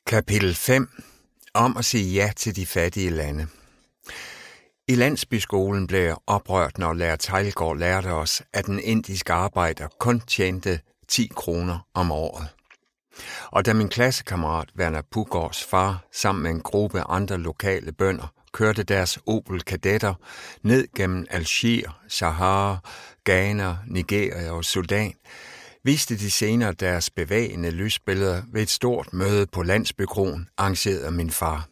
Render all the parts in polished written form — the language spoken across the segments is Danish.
Kapitel 5. Om at sige ja til de fattige lande. I landsbyskolen blev jeg oprørt, når lærer Teglgaard lærte os, at den indiske arbejder kun tjente 10 kroner om året. Og da min klassekammerat Werner Puggaards far sammen med en gruppe andre lokale bønder kørte deres Opel Kadetter ned gennem Algier, Sahara, Ghana, Nigeria og Sudan, viste de senere deres bevægende lysbilleder ved et stort møde på landsbykroen, arrangeret af min far.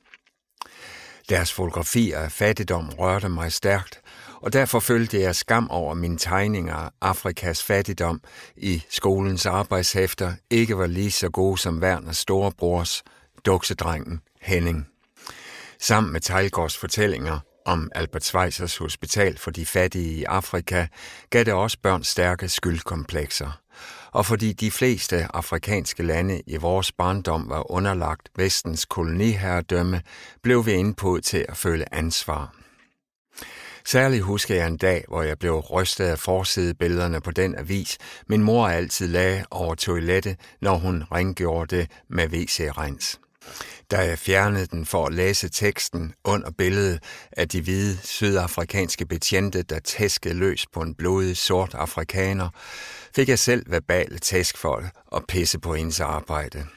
Deres fotografier af fattigdom rørte mig stærkt, og derfor følte jeg skam over mine tegninger af Afrikas fattigdom i skolens arbejdshæfter ikke var lige så gode som Werners storebrors, duksedrengen Henning. Sammen med Teglgaards fortællinger om Albert Schweitzers hospital for de fattige i Afrika, gav det også børn stærke skyldkomplekser. Og fordi de fleste afrikanske lande i vores barndom var underlagt vestens koloniherredømme, blev vi indpået til at føle ansvar. Særligt husker jeg en dag, hvor jeg blev rystet af forsidebillederne på den avis, min mor altid lagde over toilettet, når hun rengjorde det med WC-rens. Da jeg fjernede den for at læse teksten under billedet af de hvide sydafrikanske betjente, der tæskede løs på en blodig sort afrikaner, fik jeg selv verbale tæsk for det og pisse på hendes arbejde.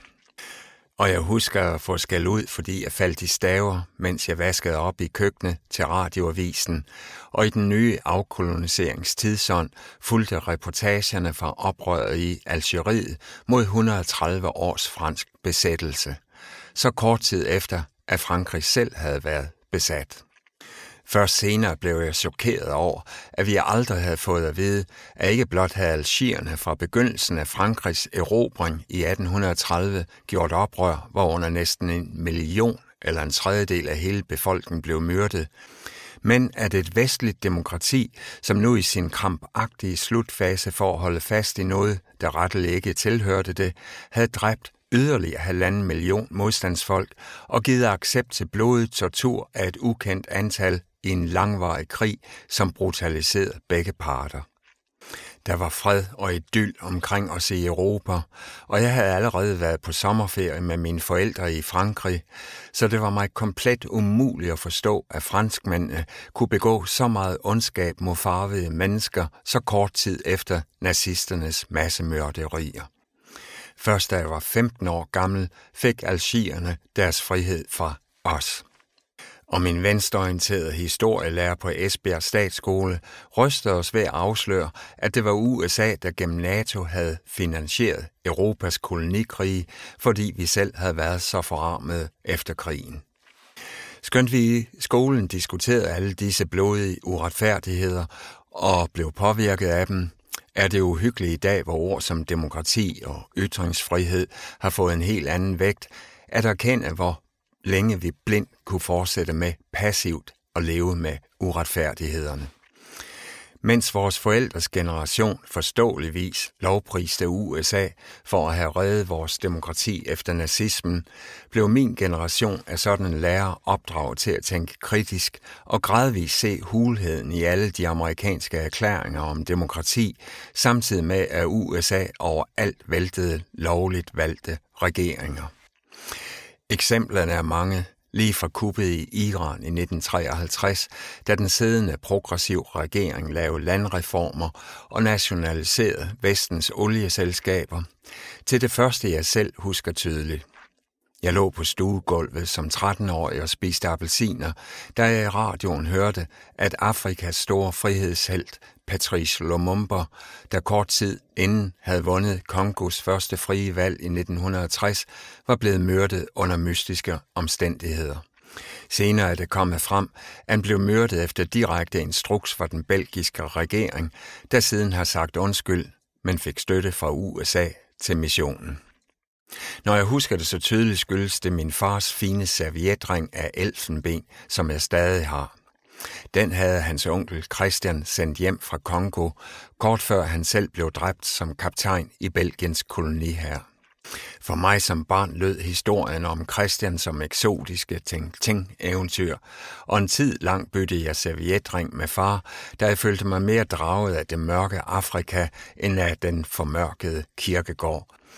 Og jeg husker at få skæld ud, fordi jeg faldt i staver, mens jeg vaskede op i køkkenet til radioavisen, og i den nye afkoloniseringstidsånd fulgte reportagerne fra oprøret i Algeriet mod 130 års fransk besættelse. Så kort tid efter, at Frankrig selv havde været besat. Først senere blev jeg chokeret over, at vi aldrig havde fået at vide, at ikke blot havde algiererne fra begyndelsen af Frankrigs erobring i 1830 gjort oprør, hvorunder næsten 1 million eller en tredjedel af hele befolkningen blev myrdet, men at et vestligt demokrati, som nu i sin krampagtige slutfase for at holde fast i noget, der rettelig ikke tilhørte det, havde dræbt yderligere 1,5 million modstandsfolk og givet accept til blodig tortur af et ukendt antal i en langvarig krig, som brutaliserede begge parter. Der var fred og idyl omkring os i Europa, og jeg havde allerede været på sommerferie med mine forældre i Frankrig, så det var mig komplet umuligt at forstå, at franskmændene kunne begå så meget ondskab mod farvede mennesker så kort tid efter nazisternes massemørderier. Først da jeg var 15 år gammel, fik algiererne deres frihed fra os. Og min venstreorienterede historielærer på Esbjerg Statsskole rystede os ved at afsløre, at det var USA, der gennem NATO havde finansieret Europas kolonikrige, fordi vi selv havde været så forarmede efter krigen. Skønt vi i skolen diskuterede alle disse blodige uretfærdigheder og blev påvirket af dem, er det uhyggeligt i dag, hvor ord som demokrati og ytringsfrihed har fået en helt anden vægt, at erkende, hvor længe vi blindt kunne fortsætte med passivt at leve med uretfærdighederne. Mens vores forældres generation forståeligvis lovpriste USA for at have reddet vores demokrati efter nazismen, blev min generation af sådan en lærer opdraget til at tænke kritisk og gradvist se hulheden i alle de amerikanske erklæringer om demokrati, samtidig med at USA overalt væltede lovligt valgte regeringer. Eksemplerne er mange, lige fra kuppet i Iran i 1953, da den siddende progressive regering lavede landreformer og nationaliserede vestens olieselskaber, til det første jeg selv husker tydeligt. Jeg lå på stuegulvet som 13-årig og spiste appelsiner, da jeg i radioen hørte, at Afrikas store frihedshelt Patrice Lumumba, der kort tid inden havde vundet Kongos første frie valg i 1960, var blevet myrdet under mystiske omstændigheder. Senere er det kommet frem, at han blev myrdet efter direkte instruks fra den belgiske regering, der siden har sagt undskyld, men fik støtte fra USA til missionen. Når jeg husker det så tydeligt, skyldes det min fars fine servietring af elfenben, som jeg stadig har. Den havde hans onkel Christian sendt hjem fra Kongo, kort før han selv blev dræbt som kaptajn i Belgiens kolonihær. For mig som barn lød historien om Christian som eksotiske ting-eventyr, og en tid lang byttede jeg servietring med far, da jeg følte mig mere draget af det mørke Afrika, end af den formørkede kirkegård.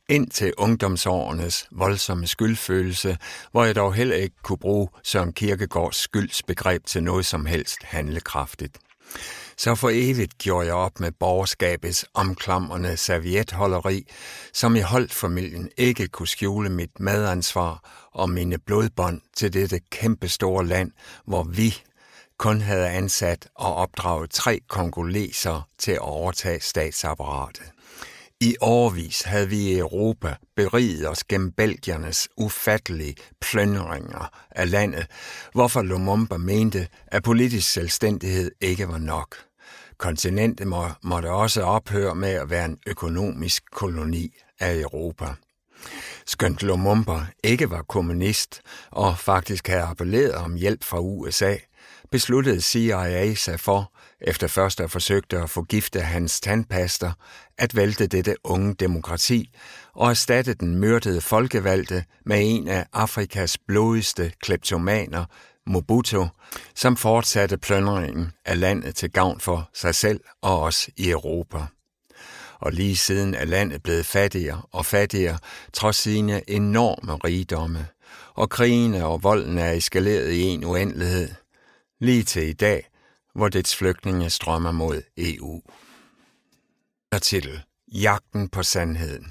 indtil ungdomsårenes voldsomme skyldfølelse, hvor jeg dog heller ikke kunne bruge Søren Kierkegaards skyldsbegreb til noget som helst handlekraftigt. Så for evigt gjorde jeg op med borgerskabets omklamrende servietholderi, som i Holt-familien ikke kunne skjule mit madansvar og mine blodbånd til dette kæmpestore land, hvor vi kun havde ansat og opdraget 3 kongolesere til at overtage statsapparatet. I årevis havde vi i Europa beriget os gennem belgiernes ufattelige plyndringer af landet, hvorfor Lumumba mente, at politisk selvstændighed ikke var nok. Kontinentet måtte også ophøre med at være en økonomisk koloni af Europa. Skønt Lumumba ikke var kommunist og faktisk havde appelleret om hjælp fra USA, besluttede CIA sig for, efter først at forsøgte at forgifte hans tandpasta, at vælte dette unge demokrati og erstatte den myrdede folkevalgte med en af Afrikas blodigste kleptomaner, Mobutu, som fortsatte plyndringen af landet til gavn for sig selv og os i Europa. Og lige siden er landet blevet fattigere og fattigere, trods sine enorme rigdomme, og krigene og volden er eskaleret i en uendelighed, lige til i dag, hvor dets flygtninge strømmer mod EU. Titel: Jagten på sandheden.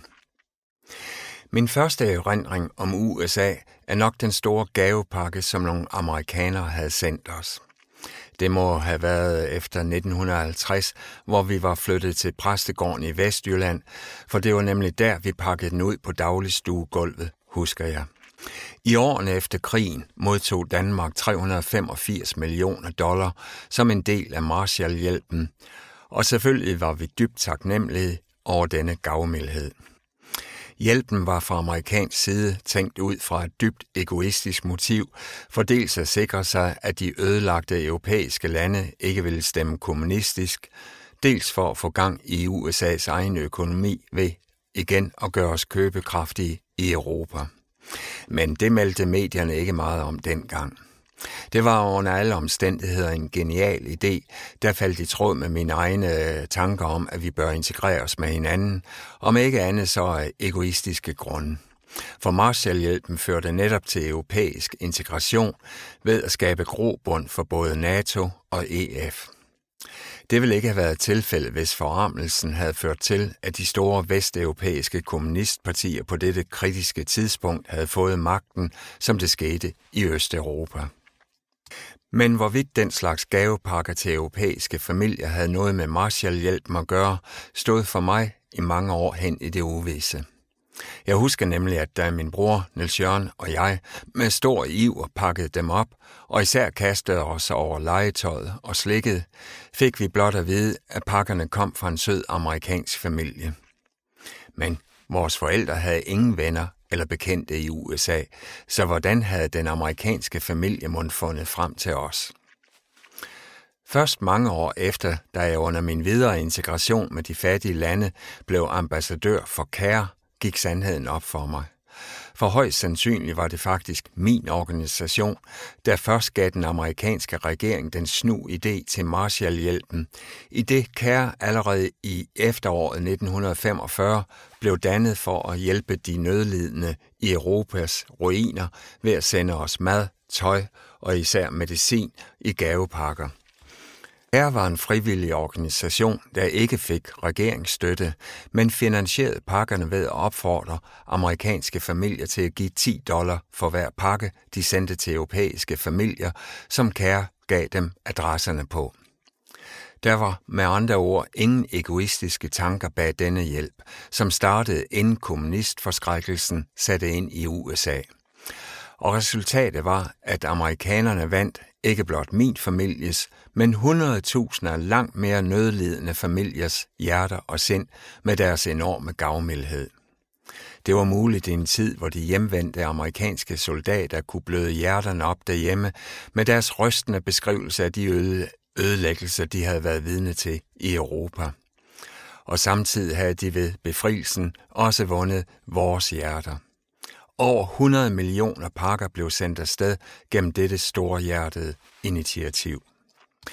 Min første erindring om USA er nok den store gavepakke, som nogle amerikanere havde sendt os. Det må have været efter 1950, hvor vi var flyttet til præstegården i Vestjylland, for det var nemlig der, vi pakkede den ud på dagligstuegulvet, husker jeg. I årene efter krigen modtog Danmark $385 millioner som en del af Marshallhjælpen, og selvfølgelig var vi dybt taknemmelige over denne gavmildhed. Hjælpen var fra amerikansk side tænkt ud fra et dybt egoistisk motiv, for dels at sikre sig, at de ødelagte europæiske lande ikke ville stemme kommunistisk, dels for at få gang i USA's egen økonomi ved igen at gøre os købekraftige i Europa. Men det meldte medierne ikke meget om dengang. Det var under alle omstændigheder en genial idé, der faldt i tråd med mine egne tanker om, at vi bør integrere os med hinanden, om ikke andet så af egoistiske grunde. For Marshallhjælpen førte netop til europæisk integration ved at skabe grobund for både NATO og EF. Det ville ikke have været tilfældet, hvis forarmelsen havde ført til, at de store vesteuropæiske kommunistpartier på dette kritiske tidspunkt havde fået magten, som det skete i Østeuropa. Men hvorvidt den slags gavepakker til europæiske familier havde noget med Marshallhjælpen at gøre, stod for mig i mange år hen i det uvisse. Jeg husker nemlig, at da min bror, Niels Jørgen og jeg med stor iver pakkede dem op, og især kastede os over legetøjet og slikket, fik vi blot at vide, at pakkerne kom fra en sød amerikansk familie. Men vores forældre havde ingen venner eller bekendte i USA, så hvordan havde den amerikanske familie mon fundet frem til os? Først mange år efter, da jeg under min videre integration med de fattige lande blev ambassadør for CARE, gik sandheden op for mig. For højst sandsynligt var det faktisk min organisation, der først gav den amerikanske regering den snu idé til Marshallhjælpen, i det CARE allerede i efteråret 1945 blev dannet for at hjælpe de nødlidende i Europas ruiner ved at sende os mad, tøj og især medicin i gavepakker. CARE var en frivillig organisation, der ikke fik regeringsstøtte, men finansierede pakkerne ved at opfordre amerikanske familier til at give $10 for hver pakke, de sendte til europæiske familier, som CARE gav dem adresserne på. Der var med andre ord ingen egoistiske tanker bag denne hjælp, som startede inden kommunistforskrækkelsen satte ind i USA. Og resultatet var, at amerikanerne vandt ikke blot min families, men 100.000 af langt mere nødlidende familiers hjerter og sind med deres enorme gavmildhed. Det var muligt i en tid, hvor de hjemvendte amerikanske soldater kunne bløde hjerterne op derhjemme med deres rystende beskrivelse af de ødelæggelser, de havde været vidne til i Europa. Og samtidig havde de ved befrielsen også vundet vores hjerter. Over 100 millioner pakker blev sendt afsted gennem dette storhjertede initiativ.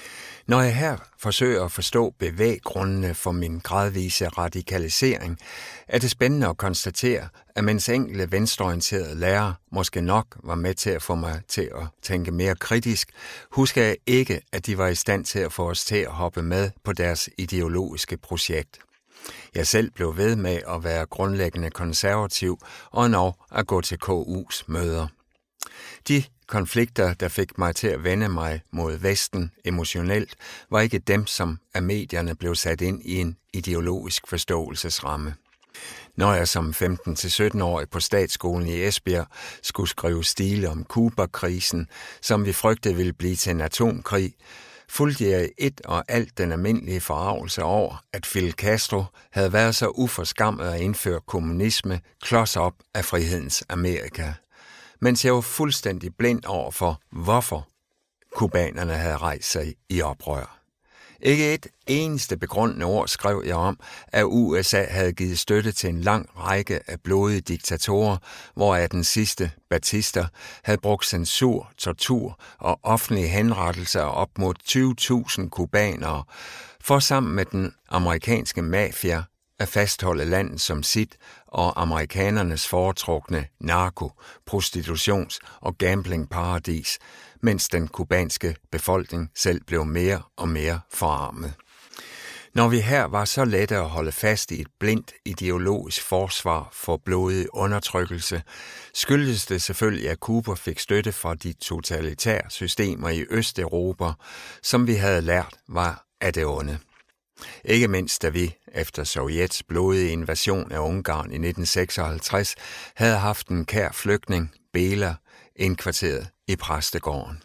Når jeg her forsøger at forstå bevæggrundene for min gradvise radikalisering, er det spændende at konstatere, at mens enkelte venstreorienterede lærere måske nok var med til at få mig til at tænke mere kritisk, husker jeg ikke, at de var i stand til at få os til at hoppe med på deres ideologiske projekt. Jeg selv blev ved med at være grundlæggende konservativ og endog at gå til KU's møder. De konflikter, der fik mig til at vende mig mod Vesten emotionelt, var ikke dem, som af medierne blev sat ind i en ideologisk forståelsesramme. Når jeg som 15-17-årig på statsskolen i Esbjerg skulle skrive stile om Cuba-krisen, som vi frygtede ville blive til en atomkrig, fulgte jeg et og alt den almindelige forargelse over, at Fidel Castro havde været så uforskammet at indføre kommunisme klods op af frihedens Amerika, mens jeg var fuldstændig blind over for, hvorfor kubanerne havde rejst sig i oprør. Ikke et eneste begrundende ord skrev jeg om, at USA havde givet støtte til en lang række af blodige diktatorer, hvoraf den sidste, Batista, havde brugt censur, tortur og offentlige henrettelser af op mod 20.000 kubanere, for sammen med den amerikanske mafia at fastholde landet som sit og amerikanernes foretrukne narko-, prostitutions- og gamblingparadis, mens den kubanske befolkning selv blev mere og mere forarmet. Når vi her var så lette at holde fast i et blindt ideologisk forsvar for blodig undertrykkelse, skyldtes det selvfølgelig, at Cuba fik støtte fra de totalitære systemer i Østeuropa, som vi havde lært var af det onde. Ikke mindst da vi, efter Sovjets blodige invasion af Ungarn i 1956, havde haft en kær flygtning, Bela, indkvarteret i præstegården.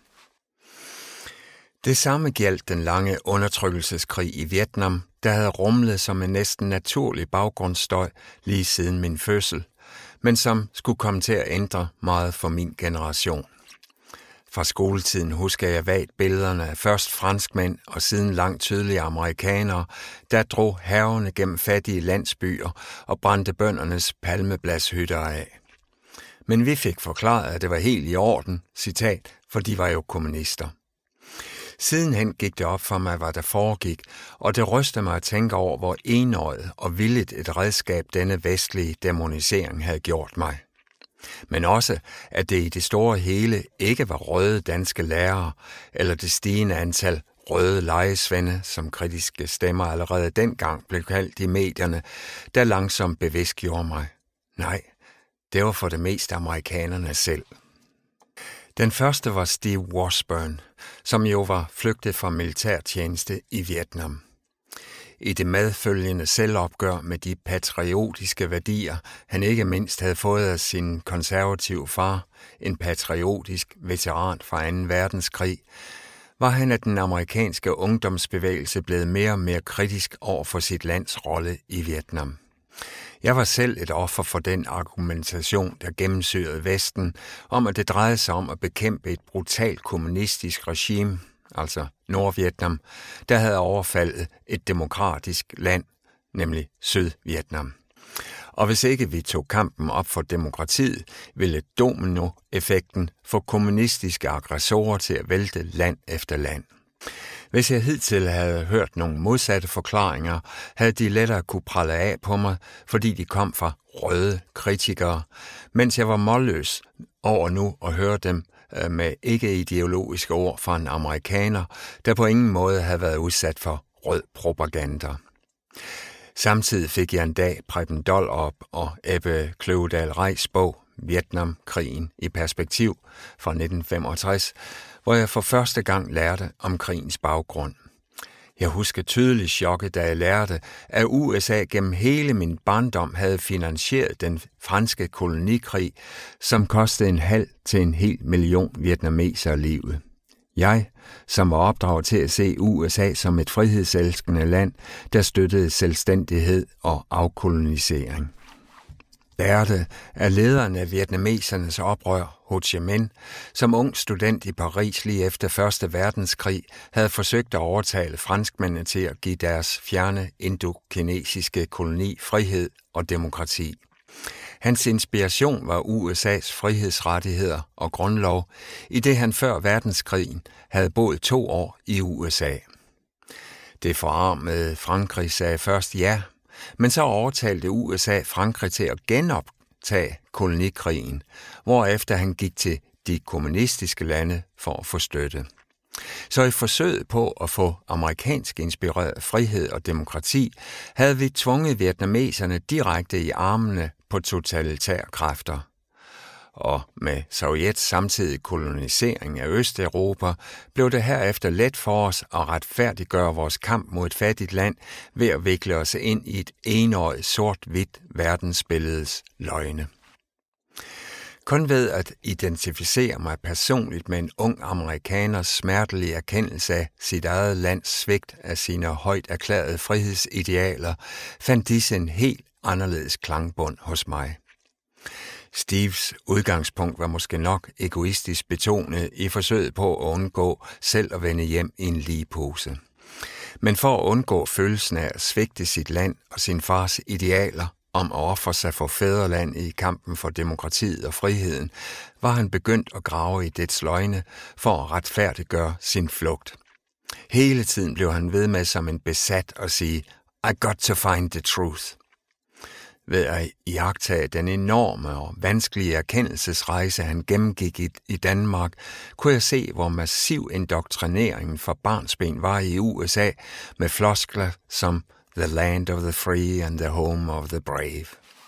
Det samme gjaldt den lange undertrykkelseskrig i Vietnam, der havde rumlet som en næsten naturlig baggrundsstøj lige siden min fødsel, men som skulle komme til at ændre meget for min generation. Fra skoletiden husker jeg vagt billederne af først franskmænd og siden langt tydelige amerikanere, der drog hærgerne gennem fattige landsbyer og brændte bøndernes palmebladshytter af. Men vi fik forklaret, at det var helt i orden, citat, for de var jo kommunister. Sidenhen gik det op for mig, hvad der foregik, og det rystede mig at tænke over, hvor enøjet og villigt et redskab denne vestlige dæmonisering havde gjort mig. Men også, at det i det store hele ikke var røde danske lærere, eller det stigende antal røde lejesvende, som kritiske stemmer allerede dengang blev kaldt i medierne, der langsomt bevidstgjorde mig. Nej, det var for det meste amerikanerne selv. Den første var Steve Washburn, som jo var flygtet fra militærtjeneste i Vietnam. I det medfølgende selvopgør med de patriotiske værdier, han ikke mindst havde fået af sin konservative far, en patriotisk veteran fra 2. verdenskrig, var han af den amerikanske ungdomsbevægelse blevet mere og mere kritisk over for sit lands rolle i Vietnam. Jeg var selv et offer for den argumentation, der gennemsyrede Vesten, om at det drejede sig om at bekæmpe et brutalt kommunistisk regime, altså Nordvietnam, der havde overfaldet et demokratisk land, nemlig Sydvietnam. Og hvis ikke vi tog kampen op for demokratiet, ville dominoeffekten få kommunistiske aggressorer til at vælte land efter land. Hvis jeg hidtil havde hørt nogle modsatte forklaringer, havde de lettere kunne prelle af på mig, fordi de kom fra røde kritikere, mens jeg var målløs over nu at høre dem med ikke-ideologiske ord fra en amerikaner, der på ingen måde havde været udsat for rød propaganda. Samtidig fik jeg en dag Preben Dollerup og Ebbe Kløvedal Reichs bog Vietnamkrigen i perspektiv fra 1965, hvor jeg for første gang lærte om krigens baggrund. Jeg husker tydeligt chokket, da jeg lærte, at USA gennem hele min barndom havde finansieret den franske kolonikrig, som kostede 0,5 til 1 million vietnamesere livet. Jeg, som var opdraget til at se USA som et frihedselskende land, der støttede selvstændighed og afkolonisering. Lærte af lederen af vietnamesernes oprør, Ho Chi Minh, som ung student i Paris lige efter 1. verdenskrig, havde forsøgt at overtale franskmændene til at give deres fjerne indokinesiske koloni frihed og demokrati. Hans inspiration var USA's frihedsrettigheder og grundlov, i det han før verdenskrigen havde boet 2 år i USA. Det forarmede Frankrig sagde først ja, men så overtalte USA Frankrig til at genoptage kolonikrigen, hvorefter han gik til de kommunistiske lande for at få støtte. Så i forsøget på at få amerikansk inspireret frihed og demokrati, havde vi tvunget vietnameserne direkte i armene på totalitære kræfter. Og med Sovjets samtidig kolonisering af Østeuropa, blev det herefter let for os at retfærdiggøre vores kamp mod et fattigt land ved at vikle os ind i et enøjet sort-hvidt verdensbilledes løgne. Kun ved at identificere mig personligt med en ung amerikaners smertelige erkendelse af sit eget lands svigt af sine højt erklærede frihedsidealer, fandt disse en helt anderledes klangbund hos mig. Steves udgangspunkt var måske nok egoistisk betonet i forsøget på at undgå selv at vende hjem i en ligepose. Men for at undgå følelsen af at svigte sit land og sin fars idealer om at ofre sig for fædrelandet i kampen for demokratiet og friheden, var han begyndt at grave i dets løgne for at retfærdiggøre sin flugt. Hele tiden blev han ved med som en besat at sige, I got to find the truth. Ved at iagttage den enorme og vanskelige erkendelsesrejse, han gennemgik i Danmark, kunne jeg se, hvor massiv indoktrineringen for barnsben var i USA med floskler som The land of the free and the home of the brave.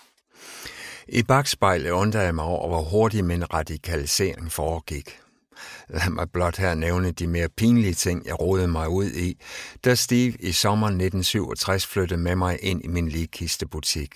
I bakspejlet undrede jeg mig over, hvor hurtigt min radikalisering foregik. Lad mig blot her nævne de mere pinlige ting, jeg rodede mig ud i, da Steve i sommeren 1967 flyttede med mig ind i min ligkistebutik.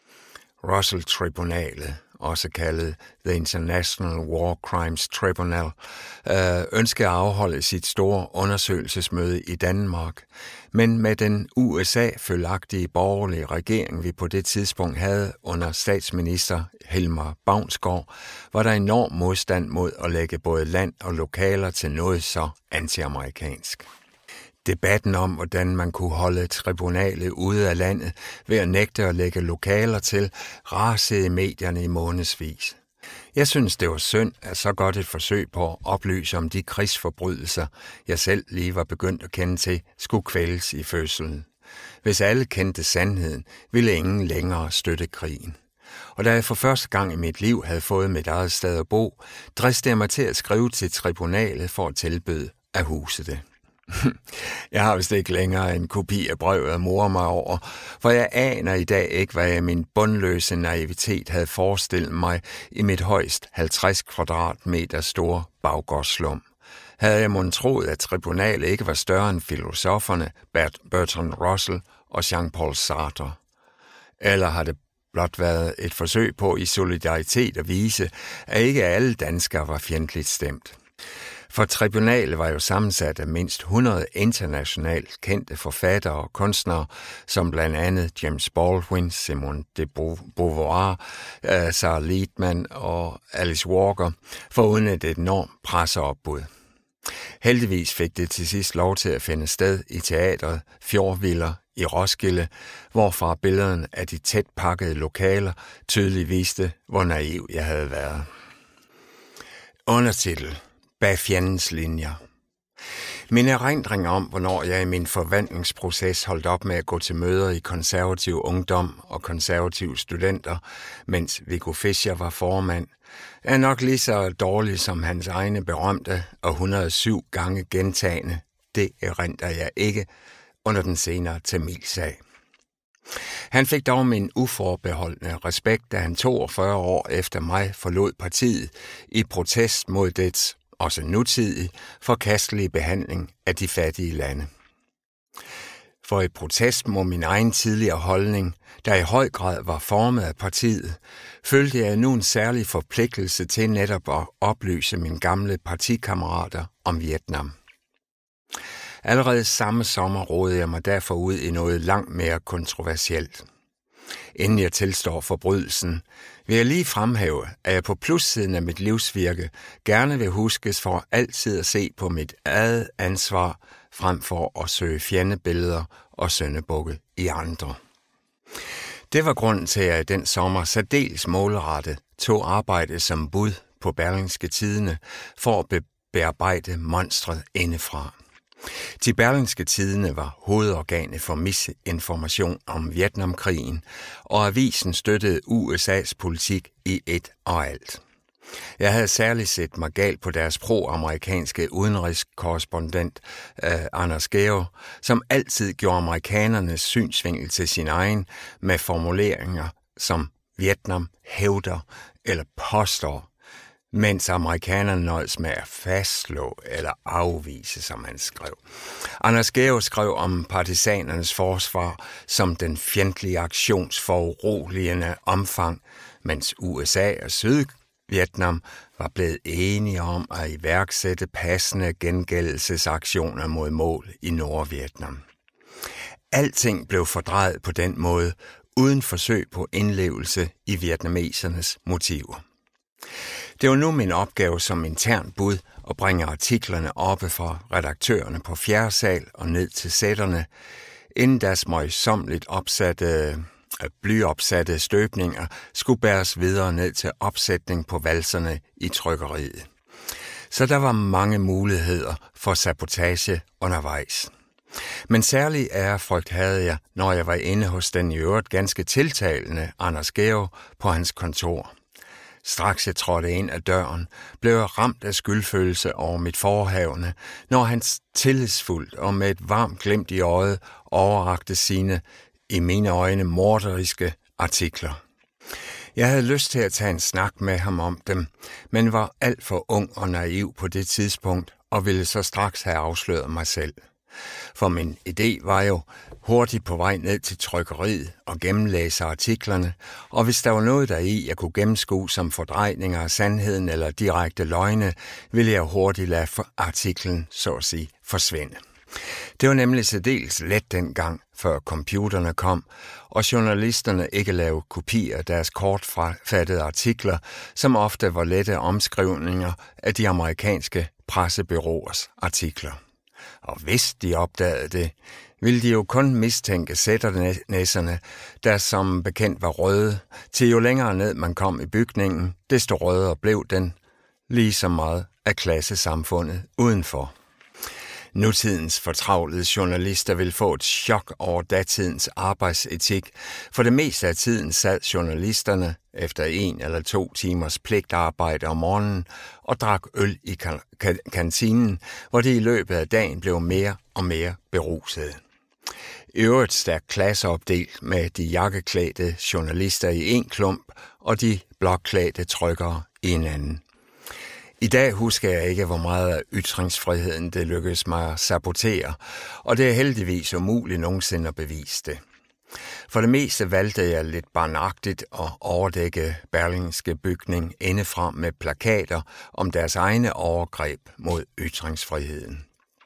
Russell-tribunalet, også kaldet The International War Crimes Tribunal, ønskede at afholde sit store undersøgelsesmøde i Danmark, men med den USA-følagtige borgerlige regering, vi på det tidspunkt havde under statsminister Hilmar Baunsgaard, var der enorm modstand mod at lægge både land og lokaler til noget så anti-amerikansk. Debatten om, hvordan man kunne holde tribunalet ude af landet ved at nægte at lægge lokaler til, rasede i medierne i månedsvis. Jeg synes, det var synd, at så godt et forsøg på at oplyse om de krigsforbrydelser, jeg selv lige var begyndt at kende til, skulle kvæles i fødslen. Hvis alle kendte sandheden, ville ingen længere støtte krigen. Og da jeg for første gang i mit liv havde fået mit eget sted at bo, dristede jeg mig til at skrive til tribunalet for at tilbyde at huse det. Jeg har vist ikke længere en kopi af brevet at more mig over, for jeg aner i dag ikke, hvad jeg min bundløse naivitet havde forestillet mig i mit højst 50 kvadratmeter store baggårdsslum. Havde jeg mon troet, at tribunalet ikke var større end filosoferne Bertrand Russell og Jean-Paul Sartre? Eller har det blot været et forsøg på i solidaritet at vise, at ikke alle danskere var fjendtligt stemt? For tribunalet var jo sammensat af mindst 100 internationalt kendte forfattere og kunstnere, som blandt andet James Baldwin, Simone de Beauvoir, Sarah Liebman og Alice Walker, foruden et enormt presseopbud. Heldigvis fik det til sidst lov til at finde sted i teatret Fjordviller i Roskilde, hvorfra billederne af de tæt pakkede lokaler tydeligt viste, hvor naiv jeg havde været. Undertitel: Bag fjendens linjer. Min erindring om, hvornår jeg i min forvandlingsproces holdt op med at gå til møder i konservativ ungdom og konservative studenter, mens Viggo Fischer var formand, er nok lige så dårlig som hans egne berømte og 107 gange gentagende. Det erindrer jeg ikke under den senere Tamilsag. Han fik dog min uforbeholdne respekt, da han 42 år efter mig forlod partiet i protest mod dets, også nutidig, forkastelige behandling af de fattige lande. For i protest mod min egen tidligere holdning, der i høj grad var formet af partiet, følte jeg nu en særlig forpligtelse til netop at oplyse mine gamle partikammerater om Vietnam. Allerede samme sommer rodede jeg mig derfor ud i noget langt mere kontroversielt. Inden jeg tilstår forbrydelsen, vil jeg lige fremhæve, at jeg på plussiden af mit livsvirke gerne vil huskes for altid at se på mit eget ansvar, frem for at søge fjendebilleder og syndebukke i andre. Det var grunden til, at jeg den sommer særdeles målrettet tog arbejde som bud på Berlingske Tidende for at bearbejde monstret indefra. De Berlingske Tidende var hovedorganet for misinformation om Vietnamkrigen, og avisen støttede USA's politik i et og alt. Jeg havde særligt set mig galt på deres pro-amerikanske udenrigskorrespondent Anders Georg, som altid gjorde amerikanernes synsvinkel til sin egen med formuleringer som Vietnam hævder eller påstår, mens amerikanerne nøjes med at fastslå eller afvise, som han skrev. Anders Georg skrev om partisanernes forsvar som den fjendtlige aktions foruroligende omfang, mens USA og Sydvietnam var blevet enige om at iværksætte passende gengældelsesaktioner mod mål i Nordvietnam. Alting blev fordrejet på den måde, uden forsøg på indlevelse i vietnamesernes motiver. Det var nu min opgave som intern bud at bringe artiklerne oppe fra redaktørerne på fjerde sal og ned til sætterne, inden deres møjsommeligt blyopsatte støbninger skulle bæres videre ned til opsætning på valserne i trykkeriet. Så der var mange muligheder for sabotage undervejs. Men særlig ærefrygt havde jeg, når jeg var inde hos den i øvrigt ganske tiltalende Anders Georg på hans kontor. Straks jeg trådte ind ad døren, blev jeg ramt af skyldfølelse over mit forehavende, når han tillidsfuldt og med et varmt glimt i øjet overrakte sine, i mine øjne, morderiske artikler. Jeg havde lyst til at tage en snak med ham om dem, men var alt for ung og naiv på det tidspunkt og ville så straks have afsløret mig selv. For min idé var jo hurtigt på vej ned til trykkeriet og gennemlæse artiklerne, og hvis der var noget deri, jeg kunne gennemskue som fordrejninger af sandheden eller direkte løgne, ville jeg hurtigt lade artiklen, så at sige, forsvinde. Det var nemlig særdeles let dengang, før computerne kom, og journalisterne ikke lavede kopier af deres kortfattede artikler, som ofte var lette omskrivninger af de amerikanske pressebyråers artikler. Og hvis de opdagede det, ville de jo kun mistænke sætternæsserne, der som bekendt var røde, til jo længere ned man kom i bygningen, desto rødere blev den, lige så meget af klassesamfundet udenfor. Nutidens fortravlede journalister vil få et chok over datidens arbejdsetik. For det meste af tiden sad journalisterne efter 1 eller 2 timers pligtarbejde om morgenen og drak øl i kantinen, hvor de i løbet af dagen blev mere og mere berusede. I øvrigt stærkt klasseopdelt med de jakkeklædte journalister i en klump og de blokklædte trykkere i en anden. I dag husker jeg ikke, hvor meget af ytringsfriheden det lykkedes mig at sabotere, og det er heldigvis umuligt nogensinde at bevise det. For det meste valgte jeg lidt barnagtigt at overdække Berlingske bygning indefra med plakater om deres egne overgreb mod ytringsfriheden.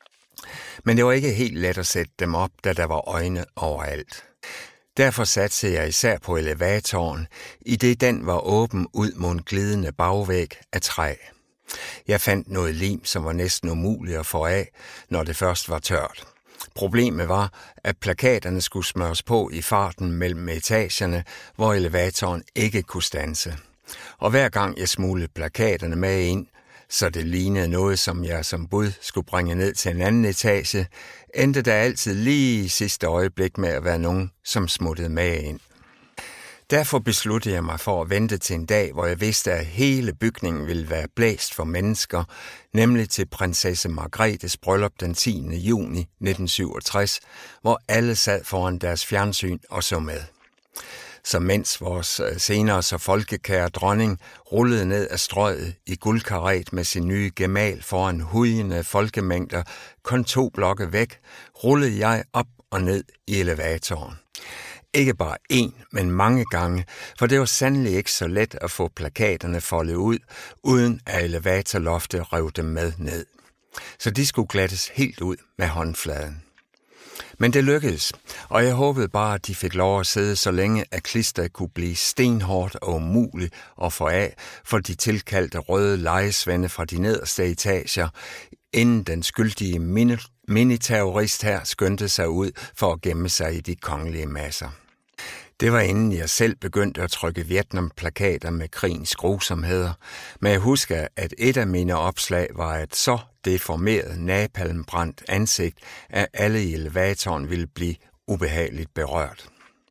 Men det var ikke helt let at sætte dem op, da der var øjne overalt. Derfor satte jeg især på elevatoren, idet den var åben ud mod en glidende bagvæg af træ. Jeg fandt noget lim, som var næsten umuligt at få af, når det først var tørt. Problemet var, at plakaterne skulle smøres på i farten mellem etagerne, hvor elevatoren ikke kunne standse. Og hver gang jeg smuglede plakaterne med ind, så det lignede noget, som jeg som bud skulle bringe ned til en anden etage, endte der altid lige i sidste øjeblik med at være nogen, som smuttede med ind. Derfor besluttede jeg mig for at vente til en dag, hvor jeg vidste, at hele bygningen ville være blæst for mennesker, nemlig til prinsesse Margrethes bryllup den 10. juni 1967, hvor alle sad foran deres fjernsyn og så med. Så mens vores senere så folkekære dronning rullede ned ad strøget i guldkaret med sin nye gemal foran hujende folkemængder, kun 2 blokke væk, rullede jeg op og ned i elevatoren. Ikke bare 1, men mange gange, for det var sandelig ikke så let at få plakaterne foldet ud, uden at elevatorloftet rev dem med ned. Så de skulle glattes helt ud med håndfladen. Men det lykkedes, og jeg håbede bare, at de fik lov at sidde så længe, at klisteret kunne blive stenhårdt og umuligt at få af for de tilkaldte røde lejesvende fra de nederste etager, inden den skyldige miniterrorist her skyndte sig ud for at gemme sig i de kongelige masser. Det var inden jeg selv begyndte at trykke Vietnam-plakater med krigens grusomheder, men jeg husker, at et af mine opslag var et så deformeret, napalmbrændt ansigt, at alle i elevatoren ville blive ubehageligt berørt.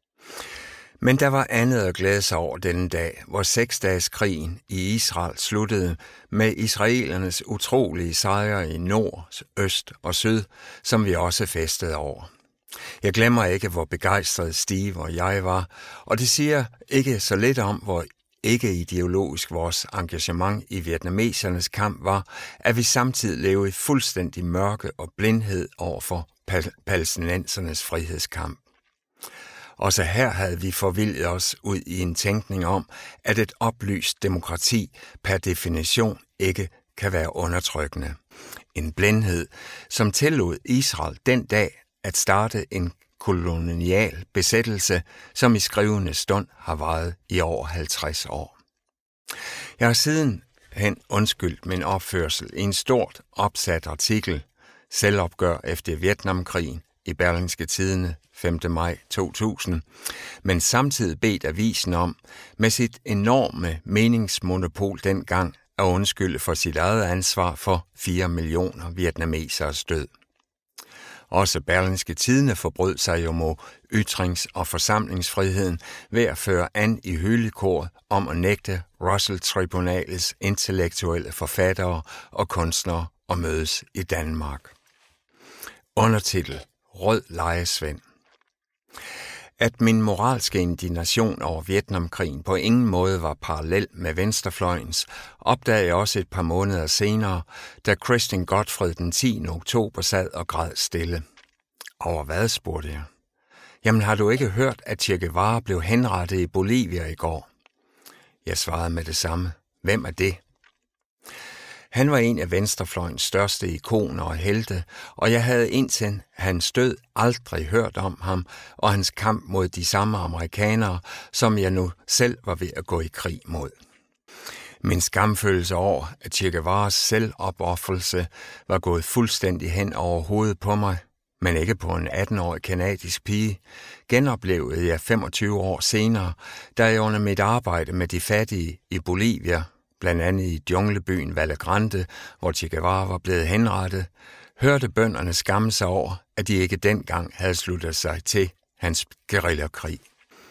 Men der var andet at glæde sig over denne dag, hvor 6-dageskrigen i Israel sluttede med israelernes utrolige sejre i nord, øst og syd, som vi også festede over. Jeg glemmer ikke, hvor begejstret Steve og jeg var, og det siger ikke så lidt om, hvor ikke ideologisk vores engagement i vietnamesernes kamp var, at vi samtidig levede i fuldstændig mørke og blindhed over for palæstinensernes frihedskamp. Også her havde vi forvildet os ud i en tænkning om, at et oplyst demokrati per definition ikke kan være undertrykkende. En blindhed, som tillod Israel den dag at starte en kolonial besættelse, som i skrivende stund har varet i over 50 år. Jeg har sidenhen undskyldt min opførsel i en stort opsat artikel, Selvopgør efter Vietnamkrigen, i Berlingske Tidende 5. maj 2000, men samtidig bedt avisen om, med sit enorme meningsmonopol dengang, at undskylde for sit eget ansvar for 4 millioner vietnameseres død. Også Berlingske Tidende forbrød sig jo mod ytrings- og forsamlingsfriheden ved at føre an i hylekoret om at nægte Russell-tribunalets intellektuelle forfattere og kunstnere at mødes i Danmark. Undertitel: Rød lejesvend. At min moralske indignation over Vietnamkrigen på ingen måde var parallel med venstrefløjens, opdagede jeg også et par måneder senere, da Christian Godfred den 10. oktober sad og græd stille. Over hvad, spurgte jeg. Jamen, har du ikke hørt, at Che Guevara blev henrettet i Bolivia i går? Jeg svarede med det samme. Hvem er det? Han var en af venstrefløjens største ikoner og helte, og jeg havde indtil hans død aldrig hørt om ham og hans kamp mod de samme amerikanere, som jeg nu selv var ved at gå i krig mod. Min skamfølelse over, at Che Guevaras selvopoffrelse var gået fuldstændig hen over hovedet på mig, men ikke på en 18-årig kanadisk pige, genoplevede jeg 25 år senere, da jeg under mit arbejde med de fattige i Bolivia, blandt andet i junglebyen Valle Grande, hvor Che Guevara var blevet henrettet, hørte bønderne skamme sig over, at de ikke dengang havde sluttet sig til hans guerillakrig.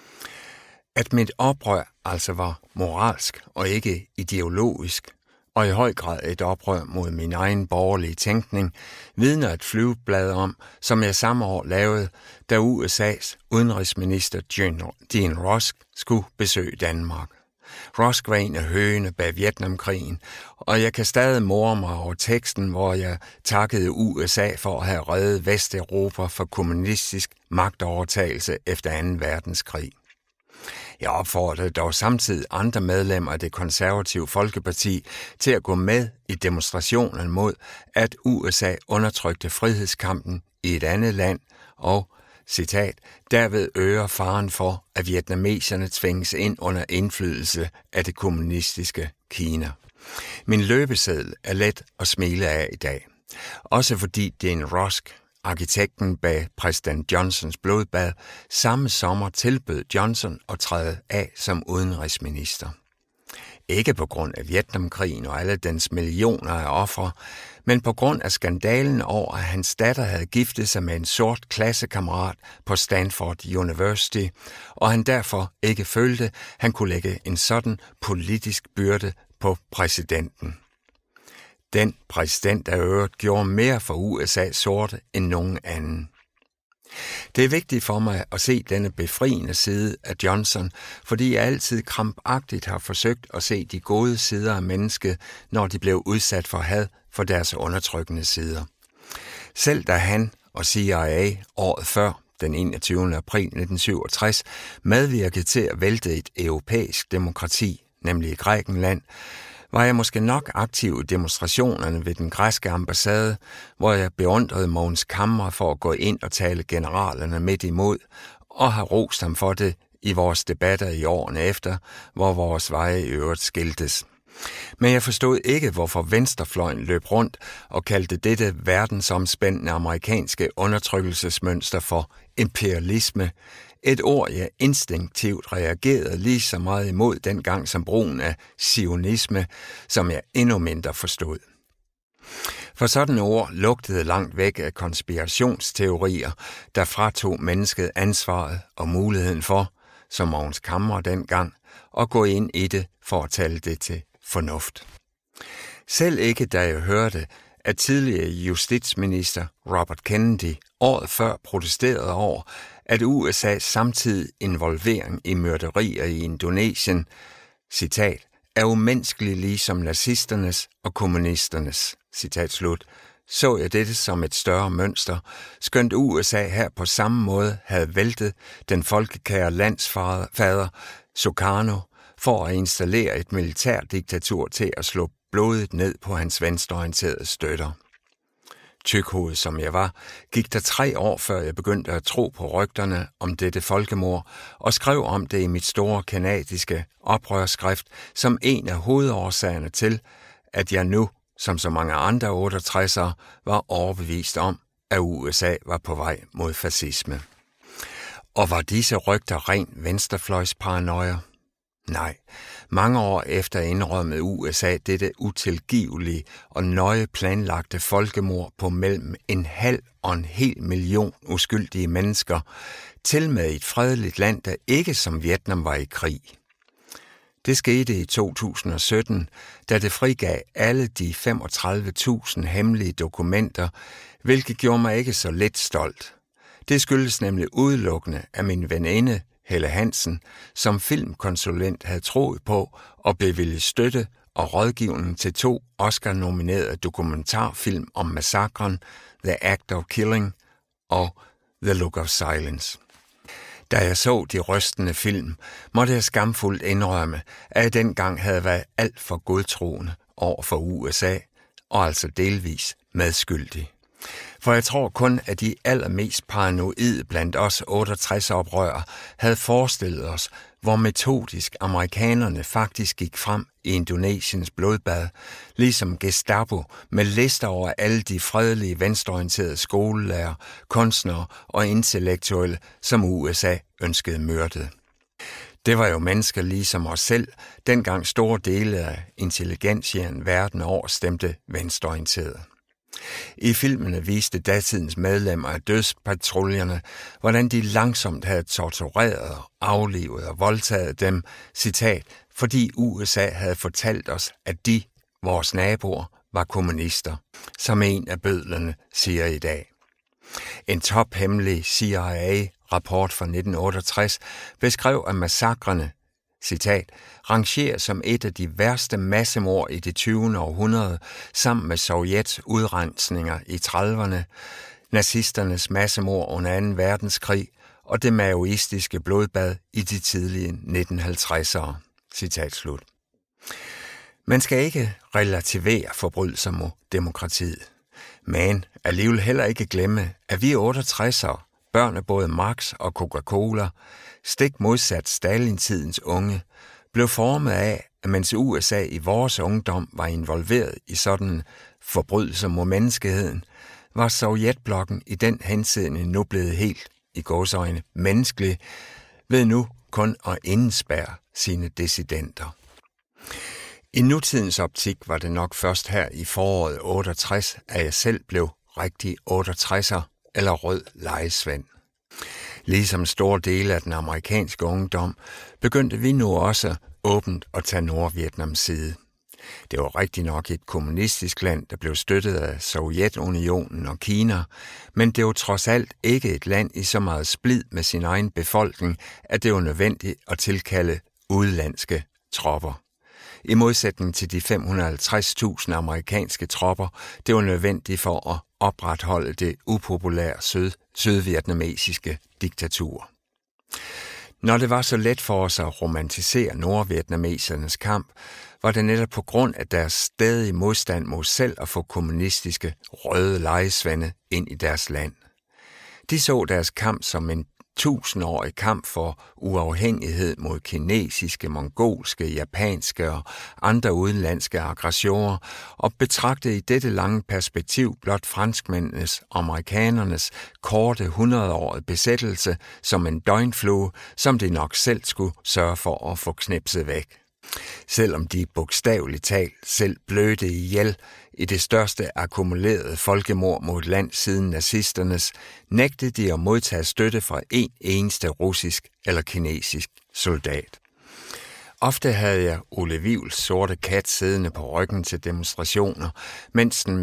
At mit oprør altså var moralsk og ikke ideologisk, og i høj grad et oprør mod min egen borgerlige tænkning, vidner et flyveblad om, som jeg samme år lavede, da USA's udenrigsminister Dean Rusk skulle besøge Danmark. Rusk var en af høgene bag Vietnamkrigen, og jeg kan stadig more mig over teksten, hvor jeg takkede USA for at have reddet Vesteuropa fra kommunistisk magtovertagelse efter 2. verdenskrig. Jeg opfordrede dog samtidig andre medlemmer af det konservative Folkeparti til at gå med i demonstrationen mod, at USA undertrykte frihedskampen i et andet land og, citat, derved øger faren for, at vietnameserne tvinges ind under indflydelse af det kommunistiske Kina. Min løbeseddel er let at smile af i dag. Også fordi Dean Rusk, arkitekten bag præsident Johnsons blodbad, samme sommer tilbød Johnson at træde af som udenrigsminister. Ikke på grund af Vietnamkrigen og alle dens millioner af ofre, men på grund af skandalen over, at hans datter havde giftet sig med en sort klassekammerat på Stanford University, og han derfor ikke følte, han kunne lægge en sådan politisk byrde på præsidenten. Den præsident, der øvrigt gjorde mere for USA sorte end nogen anden. Det er vigtigt for mig at se denne befriende side af Johnson, fordi jeg altid krampagtigt har forsøgt at se de gode sider af mennesket, når de blev udsat for had for deres undertrykkende sider. Selv da han og CIA året før, den 21. april 1967, medvirkede til at vælte et europæisk demokrati, nemlig Grækenland, var jeg måske nok aktiv i demonstrationerne ved den græske ambassade, hvor jeg beundrede Mogens Camre for at gå ind og tale generalerne midt imod, og har rost ham for det i vores debatter i årene efter, hvor vores veje i øvrigt skiltes. Men jeg forstod ikke, hvorfor venstrefløjen løb rundt og kaldte dette verdensomspændende amerikanske undertrykkelsesmønster for imperialisme, Et ord, jeg instinktivt reagerede lige så meget imod dengang som brugen af zionisme, som jeg endnu mindre forstod. For sådan ord lugtede langt væk af konspirationsteorier, der fratog mennesket ansvaret og muligheden for, som Mogens Camre dengang, at gå ind i det for at tale det til fornuft. Selv ikke da jeg hørte, at tidligere justitsminister Robert Kennedy året før protesterede over, at USA's samtidig involvering i myrderier i Indonesien, citat, er umenneskelig ligesom nazisternes og kommunisternes, citat slut, så jeg dette som et større mønster, skønt USA her på samme måde havde væltet den folkekære landsfader Sukarno for at installere et militærdiktatur til at slå blodigt ned på hans venstreorienterede støtter. Tykhoved som jeg var, gik der 3 år før jeg begyndte at tro på rygterne om dette folkemord og skrev om det i mit store kanadiske oprørsskrift som en af hovedårsagerne til, at jeg nu, som så mange andre 68'ere, var overbevist om, at USA var på vej mod fascisme. Og var disse rygter ren venstrefløjsparanoia? Nej, mange år efter indrømmede USA dette utilgivelige og nøje planlagte folkemord på mellem 0,5 og 1 million uskyldige mennesker, til med et fredeligt land, der ikke som Vietnam var i krig. Det skete i 2017, da det frigav alle de 35.000 hemmelige dokumenter, hvilket gjorde mig ikke så lidt stolt. Det skyldes nemlig udelukkende af min veninde Helle Hansen, som filmkonsulent havde troet på og bevilget støtte og rådgivning til 2 Oscar-nominerede dokumentarfilm om massakren The Act of Killing og The Look of Silence. Da jeg så de rystende film, måtte jeg skamfuldt indrømme, at jeg dengang havde været alt for godtroende over for USA, og altså delvis medskyldig. For jeg tror kun, at de allermest paranoide blandt os 68-oprørere havde forestillet os, hvor metodisk amerikanerne faktisk gik frem i Indonesiens blodbad, ligesom Gestapo med lister over alle de fredelige venstreorienterede skolelærer, kunstnere og intellektuelle, som USA ønskede myrdet. Det var jo mennesker ligesom os selv, dengang store dele af intelligensien verden over stemte venstreorienterede. I filmene viste datidens medlemmer af dødspatruljerne, hvordan de langsomt havde tortureret, aflivet og voldtaget dem, citat, fordi USA havde fortalt os, at de, vores naboer, var kommunister, som en af bødlerne siger i dag. En tophemmelig CIA-rapport fra 1968 beskrev, at massakrene, citat, rangerer som et af de værste massemord i det 20. århundrede, sammen med Sovjets udrensninger i 30'erne, nazisternes massemord under 2. verdenskrig og det maoistiske blodbad i de tidlige 1950'ere. Citat slut. Man skal ikke relativere forbrydelser mod demokratiet, men alligevel heller ikke glemme, at vi 68'ere, børn af både Marx og Coca-Cola, stik modsat Stalin-tidens unge, blev formet af, at mens USA i vores ungdom var involveret i sådan forbrydelser mod menneskeheden, var Sovjetblokken i den henseende nu blevet helt, i gåseøjne, menneskelig, ved nu kun at indespærre sine dissidenter. I nutidens optik var det nok først her i foråret 68, at jeg selv blev rigtig 68'er eller rød lejesvend. Ligesom store dele af den amerikanske ungdom, begyndte vi nu også åbent at tage Nordvietnams side. Det var rigtig nok et kommunistisk land, der blev støttet af Sovjetunionen og Kina, men det var trods alt ikke et land i så meget splid med sin egen befolkning, at det var nødvendigt at tilkalde udenlandske tropper. I modsætning til de 550.000 amerikanske tropper, det var nødvendigt for at opretholde det upopulære sydvietnamesiske diktatur. Når det var så let for os at romantisere nordvietnamesernes kamp, var det netop på grund af deres stadige modstand mod selv at få kommunistiske røde lejesvende ind i deres land. De så deres kamp som en tusindårig kamp for uafhængighed mod kinesiske, mongolske, japanske og andre udenlandske aggressioner, og betragtede i dette lange perspektiv blot franskmændenes og amerikanernes korte 100-årige besættelse som en døgnflue, som de nok selv skulle sørge for at få knipset væk. Selvom de bogstaveligt talt selv blødte ihjel i det største akkumulerede folkemord mod et land siden nazisternes, nægtede de at modtage støtte fra en eneste russisk eller kinesisk soldat. Ofte havde jeg Ole Wivels sorte kat siddende på ryggen til demonstrationer, mens den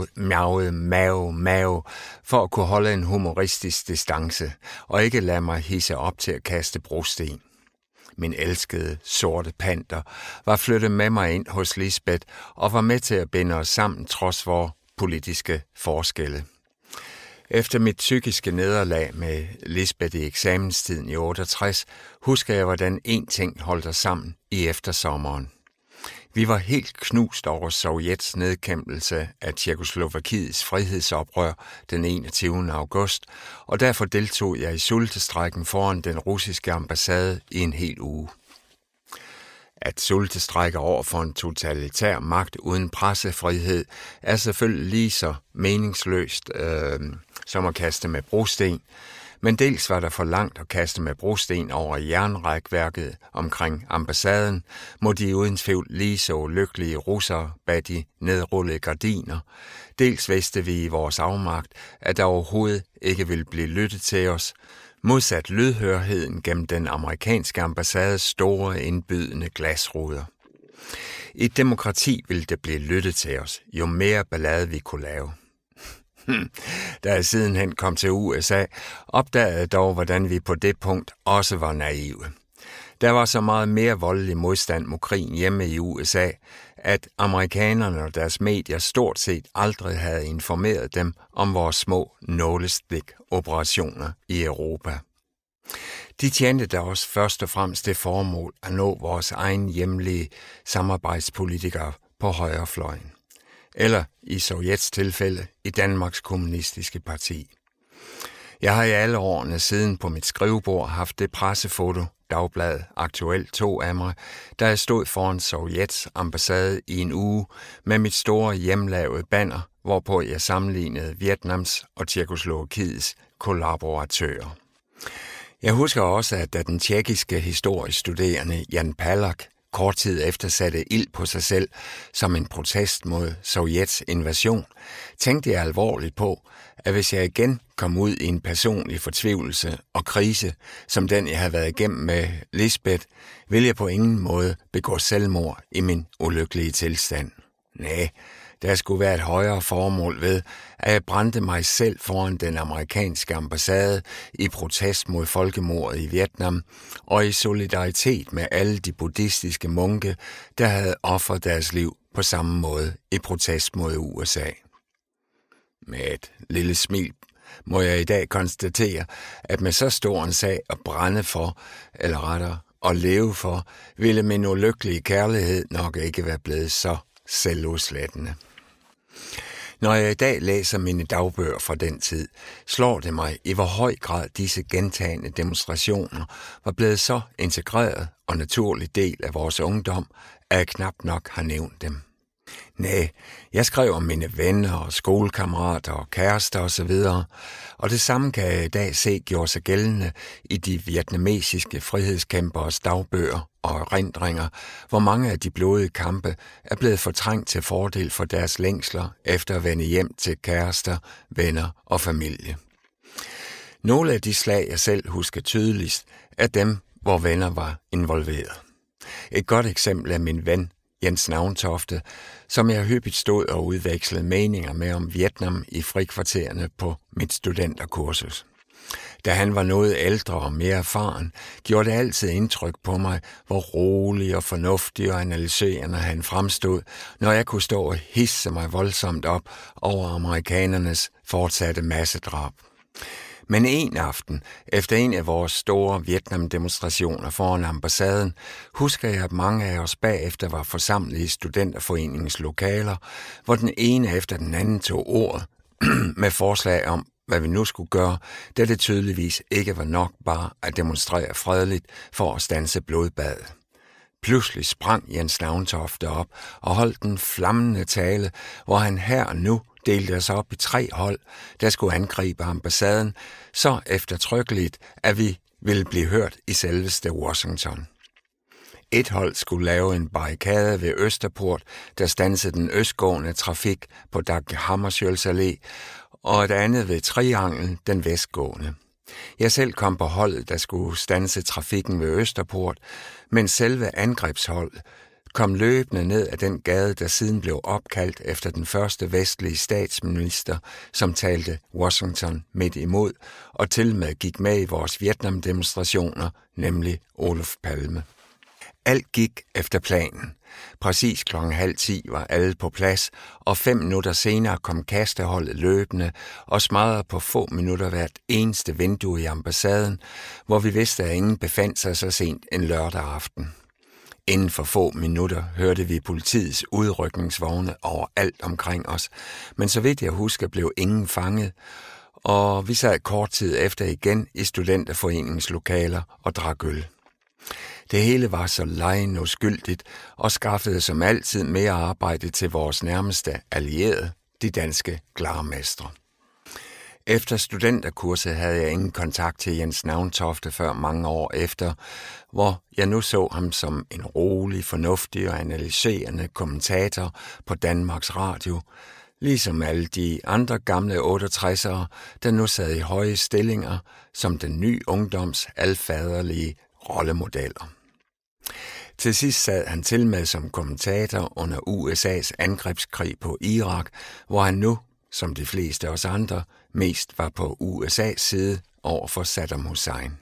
miavede for at kunne holde en humoristisk distance og ikke lade mig hisse op til at kaste brosten. Min elskede sorte panter var flyttet med mig ind hos Lisbeth og var med til at binde os sammen trods vores politiske forskelle. Efter mit psykiske nederlag med Lisbeth i eksamenstiden i 68, husker jeg, hvordan en ting holdt os sammen i eftersommeren. Vi var helt knust over Sovjets nedkæmpelse af Tjekkoslovakiets frihedsoprør den 21. august, og derfor deltog jeg i sultestrejken foran den russiske ambassade i en hel uge. At sultestrække over for en totalitær magt uden pressefrihed er selvfølgelig lige så meningsløst som at kaste med brosten, men dels var der for langt at kaste med brosten over jernrækværket omkring ambassaden, må de uden tvivl lige så lykkelige russere bag de nedrullede gardiner. Dels vidste vi i vores afmagt, at der overhovedet ikke ville blive lyttet til os, modsat lydhørheden gennem den amerikanske ambassades store indbydende glasruder. I et demokrati ville det blive lyttet til os, jo mere ballade vi kunne lave. Da jeg sidenhen kom til USA, opdagede jeg dog, hvordan vi på det punkt også var naive. Der var så meget mere voldelig modstand mod krigen hjemme i USA, at amerikanerne og deres medier stort set aldrig havde informeret dem om vores små nålestik-operationer i Europa. De tjente da også først og fremmest det formål at nå vores egen hjemlige samarbejdspolitikere på højrefløjen. Eller i Sovjets tilfælde i Danmarks Kommunistiske Parti. Jeg har i alle årene siden på mit skrivebord haft det pressefoto, Dagbladet Aktuelt tog af mig, da jeg stod foran Sovjets ambassade i en uge med mit store hjemlavede banner, hvorpå jeg sammenlignede Vietnams og Tjekkoslovakiets kollaboratører. Jeg husker også, at da den tjekkiske historiestuderende Jan Palach kort tid efter satte ild på sig selv som en protest mod Sovjets invasion, tænkte jeg alvorligt på, at hvis jeg igen kom ud i en personlig fortvivlelse og krise, som den jeg havde været igennem med Lisbeth, ville jeg på ingen måde begå selvmord i min ulykkelige tilstand. Næh, der skulle være et højere formål ved, at jeg brændte mig selv foran den amerikanske ambassade i protest mod folkemordet i Vietnam og i solidaritet med alle de buddhistiske munke, der havde ofret deres liv på samme måde i protest mod USA. Med et lille smil må jeg i dag konstatere, at med så stor en sag at brænde for, eller rettere at leve for, ville min ulykkelige kærlighed nok ikke være blevet så selvudslættende. Når jeg i dag læser mine dagbøger fra den tid, slår det mig, i hvor høj grad disse gentagne demonstrationer var blevet så integreret og naturlig del af vores ungdom, at jeg knap nok har nævnt dem. Næh, jeg skrev om mine venner og skolekammerater og kærester osv., og det samme kan jeg i dag se gjorde sig gældende i de vietnamesiske frihedskæmperes dagbøger og erindringer, hvor mange af de blodige kampe er blevet fortrængt til fordel for deres længsler efter at vende hjem til kærester, venner og familie. Nogle af de slag, jeg selv husker tydeligst, er dem, hvor venner var involveret. Et godt eksempel er min ven, Jens Navntofte, som jeg hyppigt stod og udvekslede meninger med om Vietnam i frikvartererne på mit studenterkursus. Da han var noget ældre og mere erfaren, gjorde det altid indtryk på mig, hvor rolig og fornuftig og analyserende han fremstod, når jeg kunne stå og hisse mig voldsomt op over amerikanernes fortsatte massedrab. Men en aften, efter en af vores store Vietnam-demonstrationer foran ambassaden, husker jeg, at mange af os bagefter var forsamlet i studenterforeningens lokaler, hvor den ene efter den anden tog ordet med forslag om, hvad vi nu skulle gøre, da det tydeligvis ikke var nok bare at demonstrere fredeligt for at standse blodbadet. Pludselig sprang Jens Nauntofte op og holdt en flammende tale, hvor han her og nu delte os op i 3 hold, der skulle angribe ambassaden, så eftertrykkeligt, at vi ville blive hørt i selveste Washington. Et hold skulle lave en barrikade ved Østerport, der standsede den østgående trafik på Dag Hammarskjölds Allé, og et andet ved Trianglen, den vestgående. Jeg selv kom på holdet, der skulle standse trafikken ved Østerport, men selve angrebsholdet kom løbende ned ad den gade, der siden blev opkaldt efter den første vestlige statsminister, som talte Washington midt imod, og til med gik med i vores Vietnam-demonstrationer, nemlig Olof Palme. Alt gik efter planen. Præcis 9:30 var alle på plads, og 5 minutter senere kom kasteholdet løbende og smadrede på få minutter hvert eneste vindue i ambassaden, hvor vi vidste, at ingen befandt sig så sent en lørdag aften. Inden for få minutter hørte vi politiets udrykningsvogne overalt omkring os, men så vidt jeg husker blev ingen fanget, og vi sad kort tid efter igen i studenterforeningens lokaler og drak øl. Det hele var så legende uskyldigt og skaffede som altid mere arbejde til vores nærmeste allierede, de danske glarmestre. Efter studenterkurset havde jeg ingen kontakt til Jens Nauntofte før mange år efter, hvor jeg nu så ham som en rolig, fornuftig og analyserende kommentator på Danmarks Radio, ligesom alle de andre gamle 68'ere, der nu sad i høje stillinger som den nye ungdoms alfaderlige rollemodeller. Til sidst sad han til med som kommentator under USA's angrebskrig på Irak, hvor han nu, som de fleste af os andre, mest var på USA's side over for Saddam Hussein.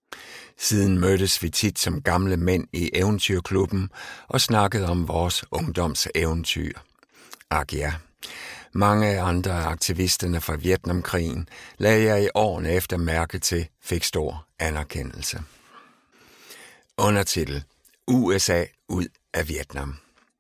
Siden mødtes vi tit som gamle mænd i Eventyrklubben og snakkede om vores ungdoms eventyr. Ak ja, mange andre af aktivisterne fra Vietnamkrigen lagde jeg i årene efter mærke til fik stor anerkendelse. Undertitel: USA ud af Vietnam.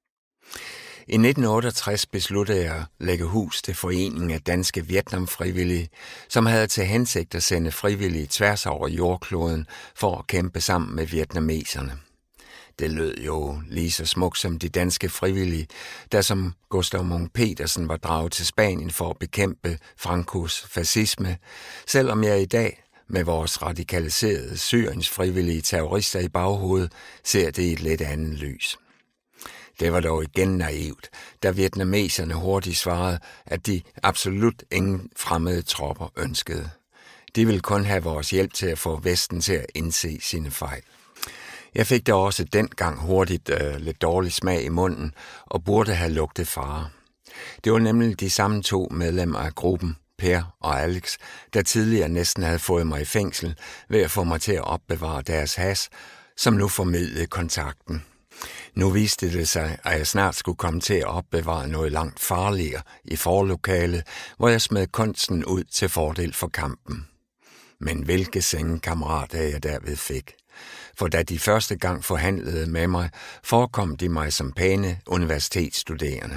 I 1968 besluttede jeg at lægge hus til Foreningen af Danske Vietnamfrivillige, som havde til hensigt at sende frivillige tværs over jordkloden for at kæmpe sammen med vietnameserne. Det lød jo lige så smukt som de danske frivillige, der som Gustav Munch-Petersen var draget til Spanien for at bekæmpe Francos fascisme, selvom jeg i dag med vores radikaliserede Syriens frivillige terrorister i baghovedet ser det i et lidt andet lys. Det var dog igen naivt, da vietnameserne hurtigt svarede, at de absolut ingen fremmede tropper ønskede. De ville kun have vores hjælp til at få Vesten til at indse sine fejl. Jeg fik da også dengang hurtigt lidt dårlig smag i munden og burde have lugtet fare. Det var nemlig de samme 2 medlemmer af gruppen, Per og Alex, der tidligere næsten havde fået mig i fængsel ved at få mig til at opbevare deres hash, som nu formidlede kontakten. Nu viste det sig, at jeg snart skulle komme til at opbevare noget langt farligere i forlokalet, hvor jeg smed kunsten ud til fordel for kampen. Men hvilke sengekammerater jeg derved fik. For da de første gang forhandlede med mig, forekom de mig som pæne universitetsstuderende.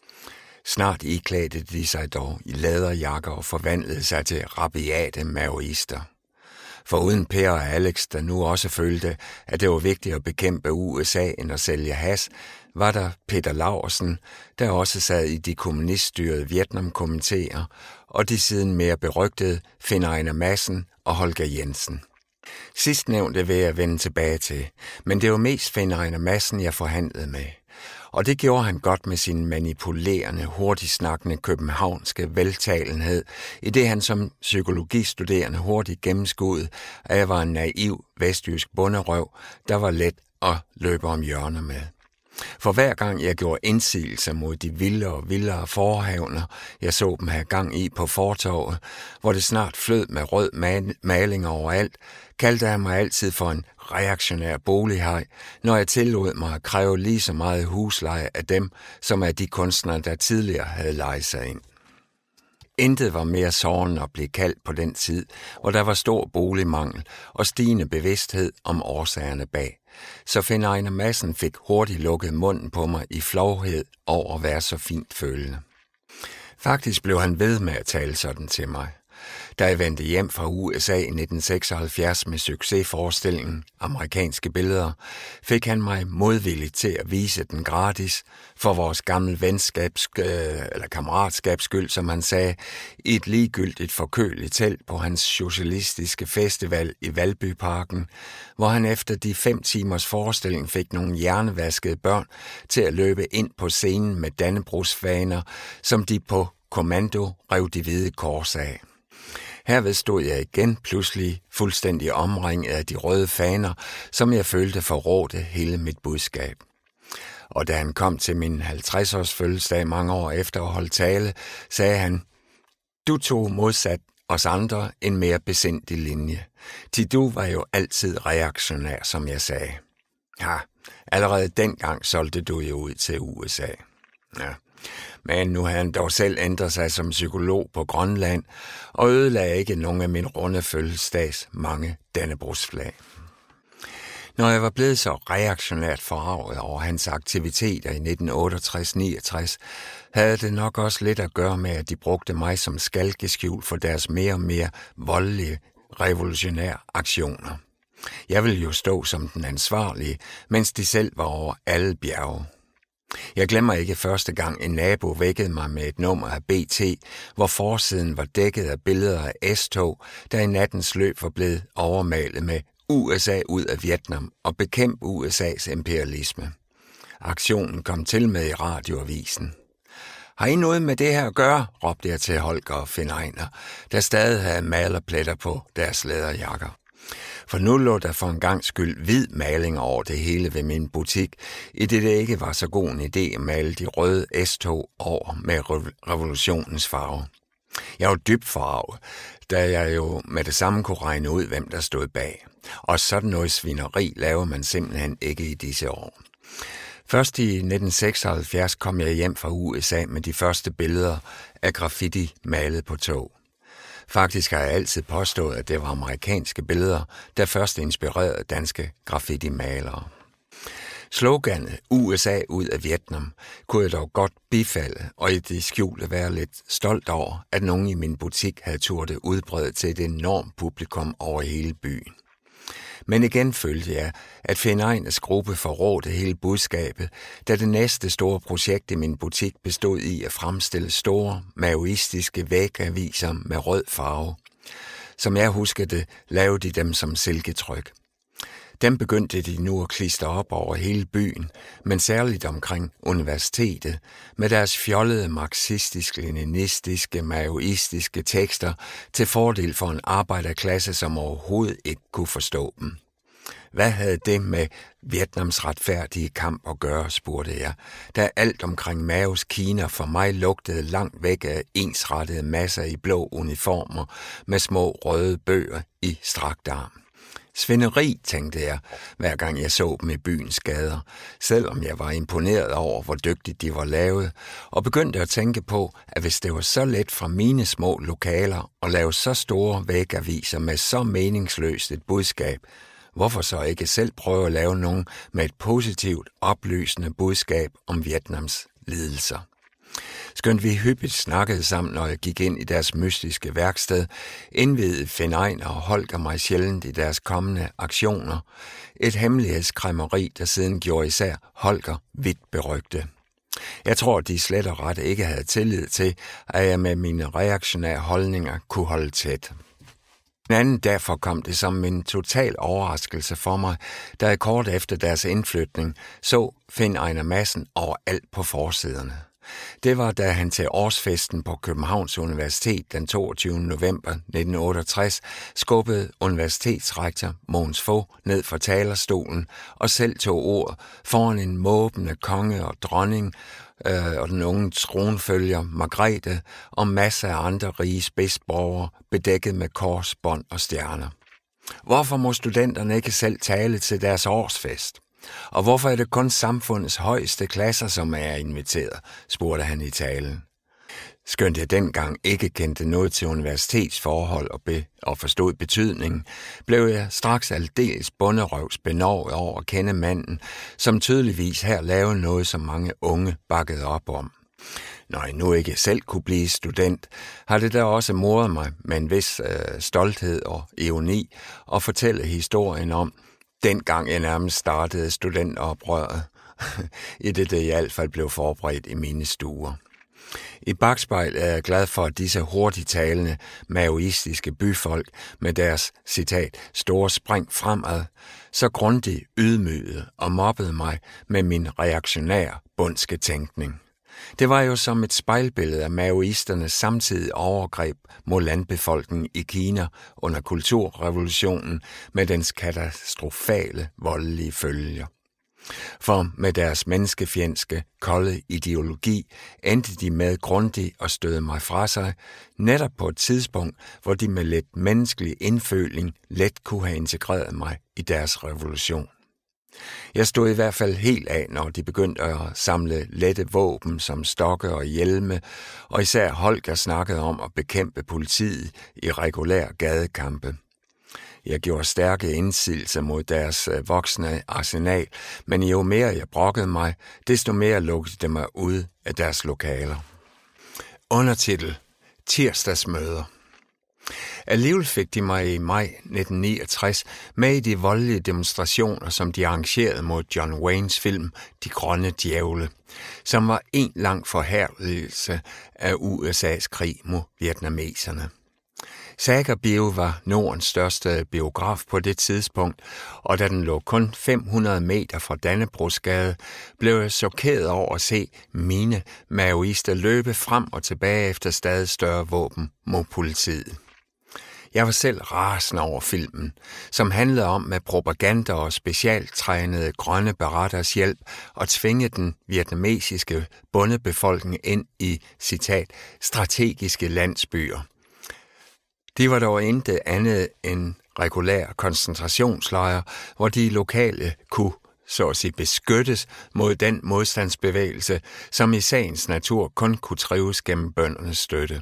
Snart iklædte de sig dog i læderjakker og forvandlede sig til rabiate maoister. For uden Per og Alex, der nu også følte, at det var vigtigt at bekæmpe USA end at sælge hash, var der Peter Laursen, der også sad i de kommuniststyrede Vietnam-komiteer, og de siden mere berygtede Finn Einar Madsen og Holger Jensen. Sidstnævnte vil jeg vende tilbage til, men det var mest Finn Einar Madsen, jeg forhandlede med. Og det gjorde han godt med sin manipulerende, hurtigsnakkende københavnske veltalenhed, i det han som psykologistuderende hurtigt gennemskuede, at jeg var en naiv vestjysk bonderøv, der var let at løbe om hjørner med. For hver gang jeg gjorde indsigelser mod de vildere og vildere forhavner, jeg så dem have gang i på fortovet, hvor det snart flød med rød maling overalt, kaldte jeg mig altid for en reaktionær bolighaj, når jeg tillod mig at kræve lige så meget husleje af dem, som af de kunstnere, der tidligere havde lejet sig ind. Intet var mere sårende at blive kaldt på den tid, hvor der var stor boligmangel og stigende bevidsthed om årsagerne bag. Så Finn Einar Madsen fik hurtigt lukket munden på mig i flovhed over at være så fint følende. Faktisk blev han ved med at tale sådan til mig, Da jeg vendte hjem fra USA i 1976 med succesforestillingen Amerikanske Billeder, fik han mig modvilligt til at vise den gratis for vores gamle kammeratskabs skyld, som han sagde, i et ligegyldigt forkøligt telt på hans socialistiske festival i Valbyparken, hvor han efter de 5 timers forestilling fik nogle hjernevaskede børn til at løbe ind på scenen med dannebrogsfaner, som de på kommando rev de hvide kors af. Herved stod jeg igen pludselig fuldstændig omringet af de røde faner, som jeg følte forrådte hele mit budskab. Og da han kom til min 50-års fødselsdag mange år efter at holde tale, sagde han, du tog modsat os andre en mere besindig linje. Du var jo altid reaktionær, som jeg sagde. Ja, allerede dengang solgte du jo ud til USA. Ja. Men nu har han dog selv ændret sig som psykolog på Grønland og ødelagde ikke nogen af min runde fødselsdags mange dannebrogsflag. Når jeg var blevet så reaktionært forarvet over hans aktiviteter i 1968-69, havde det nok også lidt at gøre med, at de brugte mig som skalkeskjul for deres mere og mere voldelige revolutionære aktioner. Jeg ville jo stå som den ansvarlige, mens de selv var over alle bjerge. Jeg glemmer ikke første gang en nabo vækkede mig med et nummer af BT, hvor forsiden var dækket af billeder af S-tog, der i nattens løb var blevet overmalet med USA ud af Vietnam og bekæmp USA's imperialisme. Aktionen kom til med i radioavisen. Har I noget med det her at gøre? Råbte jeg til Holger og Finn Einar, der stadig havde malerpletter på deres læderjakker. For nu lå der for en gang skyld hvid maling over det hele ved min butik, i det ikke var så god en idé at male de røde S-tog over med revolutionens farve. Jeg var dybt forarvet, da jeg jo med det samme kunne regne ud, hvem der stod bag. Og sådan noget svineri laver man simpelthen ikke i disse år. Først i 1976 kom jeg hjem fra USA med de første billeder af graffiti malet på tog. Faktisk har jeg altid påstået, at det var amerikanske billeder, der først inspirerede danske graffiti-malere. Sloganet USA ud af Vietnam kunne jeg dog godt bifalde, og i det skjulte være lidt stolt over, at nogen i min butik havde turdet udbrede til et enormt publikum over hele byen. Men igen følte jeg, at Finn Einars gruppe forrådte hele budskabet, da det næste store projekt i min butik bestod i at fremstille store, maoistiske vægaviser med rød farve. Som jeg husker det, lavede de dem som silketryk. Dem begyndte de nu at klistre op over hele byen, men særligt omkring universitetet, med deres fjollede marxistisk-leninistiske, maoistiske tekster til fordel for en arbejderklasse, som overhovedet ikke kunne forstå dem. Hvad havde det med Vietnams retfærdige kamp at gøre, spurgte jeg, da alt omkring Maos Kina for mig lugtede langt væk af ensrettede masser i blå uniformer med små røde bøger i strakt arm. Svineri, tænkte jeg, hver gang jeg så dem i byens gader, selvom jeg var imponeret over, hvor dygtigt de var lavet, og begyndte at tænke på, at hvis det var så let fra mine små lokaler at lave så store vægaviser med så meningsløst et budskab, hvorfor så ikke selv prøve at lave nogen med et positivt, oplysende budskab om Vietnams lidelser? Skønt vi hyppigt snakkede sammen, når jeg gik ind i deres mystiske værksted, indvidede Finn Einar og Holger mig sjældent i deres kommende aktioner. Et hemmelighedskræmmeri, der siden gjorde især Holger vidt berygte. Jeg tror, de slet og ret ikke havde tillid til, at jeg med mine reaktionære holdninger kunne holde tæt. En anden derfor kom det som en total overraskelse for mig, da jeg kort efter deres indflytning så Finn Einar Madsen overalt på forsiderne. Det var, da han til årsfesten på Københavns Universitet den 22. november 1968 skubbede universitetsrektor Mogens Fogh ned fra talerstolen og selv tog ord foran en måbende konge og dronning og den unge tronfølger Margrethe og masser af andre rige spidsborgere bedækket med kors, bånd og stjerner. Hvorfor må studenterne ikke selv tale til deres årsfest? Og hvorfor er det kun samfundets højeste klasser, som er inviteret, spurgte han i talen. Skønt jeg dengang ikke kendte noget til universitetsforhold og forstod betydningen, blev jeg straks aldeles bunderøvs benovet over at kende manden, som tydeligvis her lavede noget, som mange unge bakkede op om. Når jeg nu ikke selv kunne blive student, har det da også moret mig med en vis stolthed og ironi at fortælle historien om, dengang jeg nærmest startede studenteroprøret, i det i hvert fald blev forberedt i mine stuer. I bakspejl er jeg glad for, at disse hurtigt talende, maoistiske byfolk med deres, citat, store spring fremad, så grundigt ydmygede og mobbede mig med min reaktionære bundske tænkning. Det var jo som et spejlbillede af maoisternes samtidige overgreb mod landbefolkningen i Kina under kulturrevolutionen med dens katastrofale voldelige følger. For med deres menneskefjendske, kolde ideologi endte de med grundigt at støde mig fra sig, netop på et tidspunkt, hvor de med lidt menneskelig indføling let kunne have integreret mig i deres revolution. Jeg stod i hvert fald helt af, når de begyndte at samle lette våben som stokke og hjelme, og især Holger snakkede om at bekæmpe politiet i regulær gadekampe. Jeg gjorde stærke indsigelser mod deres voksne arsenal, men jo mere jeg brokkede mig, desto mere lukkede de mig ud af deres lokaler. Undertitel: Tirsdagsmøder. Alligevel fik de mig i maj 1969 med i de voldelige demonstrationer, som de arrangerede mod John Waynes film De Grønne Djævle, som var en lang forherligelse af USA's krig mod vietnameserne. Saga Bio var Nordens største biograf på det tidspunkt, og da den lå kun 500 meter fra Dannebrogsgade, blev jeg chokeret over at se mine maoister løbe frem og tilbage efter stadig større våben mod politiet. Jeg var selv rasende over filmen, som handlede om med propaganda og specialtrænede grønne beretters hjælp at tvinge den vietnamesiske bondebefolkning ind i, citat, strategiske landsbyer. De var dog intet andet end regulær koncentrationslejre, hvor de lokale kunne, så at sige, beskyttes mod den modstandsbevægelse, som i sagens natur kun kunne trives gennem bøndernes støtte.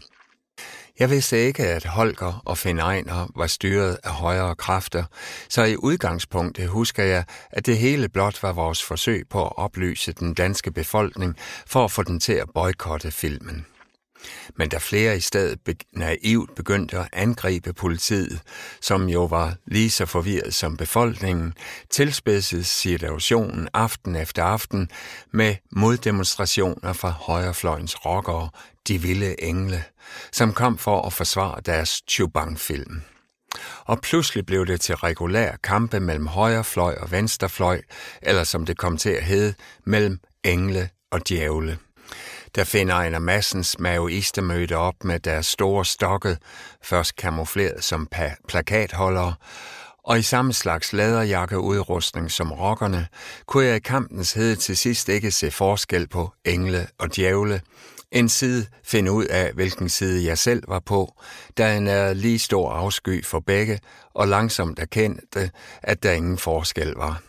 Jeg vidste ikke, at Holger og Finn Einar var styret af højere kræfter, så i udgangspunktet husker jeg, at det hele blot var vores forsøg på at oplyse den danske befolkning for at få den til at boykotte filmen. Men da flere i stedet naivt begyndte at angribe politiet, som jo var lige så forvirret som befolkningen, tilspidsedes situationen aften efter aften med moddemonstrationer fra højrefløjens rockere, de vilde engle, som kom for at forsvare deres Chubang-film. Og pludselig blev det til regulær kampe mellem højrefløj og venstrefløj, eller som det kom til at hedde, mellem engle og djævle. Da Finn Einar Madsens maoister mødte op med deres store stokke, først kamufleret som plakatholdere, og i samme slags læderjakkeudrustning som rockerne, kunne jeg i kampens hede til sidst ikke se forskel på engle og djævle, en side finde ud af, hvilken side jeg selv var på, da en er lige stor afsky for begge, og langsomt erkendte, at der ingen forskel var.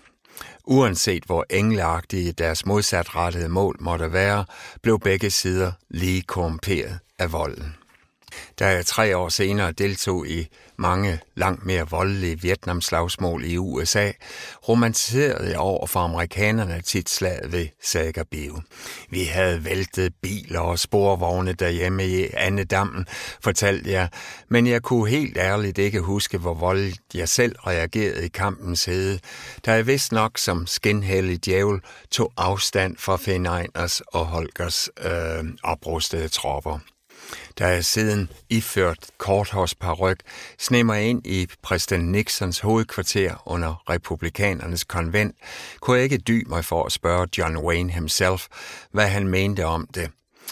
Uanset hvor engleagtige deres modsatrettede mål måtte være, blev begge sider lige korrumperet af volden. Da jeg 3 år senere deltog i mange langt mere voldelige Vietnamslagsmål i USA, romantiserede jeg over for amerikanerne tit slaget ved Saga Bio. Vi havde væltet biler og sporvogne derhjemme i Annedammen, fortalte jeg, men jeg kunne helt ærligt ikke huske, hvor voldeligt jeg selv reagerede i kampens hede, da jeg vist nok som skinhellig djævel tog afstand fra Finn Einars og Holgers oprustede tropper. Da jeg siden iført korthårsparyk sneg mig ind i præsident Nixons hovedkvarter under republikanernes konvent, kunne jeg ikke dy mig for at spørge John Wayne himself, hvad han mente om det,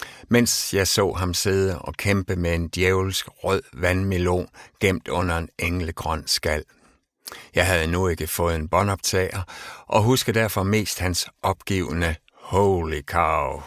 mens jeg så ham sidde og kæmpe med en djævelsk rød vandmelon gemt under en englegrøn skal. Jeg havde nu ikke fået en båndoptager, og husker derfor mest hans opgivende "Holy cow".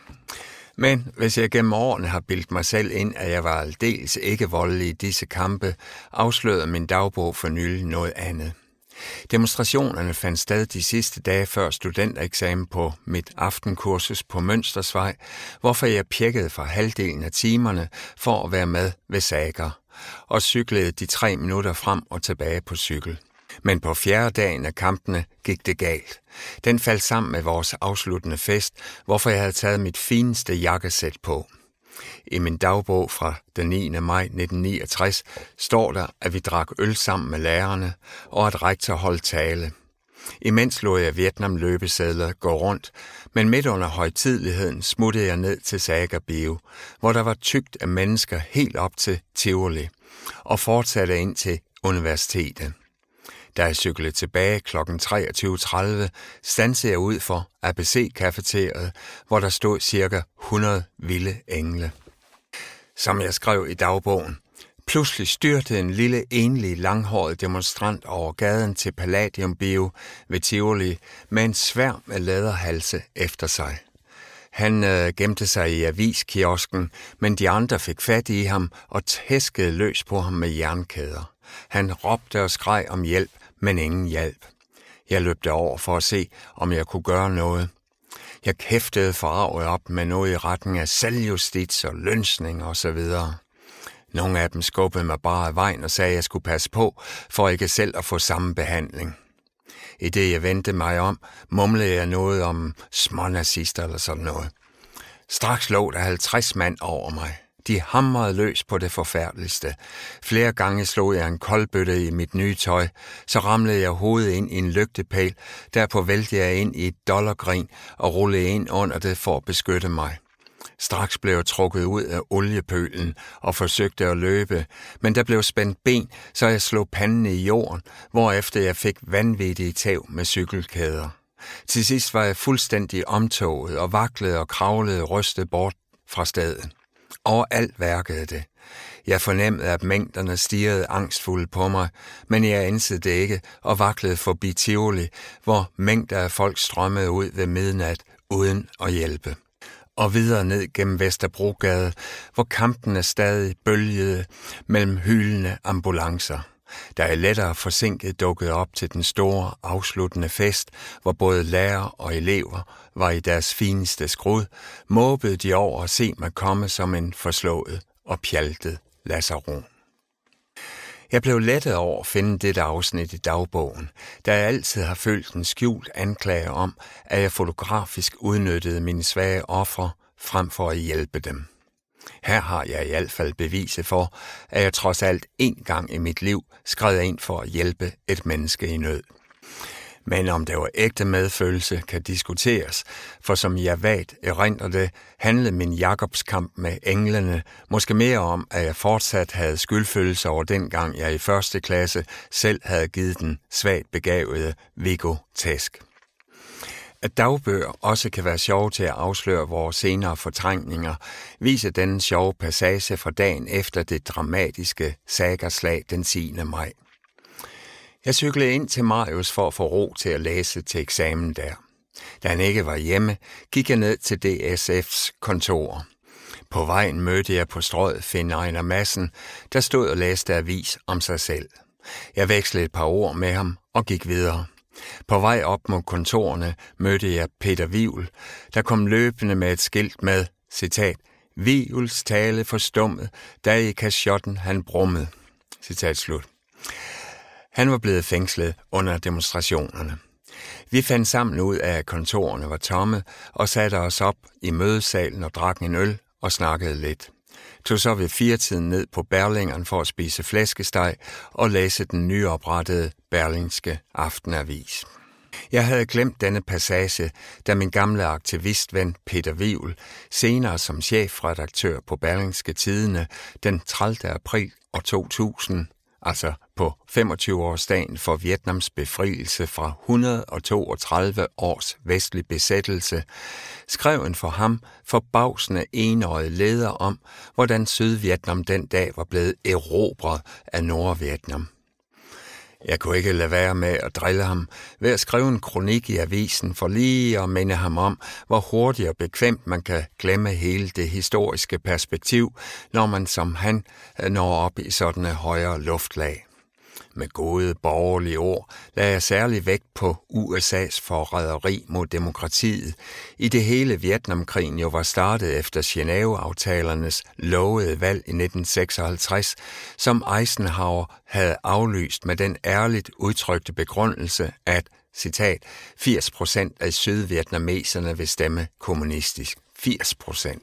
Men hvis jeg gennem årene har bildt mig selv ind, at jeg var aldeles ikke voldelig i disse kampe, afslørede min dagbog for nylig noget andet. Demonstrationerne fandt sted de sidste dage før studentereksamen på mit aftenkursus på Mønstersvej, hvorfor jeg pjekkede fra halvdelen af timerne for at være med ved Sager, og cyklede de 3 minutter frem og tilbage på cykel. Men på 4. dagen af kampene gik det galt. Den faldt sammen med vores afsluttende fest, hvorfor jeg havde taget mit fineste jakkesæt på. I min dagbog fra den 9. maj 1969 står der, at vi drak øl sammen med lærerne, og at rektor holdt tale. Imens lod jeg Vietnam-løbesedler gå rundt, men midt under højtideligheden smuttede jeg ned til Saga Bio, hvor der var tykt af mennesker helt op til Tivoli, og fortsatte ind til universitetet. Da jeg cyklede tilbage kl. 23.30, standsede jeg ud for ABC-cafeteriet, hvor der stod ca. 100 vilde engle. Som jeg skrev i dagbogen, pludselig styrtede en lille enlig langhåret demonstrant over gaden til Palladium Bio ved Tivoli med en sværm af læderhalse efter sig. Han gemte sig i aviskiosken, men de andre fik fat i ham og tæskede løs på ham med jernkæder. Han råbte og skreg om hjælp, men ingen hjælp. Jeg løb over for at se, om jeg kunne gøre noget. Jeg kæftede forarvet op med noget i retning af selvjustits og lønsning osv. Nogle af dem skubbede mig bare af vejen og sagde, at jeg skulle passe på, for ikke selv at få samme behandling. I det jeg vendte mig om, mumlede jeg noget om smånazister eller sådan noget. Straks lå der 50 mand over mig. De hamrede løs på det forfærdeligste. Flere gange slog jeg en koldbøtte i mit nye tøj, så ramlede jeg hovedet ind i en lygtepæl, derpå vælte jeg ind i et dollargrin og rullede ind under det for at beskytte mig. Straks blev jeg trukket ud af oliepølen og forsøgte at løbe, men der blev spændt ben, så jeg slog panden i jorden, hvorefter jeg fik vanvittige tæv med cykelkæder. Til sidst var jeg fuldstændig omtoget og vaklede og kravlede rystet bort fra stedet. Overalt værkede det. Jeg fornemmede, at mængderne stirrede angstfuldt på mig, men jeg ansede det ikke og vaklede forbi Tivoli, hvor mængder af folk strømmede ud ved midnat uden at hjælpe. Og videre ned gennem Vesterbrogade, hvor kampene stadig bølgede mellem hylende ambulancer. Da jeg lettere forsinket dukkede op til den store afsluttende fest, hvor både lærere og elever var i deres fineste skrud, måbede de over at se mig komme som en forslået og pjaltet lasaron. Jeg blev lettet over at finde dette afsnit i dagbogen, da jeg altid har følt en skjult anklage om, at jeg fotografisk udnyttede mine svage ofre frem for at hjælpe dem. Her har jeg i hvert fald beviset for, at jeg trods alt én gang i mit liv skred ind for at hjælpe et menneske i nød. Men om det var ægte medfølelse, kan diskuteres, for som jeg vagt erindrer det, handlede min Jakobskamp med englene måske mere om, at jeg fortsat havde skyldfølelse over dengang jeg i 1. klasse selv havde givet den svagt begavede Viggo tæsk. At dagbøger også kan være sjove til at afsløre vores senere fortrængninger, viser denne sjove passage fra dagen efter det dramatiske Sagerslag den 10. maj. Jeg cyklede ind til Marius for at få ro til at læse til eksamen der. Da han ikke var hjemme, gik jeg ned til DSF's kontor. På vejen mødte jeg på Strøget Finn Einar Madsen, der stod og læste avis om sig selv. Jeg vekslede et par ord med ham og gik videre. På vej op mod kontorerne mødte jeg Peter Wivel, der kom løbende med et skilt med, citat, Wivels tale forstummet, da i kasjotten han brummede, citat slut. Han var blevet fængslet under demonstrationerne. Vi fandt sammen ud af, at kontorerne var tomme, og satte os op i mødesalen og drak en øl og snakkede lidt. Tog så ved 4-tiden ned på Berlingeren for at spise flæskesteg og læse den nyoprettede Berlingske Aftenavis. Jeg havde glemt denne passage, da min gamle aktivistven Peter Wivel, senere som chefredaktør på Berlingske Tidende den 30. april 2000, altså på 25-årsdagen for Vietnams befrielse fra 132 års vestlig besættelse, skrev en for ham forbavsende enøjet leder om, hvordan Sydvietnam den dag var blevet erobret af Nordvietnam. Jeg kunne ikke lade være med at drille ham ved at skrive en kronik i avisen for lige at minde ham om, hvor hurtigt og bekvemt man kan glemme hele det historiske perspektiv, når man som han når op i sådanne højere luftlag. Med gode borgerlige ord lagde jeg særlig vægt på USA's forræderi mod demokratiet, i det hele Vietnamkrigen jo var startet efter Genève-aftalernes lovede valg i 1956, som Eisenhower havde aflyst med den ærligt udtrykte begrundelse, at, citat, 80% af sydvietnameserne vil stemme kommunistisk. 80%.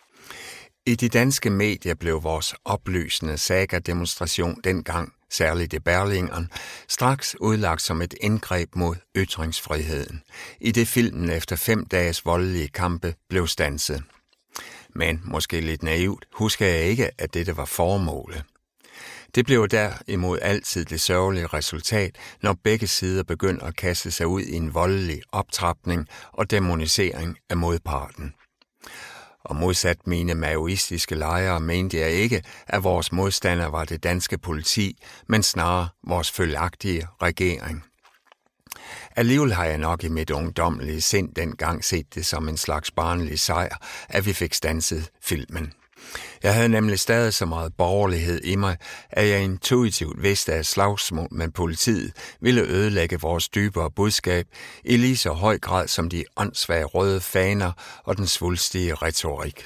I de danske medier blev vores oplysende saga-demonstration dengang, særligt i Berlingeren, straks udlagt som et indgreb mod ytringsfriheden, i det filmen efter 5 dages voldelige kampe blev standset. Men, måske lidt naivt, husker jeg ikke, at dette var formålet. Det blev derimod altid det sørgelige resultat, når begge sider begynder at kaste sig ud i en voldelig optrapning og dæmonisering af modparten. Og modsat mine maoistiske lejre mente jeg ikke, at vores modstander var det danske politi, men snarere vores følgeagtige regering. Alligevel har jeg nok i mit ungdommelige sind dengang set det som en slags barnlig sejr, at vi fik standset filmen. Jeg havde nemlig stadig så meget borgerlighed i mig, at jeg intuitivt vidste, at slagsmål med politiet ville ødelægge vores dybere budskab i lige så høj grad som de åndssvage røde faner og den svulstige retorik.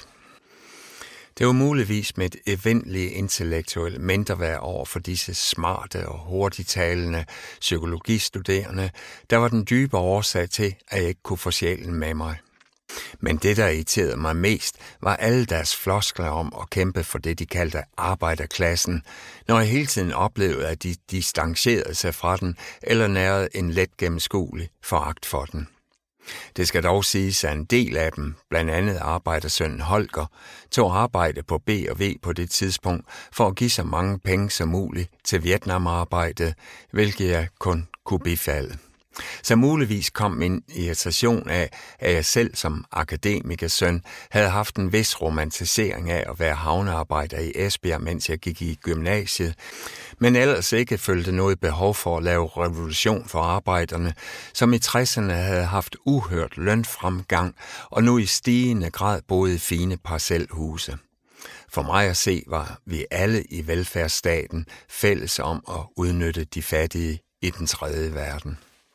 Det var muligvis med et evindeligt intellektuelt mindreværd over for disse smarte og hurtigtalende psykologistuderende, der var den dybe årsag til, at jeg ikke kunne få sjælen med mig. Men det, der irriterede mig mest, var alle deres floskler om at kæmpe for det, de kaldte arbejderklassen, når jeg hele tiden oplevede, at de distancerede sig fra den eller nærede en let gennemskuelig foragt for den. Det skal dog siges, at en del af dem, blandt andet arbejdersønnen Holger, tog arbejde på B&V på det tidspunkt for at give så mange penge som muligt til Vietnamarbejdet, hvilket jeg kun kunne bifalde. Så muligvis kom min irritation af, at jeg selv som akademikersøn havde haft en vis romantisering af at være havnearbejder i Esbjerg, mens jeg gik i gymnasiet, men ellers ikke følte noget behov for at lave revolution for arbejderne, som i 60'erne havde haft uhørt lønfremgang og nu i stigende grad boede i fine parcelhuse. For mig at se var vi alle i velfærdsstaten fælles om at udnytte de fattige i den tredje verden.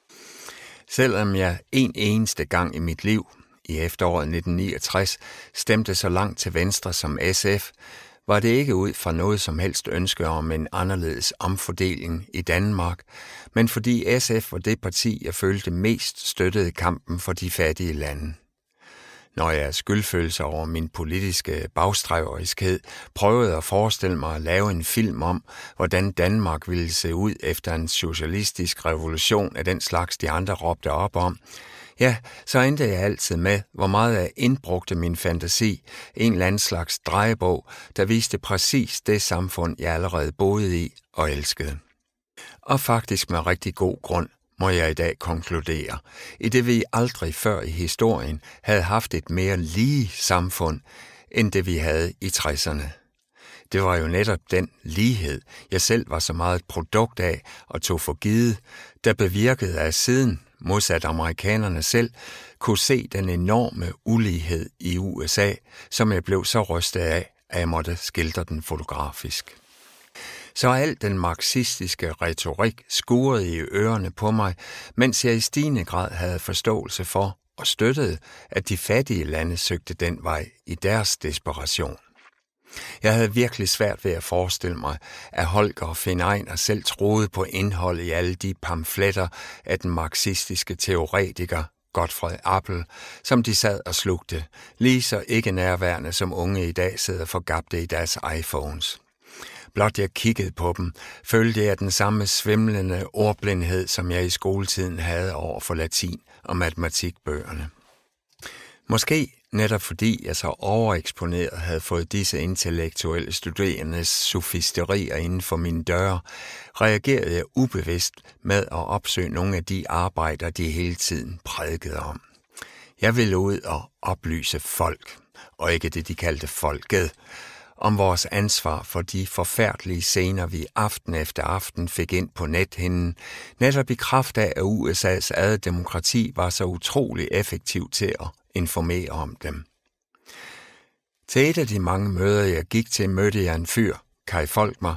Selvom jeg en eneste gang i mit liv, i efteråret 1969, stemte så langt til venstre som SF, var det ikke ud fra noget som helst ønske om en anderledes omfordeling i Danmark, men fordi SF var det parti, jeg følte mest støttede kampen for de fattige lande. Når jeg skyldfølelse over min politiske bagstræveriskhed prøvede at forestille mig at lave en film om, hvordan Danmark ville se ud efter en socialistisk revolution af den slags, de andre råbte op om, ja, så endte jeg altid med, hvor meget jeg indbrugte min fantasi, en eller anden slags drejebog, der viste præcis det samfund, jeg allerede boede i og elskede. Og faktisk med rigtig god grund, må jeg i dag konkludere, i det vi aldrig før i historien havde haft et mere lige samfund, end det vi havde i 60'erne. Det var jo netop den lighed, jeg selv var så meget et produkt af og tog for givet, der bevirkede, at siden, modsat amerikanerne selv, kunne se den enorme ulighed i USA, som jeg blev så rystet af, at jeg måtte skildre den fotografisk. Så al den marxistiske retorik skurede i ørerne på mig, mens jeg i stigende grad havde forståelse for og støttede, at de fattige lande søgte den vej i deres desperation. Jeg havde virkelig svært ved at forestille mig, at Holger og Finn Einar selv troede på indholdet i alle de pamfletter af den marxistiske teoretiker Gottfried Appel, som de sad og slugte, lige så ikke nærværende som unge i dag sidder forgabte i deres iPhones. Blot jeg kiggede på dem, følte jeg den samme svimlende ordblindhed, som jeg i skoletiden havde over for latin og matematikbøgerne. Måske netop fordi jeg så overeksponeret havde fået disse intellektuelle studerendes sofisterier inden for mine døre, reagerede jeg ubevidst med at opsøge nogle af de arbejder, de hele tiden prædikede om. Jeg ville ud og oplyse folk, og ikke det, de kaldte folket, om vores ansvar for de forfærdelige scener, vi aften efter aften fik ind på nethinden, netop i kraft af, at USA's eget demokrati var så utrolig effektiv til at informere om dem. Til et af de mange møder, jeg gik til, mødte jeg en fyr, Kai Folkmar,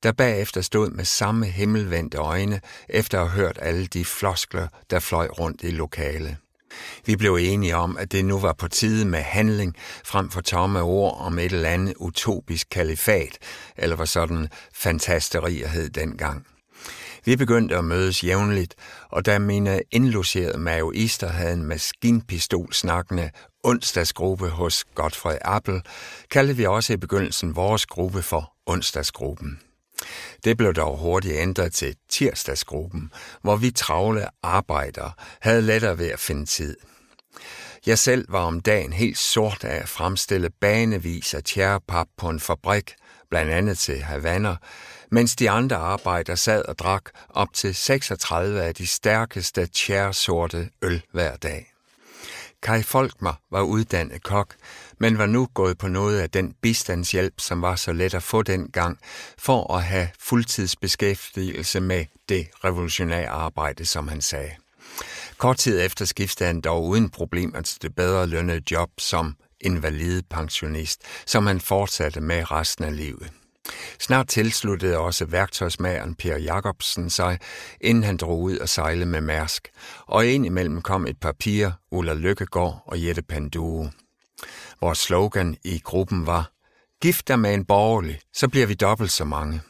der bagefter stod med samme himmelvendte øjne, efter at have hørt alle de floskler, der fløj rundt i lokalet. Vi blev enige om, at det nu var på tide med handling, frem for tomme ord om et eller andet utopisk kalifat, eller hvad sådan fantasterier hed dengang. Vi begyndte at mødes jævnligt, og da mine indlogerede maoister havde en maskinpistol snakkende onsdagsgruppe hos Godfred Appel, kaldte vi også i begyndelsen vores gruppe for onsdagsgruppen. Det blev dog hurtigt ændret til tirsdagsgruppen, hvor vi travle arbejdere havde lettere ved at finde tid. Jeg selv var om dagen helt sort af at fremstille banevis af tjærepap på en fabrik, blandt andet til Havana, mens de andre arbejdere sad og drak op til 36 af de stærkeste tjæresorte øl hver dag. Kai Folkmar var uddannet kok, men var nu gået på noget af den bistandshjælp, som var så let at få dengang, for at have fuldtidsbeskæftigelse med det revolutionære arbejde, som han sagde. Kort tid efter skiftede han dog uden problemer til det bedre lønnede job som invalidepensionist, som han fortsatte med resten af livet. Snart tilsluttede også værktøjsmageren Per Jacobsen sig, inden han drog ud og sejlede med Mærsk, og indimellem kom et par piger, Ulla Lykkegaard og Jette Panduro. Vores slogan i gruppen var, gift dig med en borgerlig, så bliver vi dobbelt så mange.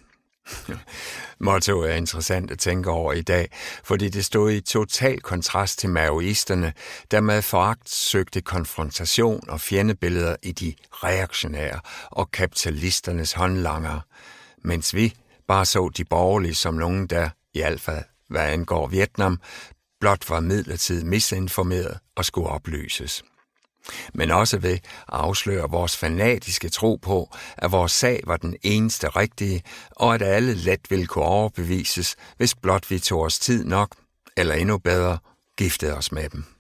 Motto er interessant at tænke over i dag, fordi det stod i total kontrast til maoisterne, der med foragt søgte konfrontation og fjendebilleder i de reaktionære og kapitalisternes håndlangere, mens vi bare så de borgerlige som nogen, der, i alt fald hvad angår Vietnam, blot var midlertidigt misinformeret og skulle oplyses. Men også ved at afsløre vores fanatiske tro på, at vores sag var den eneste rigtige, og at alle let ville kunne overbevises, hvis blot vi tog os tid nok, eller endnu bedre, giftede os med dem.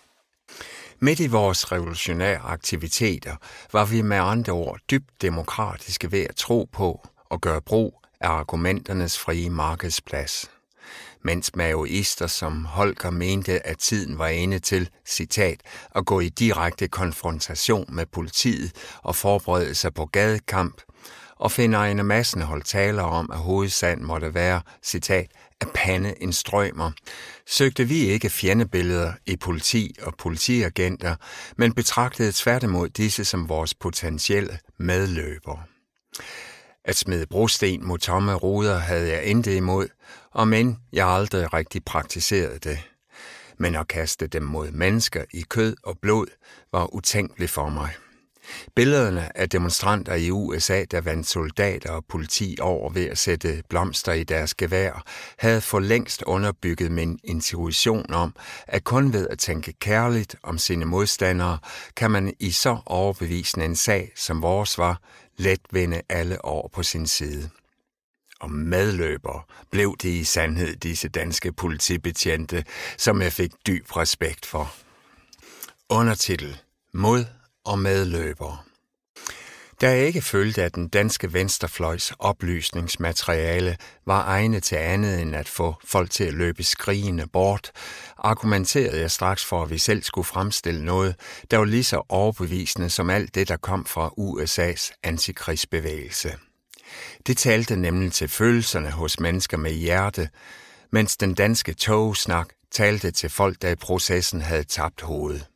Midt i vores revolutionære aktiviteter var vi med andre ord dybt demokratiske ved at tro på og gøre brug af argumenternes frie markedsplads. Mens maoister som Holger mente, at tiden var inde til, citat, at gå i direkte konfrontation med politiet og forberede sig på gadekamp, og finder Ejner Madsen holdt taler om, at hovedsagen måtte være, citat, at pande en strømmer, søgte vi ikke fjendebilleder i politi og politiagenter, men betragtede tværtimod disse som vores potentielle medløbere. At smide brosten mod tomme ruder havde jeg intet imod, og men jeg aldrig rigtig praktiserede det. Men at kaste dem mod mennesker i kød og blod var utænkeligt for mig. Billederne af demonstranter i USA, der vandt soldater og politi over ved at sætte blomster i deres gevær, havde for længst underbygget min intuition om, at kun ved at tænke kærligt om sine modstandere, kan man i så overbevisende en sag, som vores var, let vinde alle over på sin side. Og medløbere blev det i sandhed disse danske politibetjente, som jeg fik dyb respekt for. Undertitel: Mod og medløbere. Da jeg ikke følte, at den danske venstrefløjs oplysningsmateriale var egnet til andet end at få folk til at løbe skrigende bort, argumenterede jeg straks for, at vi selv skulle fremstille noget, der var lige så overbevisende som alt det, der kom fra USA's antikrigsbevægelse. Det talte nemlig til følelserne hos mennesker med hjerte, mens den danske togsnak talte til folk, der i processen havde tabt hovedet.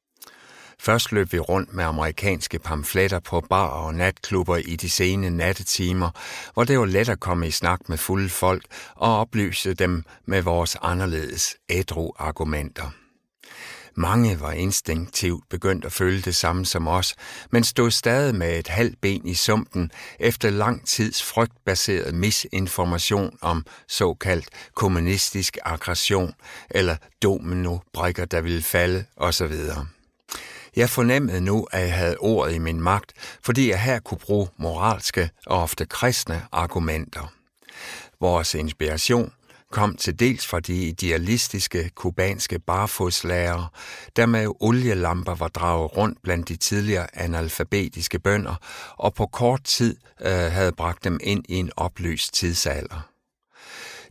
Først løb vi rundt med amerikanske pamfletter på bar og natklubber i de sene nattetimer, hvor det var let at komme i snak med fulde folk og oplyse dem med vores anderledes ædru argumenter. Mange var instinktivt begyndt at føle det samme som os, men stod stadig med et halvt ben i sumpen efter lang tids frygtbaseret misinformation om såkaldt kommunistisk aggression eller dominobrikker, der ville falde osv. Jeg fornemmede nu, at jeg havde ordet i min magt, fordi jeg her kunne bruge moralske og ofte kristne argumenter. Vores inspiration kom til dels fra de idealistiske kubanske barfodslærere, der med olielamper var draget rundt blandt de tidligere analfabetiske bønder, og på kort tid havde bragt dem ind i en oplyst tidsalder.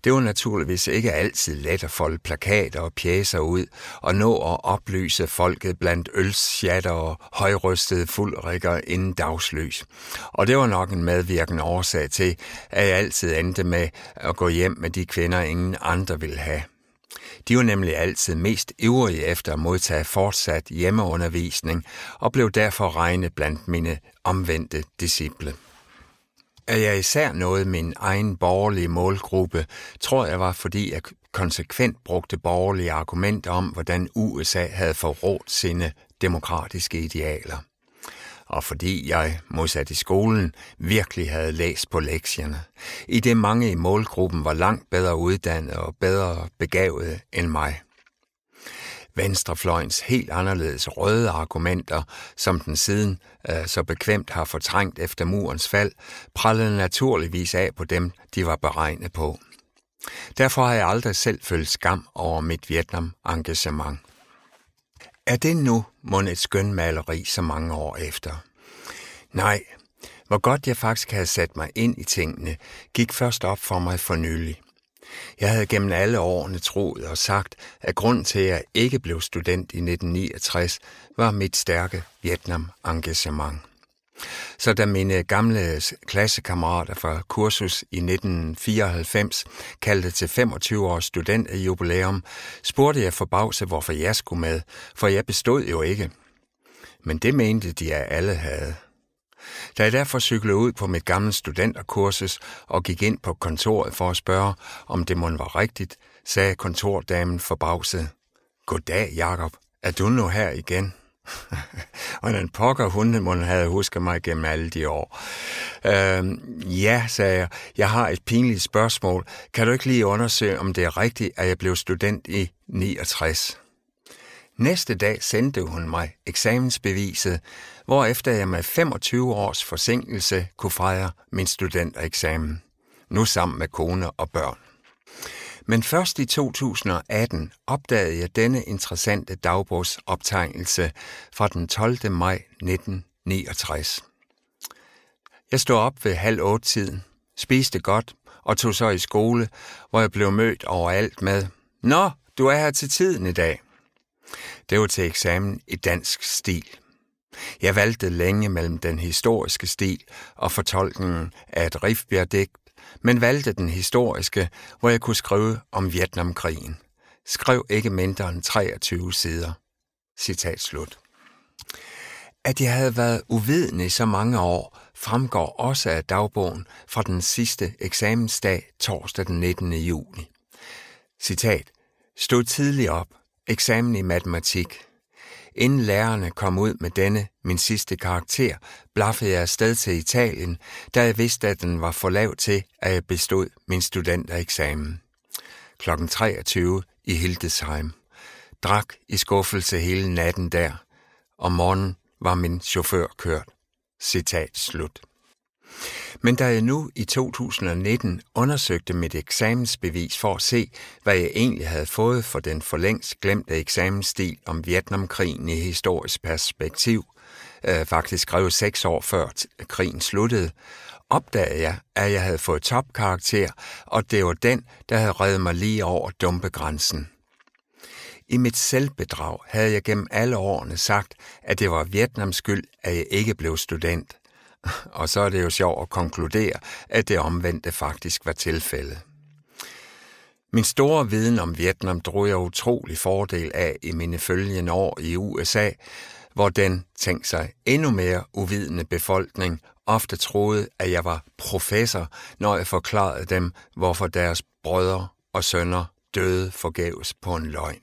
Det var naturligvis ikke altid let at folde plakater og pjecer ud og nå at oplyse folket blandt ølsjatter og højrystede fuldrikker inden dagslys. Og det var nok en medvirkende årsag til, at jeg altid endte med at gå hjem med de kvinder, ingen andre ville have. De var nemlig altid mest ivrige efter at modtage fortsat hjemmeundervisning og blev derfor regnet blandt mine omvendte disciple. At jeg især nåede min egen borgerlige målgruppe, tror jeg var, fordi jeg konsekvent brugte borgerlige argumenter om, hvordan USA havde forrådt sine demokratiske idealer. Og fordi jeg, modsat i skolen, virkelig havde læst på lektierne, i det mange i målgruppen var langt bedre uddannet og bedre begavede end mig. Venstrefløjens helt anderledes røde argumenter, som den siden så bekvemt har fortrængt efter murens fald, prallede naturligvis af på dem, de var beregnet på. Derfor har jeg aldrig selv følt skam over mit Vietnam-engagement. Er det nu mon et skønmaleri så mange år efter? Nej, hvor godt jeg faktisk havde sat mig ind i tingene, gik først op for mig for nylig. Jeg havde gennem alle årene troet og sagt, at grunden til, at jeg ikke blev student i 1969, var mit stærke Vietnam-engagement. Så da mine gamle klassekammerater fra kursus i 1994 kaldte til 25 års studenterjubilæum, spurgte jeg forbavset, hvorfor jeg skulle med, for jeg bestod jo ikke. Men det mente de, at alle havde. Da jeg derfor cyklede ud på mit gamle studenterkursus og gik ind på kontoret for at spørge, om det måtte var rigtigt, sagde kontordamen forbavset: "Goddag, Jakob. Er du nu her igen?" Og den pokker hundemund havde husket mig gennem alle de år. Ja, sagde jeg. Jeg har et pinligt spørgsmål. Kan du ikke lige undersøge, om det er rigtigt, at jeg blev student i 69? Næste dag sendte hun mig eksamensbeviset, hvorefter jeg med 25 års forsinkelse kunne fejre min studentereksamen. Nu sammen med kone og børn. Men først i 2018 opdagede jeg denne interessante dagbogsoptegnelse fra den 12. maj 1969. Jeg stod op ved 7:30, spiste godt og tog så i skole, hvor jeg blev mødt overalt med: "Nå, du er her til tiden i dag." Det var til eksamen i dansk stil. Jeg valgte længe mellem den historiske stil og fortolkningen af et Rifbjerg-digt, men valgte den historiske, hvor jeg kunne skrive om Vietnamkrigen. Skrev ikke mindre end 23 sider. Citat slut. At jeg havde været uvidende i så mange år, fremgår også af dagbogen fra den sidste eksamensdag, torsdag den 19. juni. Citat: "Stod tidligt op. Eksamen i matematik. Inden lærerne kom ud med denne, min sidste karakter, blaffede jeg afsted til Italien, da jeg vidste, at den var for lav til, at jeg bestod min studentereksamen. Klokken 23 i Hildesheim. Drak i skuffelse hele natten der. Om morgenen var min chauffør kørt." Citat slut. Men da jeg nu i 2019 undersøgte mit eksamensbevis for at se, hvad jeg egentlig havde fået for den for længst glemte eksamensstil om Vietnamkrigen i historisk perspektiv, faktisk skrev 6 år før krigen sluttede, opdagede jeg, at jeg havde fået topkarakter, og det var den, der havde reddet mig lige over dumpegrænsen. I mit selvbedrag havde jeg gennem alle årene sagt, at det var Vietnams skyld, at jeg ikke blev student. Og så er det jo sjovt at konkludere, at det omvendte faktisk var tilfældet. Min store viden om Vietnam drog jeg utrolig fordel af i mine følgende år i USA, hvor den, tænkte sig, endnu mere uvidende befolkning ofte troede, at jeg var professor, når jeg forklarede dem, hvorfor deres brødre og sønner døde forgæves på en løgn.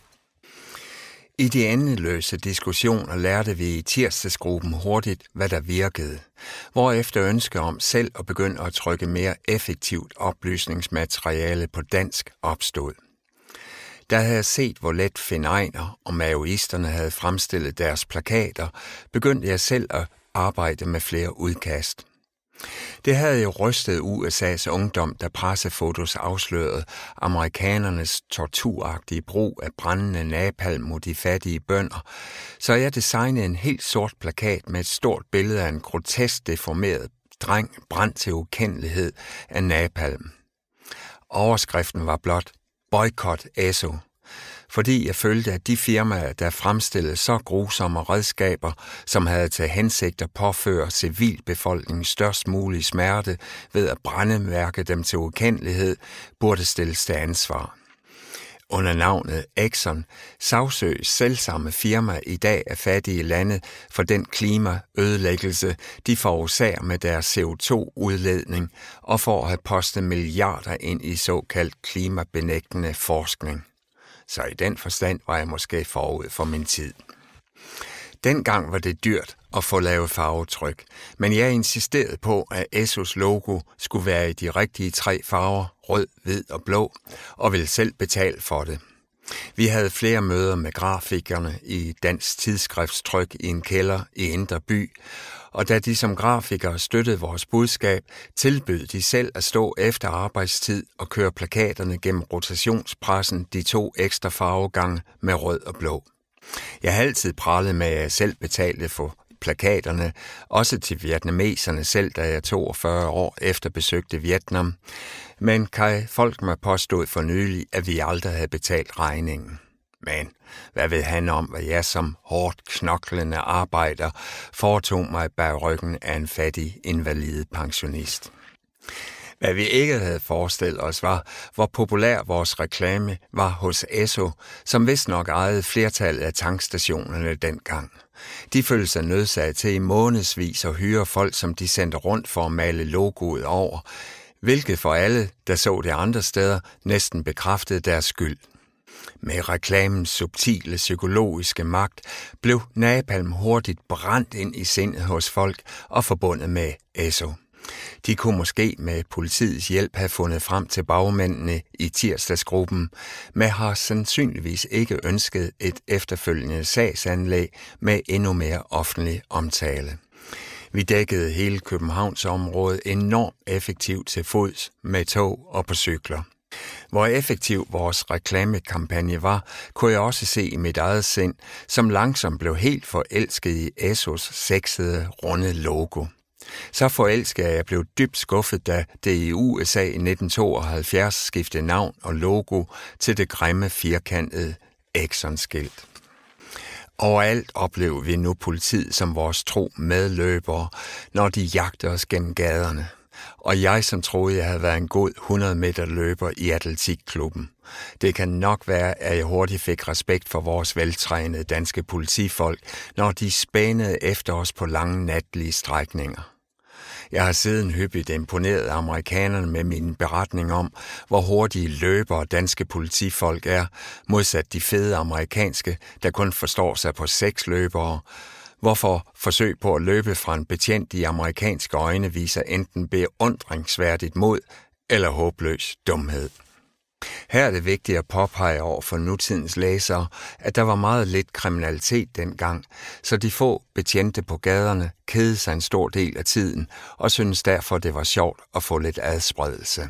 I de endeløse diskussioner lærte vi i tirsdagsgruppen hurtigt, hvad der virkede, hvorefter ønske om selv at begynde at trykke mere effektivt oplysningsmateriale på dansk opstod. Da jeg havde set, hvor let Finn Einar og maoisterne havde fremstillet deres plakater, begyndte jeg selv at arbejde med flere udkast. Det havde jo rystet USA's ungdom, da pressefotos afslørede amerikanernes torturagtige brug af brændende napalm mod de fattige bønder, så jeg designede en helt sort plakat med et stort billede af en grotesk deformeret dreng brændt til ukendelighed af napalm. Overskriften var blot Boykot Esso, fordi jeg følte, at de firmaer, der fremstillede så grusomme redskaber, som havde til hensigt at påføre civilbefolkningen størst mulig smerte ved at brændemærke dem til ukendelighed, burde stilles til ansvar. Under navnet Exxon sagsøges selvsamme firma i dag af fattige lande for den klimaødelæggelse, de forårsager med deres CO2-udledning og for at have postet milliarder ind i såkaldt klimabenægtende forskning. Så i den forstand var jeg måske forud for min tid. Dengang var det dyrt at få lavet farvetryk, men jeg insisterede på, at Essos logo skulle være i de rigtige 3 farver, rød, hvid og blå, og ville selv betale for det. Vi havde flere møder med grafikerne i Dansk Tidsskrifttryk i en kælder i Indre By, og da de som grafikere støttede vores budskab, tilbød de selv at stå efter arbejdstid og køre plakaterne gennem rotationspressen de 2 ekstra farvegange med rød og blå. Jeg har altid pralet med, at jeg selv betalte for plakaterne, også til vietnameserne selv, da jeg 42 år efter besøgte Vietnam. Men Kai Folkmar påstod for nylig, at vi aldrig havde betalt regningen. Men hvad ved han om, hvad jeg som hårdt knoklende arbejder foretog mig bag ryggen af en fattig invalid pensionist? Hvad vi ikke havde forestillet os var, hvor populær vores reklame var hos Esso, som vist nok ejede flertallet af tankstationerne dengang. De følte sig nødsaget til i månedsvis at hyre folk, som de sendte rundt for at male logoet over, hvilket for alle, der så det andre steder, næsten bekræftede deres skyld. Med reklamens subtile psykologiske magt blev napalm hurtigt brændt ind i sindet hos folk og forbundet med Esso. De kunne måske med politiets hjælp have fundet frem til bagmændene i tirsdagsgruppen, men har sandsynligvis ikke ønsket et efterfølgende sagsanlæg med endnu mere offentlig omtale. Vi dækkede hele Københavnsområdet enormt effektivt til fods, med tog og på cykler. Hvor effektiv vores reklamekampagne var, kunne jeg også se i mit eget sind, som langsomt blev helt forelsket i Essos sexede, runde logo. Så forelskede jeg blev dybt skuffet, da det i USA i 1972 skiftede navn og logo til det grimme firkantede Exxon-skilt. Overalt oplever vi nu politiet som vores tro medløbere, når de jagter os gennem gaderne. Og jeg, som troede, jeg havde været en god 100 meter løber i atletikklubben. Det kan nok være, at jeg hurtigt fik respekt for vores veltrænede danske politifolk, når de spænede efter os på lange natlige strækninger. Jeg har siden hyppigt imponeret amerikanerne med min beretning om, hvor hurtige løbere danske politifolk er, modsat de fede amerikanske, der kun forstår sig på 6 løbere. Hvorfor forsøg på at løbe fra en betjent i amerikanske øjne viser enten beundringsværdigt mod eller håbløs dumhed. Her er det vigtigt at påpege over for nutidens læsere, at der var meget lidt kriminalitet dengang, så de få betjente på gaderne kedede sig en stor del af tiden og syntes derfor, det var sjovt at få lidt adspredelse.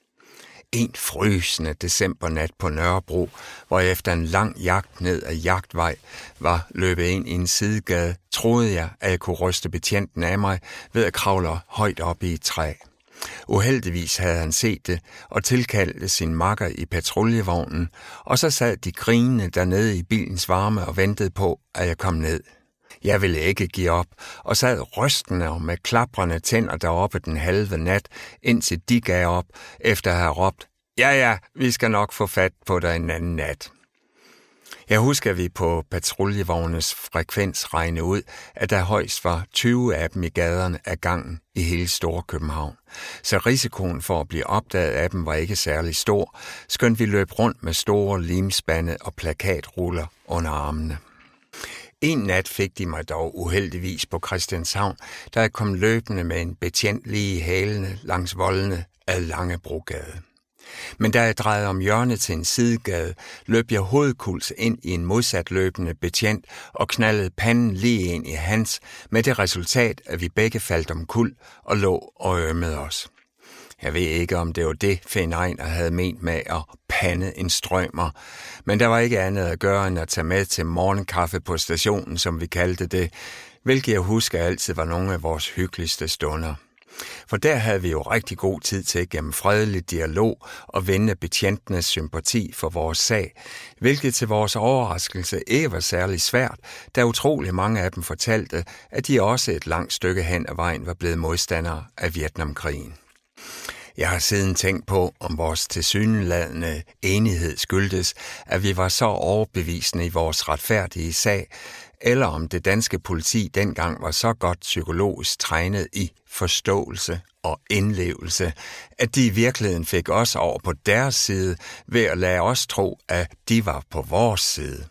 En frysende decembernat på Nørrebro, hvor jeg efter en lang jagt ned ad Jagtvej var løbet ind i en sidegade, troede jeg, at jeg kunne ryste betjenten af mig ved at kravle højt op i et træ. Uheldigvis havde han set det og tilkaldte sin makker i patruljevognen, og så sad de grinende dernede i bilens varme og ventede på, at jeg kom ned. Jeg ville ikke give op, og sad rystende og med klaprende tænder deroppe den halve nat, indtil de gav op, efter at have råbt, ja, vi skal nok få fat på dig en anden nat. Jeg husker, at vi på patruljevognes frekvens regnede ud, at der højst var 20 af dem i gaderne af gangen i hele Store København. Så risikoen for at blive opdaget af dem var ikke særlig stor, skønt vi løb rundt med store limspande og plakatruller under armene. En nat fik de mig dog uheldigvis på Christianshavn, da jeg kom løbende med en betjent lige i hælene langs voldene ad Langebrogade. Men da jeg drejede om hjørnet til en sidegade, løb jeg hovedkuls ind i en modsat løbende betjent og knaldede panden lige ind i hans, med det resultat, at vi begge faldt omkuld og lå og ømmede os. Jeg ved ikke, om det var det, Finn Einar havde ment med at pande en strømmer, men der var ikke andet at gøre end at tage med til morgenkaffe på stationen, som vi kaldte det, hvilket jeg husker altid var nogle af vores hyggeligste stunder. For der havde vi jo rigtig god tid til gennem fredelig dialog og vinde betjentenes sympati for vores sag, hvilket til vores overraskelse ikke var særlig svært, da utrolig mange af dem fortalte, at de også et langt stykke hen ad vejen var blevet modstandere af Vietnamkrigen. Jeg har siden tænkt på, om vores tilsyneladende enighed skyldtes, at vi var så overbevisende i vores retfærdige sag, eller om det danske politi dengang var så godt psykologisk trænet i forståelse og indlevelse, at de i virkeligheden fik os over på deres side ved at lade os tro, at de var på vores side.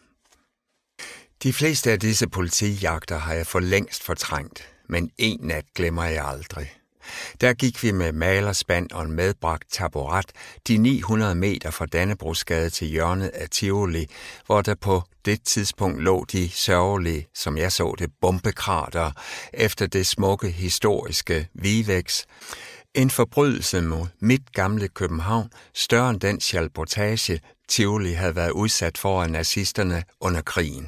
De fleste af disse politijagter har jeg for længst fortrængt, men en nat glemmer jeg aldrig. Der gik vi med malerspand og en medbragt taburet de 900 meter fra Dannebrogsgade til hjørnet af Tivoli, hvor der på det tidspunkt lå de sørgelige, som jeg så det, bombekrater efter det smukke historiske Vivex. En forbrydelse mod mit gamle København, større end den schalburtage Tivoli havde været udsat for af nazisterne under krigen.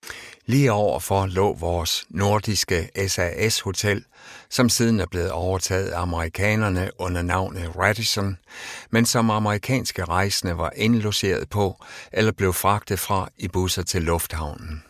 Lige overfor lå vores nordiske SAS-hotel, som siden er blevet overtaget af amerikanerne under navnet Radisson, men som amerikanske rejsende var indlogeret på eller blev fragtet fra i busser til lufthavnen.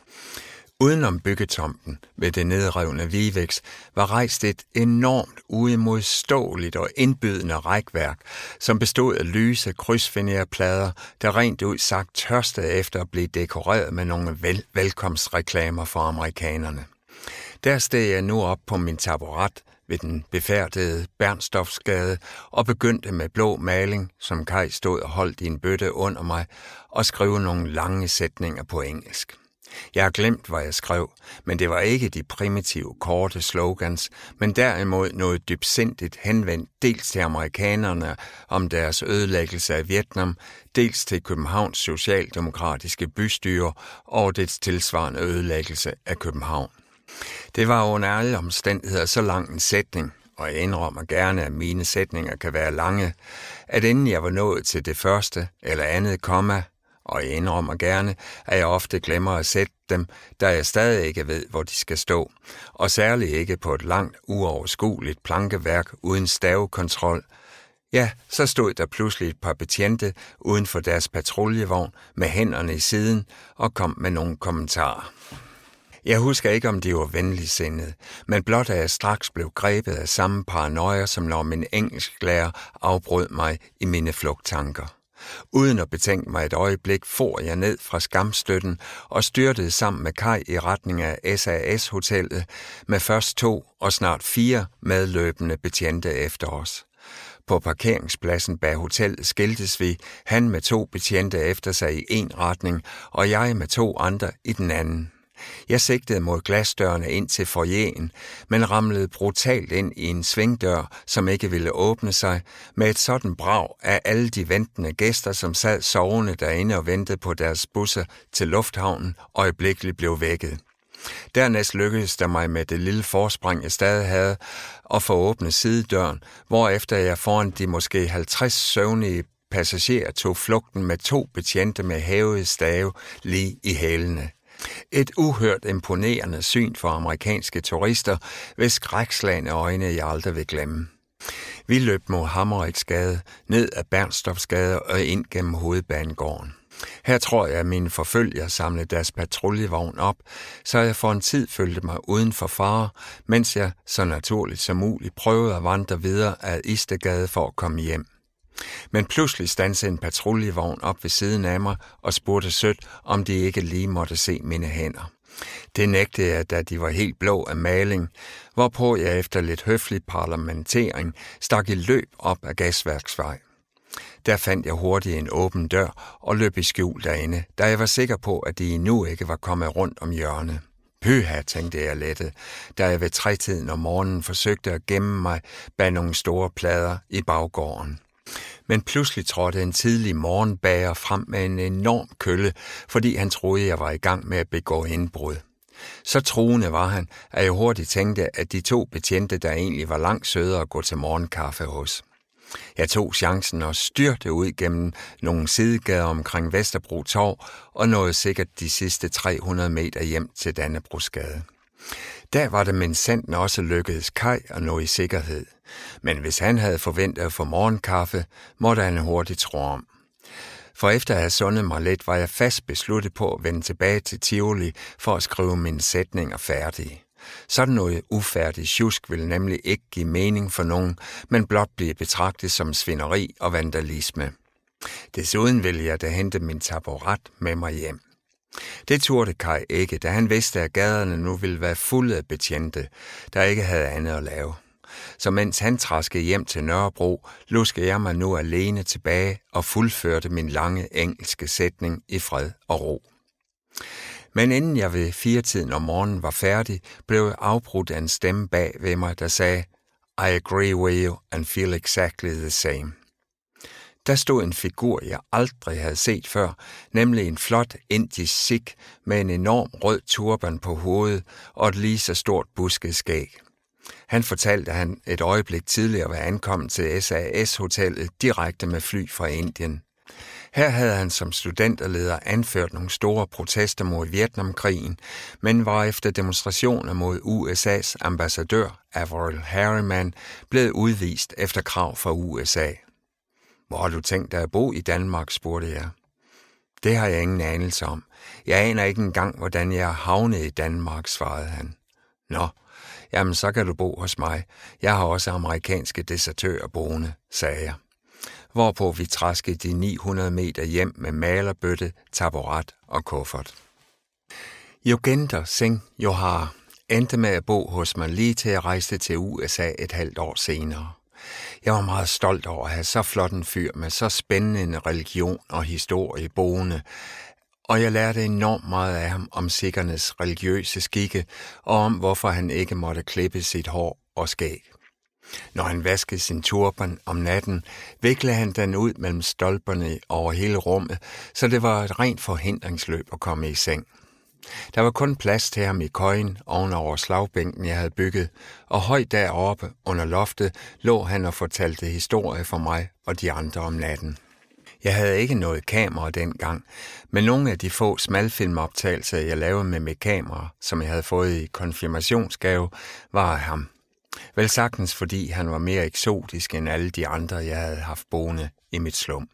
Udenom byggetomten ved det nedrevne Vivex var rejst et enormt uimodståeligt og indbydende rækværk, som bestod af lyse krydsfinerplader, der rent ud sagt tørstede efter at blive dekoreret med nogle velkomstreklamer for amerikanerne. Der steg jeg nu op på min taburet ved den befærdede Bernstorffsgade og begyndte med blå maling, som Kai stod og holdt i en bøtte under mig, og skrive nogle lange sætninger på engelsk. Jeg har glemt, hvad jeg skrev, men det var ikke de primitive, korte slogans, men derimod noget dybsindigt henvendt dels til amerikanerne om deres ødelæggelse af Vietnam, dels til Københavns socialdemokratiske bystyre og dets tilsvarende ødelæggelse af København. Det var under alle omstændigheder så lang en sætning, og jeg indrømmer gerne, at mine sætninger kan være lange, at inden jeg var nået til det første eller andet komma, og jeg indrømmer gerne, at jeg ofte glemmer at sætte dem, da jeg stadig ikke ved, hvor de skal stå, og særligt ikke på et langt, uoverskueligt plankeværk uden stavekontrol. Ja, så stod der pludselig et par betjente uden for deres patruljevogn med hænderne i siden og kom med nogle kommentarer. Jeg husker ikke, om de var venligsindede, men blot at jeg straks blev grebet af samme paranoia, som når min engelsklærer afbrød mig i mine flugttanker. Uden at betænke mig et øjeblik, for jeg ned fra skamstøtten og styrtede sammen med Kai i retning af SAS-hotellet med først 2 og snart 4 medløbende betjente efter os. På parkeringspladsen bag hotellet skiltes vi, han med 2 betjente efter sig i en retning, og jeg med 2 andre i den anden. Jeg sigtede mod glasdørene ind til foyeren, men ramlede brutalt ind i en svingdør, som ikke ville åbne sig, med et sådan brag af alle de ventende gæster, som sad sovende derinde og ventede på deres busser til lufthavnen, øjeblikkeligt blev vækket. Dernæst lykkedes det mig med det lille forspring, jeg stadig havde, at få åbnet sidedøren, hvorefter jeg foran de måske 50 søvnige passagerer tog flugten med 2 betjente med hævede stave lige i hælene. Et uhørt imponerende syn for amerikanske turister, hvis skrækslagne øjne jeg aldrig vil glemme. Vi løb mod Hammeriksgade, ned ad Bernstorffsgade og ind gennem Hovedbanegården. Her tror jeg, at mine forfølgere samlede deres patruljevogn op, så jeg for en tid følte mig uden for fare, mens jeg så naturligt som muligt prøvede at vandre videre ad Istedgade for at komme hjem. Men pludselig standsede en patruljevogn op ved siden af mig og spurgte sødt, om de ikke lige måtte se mine hænder. Det nægtede jeg, da de var helt blå af maling, hvorpå jeg efter lidt høflig parlamentering stak i løb op ad Gasværksvej. Der fandt jeg hurtigt en åben dør og løb i skjul derinde, da jeg var sikker på, at de endnu ikke var kommet rundt om hjørnet. Pyha, tænkte jeg lettet, da jeg ved 3-tiden om morgenen forsøgte at gemme mig bag nogle store plader i baggården. Men pludselig trådte en tidlig morgenbager frem med en enorm kølle, fordi han troede, jeg var i gang med at begå indbrud. Så truende var han, at jeg hurtigt tænkte, at de 2 betjente, der egentlig var langt sødere at gå til morgenkaffe hos. Jeg tog chancen og styrte ud gennem nogle sidegader omkring Vesterbro Torv og nåede sikkert de sidste 300 meter hjem til Dannebrogsgade. Der var det minsandten også lykkedes Kai at nå i sikkerhed, men hvis han havde forventet at få morgenkaffe, måtte han hurtigt tro om. For efter at have sundet mig lidt, var jeg fast besluttet på at vende tilbage til Tivoli for at skrive mine sætninger færdige. Sådan noget ufærdigt sjusk ville nemlig ikke give mening for nogen, men blot blive betragtet som svineri og vandalisme. Desuden ville jeg da hente min taburet med mig hjem. Det turde Kai ikke, da han vidste, at gaderne nu ville være fulde af betjente, der ikke havde andet at lave. Så mens han traskede hjem til Nørrebro, luskede jeg mig nu alene tilbage og fuldførte min lange engelske sætning i fred og ro. Men inden jeg ved 4-tiden om morgenen var færdig, blev jeg afbrudt af en stemme bag ved mig, der sagde, I agree with you and feel exactly the same. Der stod en figur, jeg aldrig havde set før, nemlig en flot indisk sikh med en enorm rød turban på hovedet og et lige så stort busket skæg. Han fortalte, at han et øjeblik tidligere var ankommet til SAS-hotellet direkte med fly fra Indien. Her havde han som studenterleder anført nogle store protester mod Vietnamkrigen, men var efter demonstrationer mod USA's ambassadør, Averell Harriman, blevet udvist efter krav fra USA. Hvor har du tænkt dig at bo i Danmark, spurgte jeg. Det har jeg ingen anelse om. Jeg aner ikke engang, hvordan jeg er havnet i Danmark, svarede han. Nå, jamen så kan du bo hos mig. Jeg har også amerikanske desertører boende, sagde jeg. Hvorpå vi traskede de 900 meter hjem med malerbøtte, taburet og kuffert. Yogendra Singh Johar endte med at bo hos mig lige til jeg rejste til USA et halvt år senere. Jeg var meget stolt over at have så flot en fyr med så spændende en religion og historie boende, og jeg lærte enormt meget af ham om sikkernes religiøse skikke og om hvorfor han ikke måtte klippe sit hår og skæg. Når han vaskede sin turban om natten, viklede han den ud mellem stolperne over hele rummet, så det var et rent forhindringsløb at komme i seng. Der var kun plads til ham i køjen ovenover slagbænken, jeg havde bygget, og højt deroppe under loftet lå han og fortalte historie for mig og de andre om natten. Jeg havde ikke noget kamera dengang, men nogle af de få smalfilmoptagelser, jeg lavede med mit kamera, som jeg havde fået i konfirmationsgave, var af ham. Vel sagtens, fordi han var mere eksotisk end alle de andre, jeg havde haft boende i mit slum.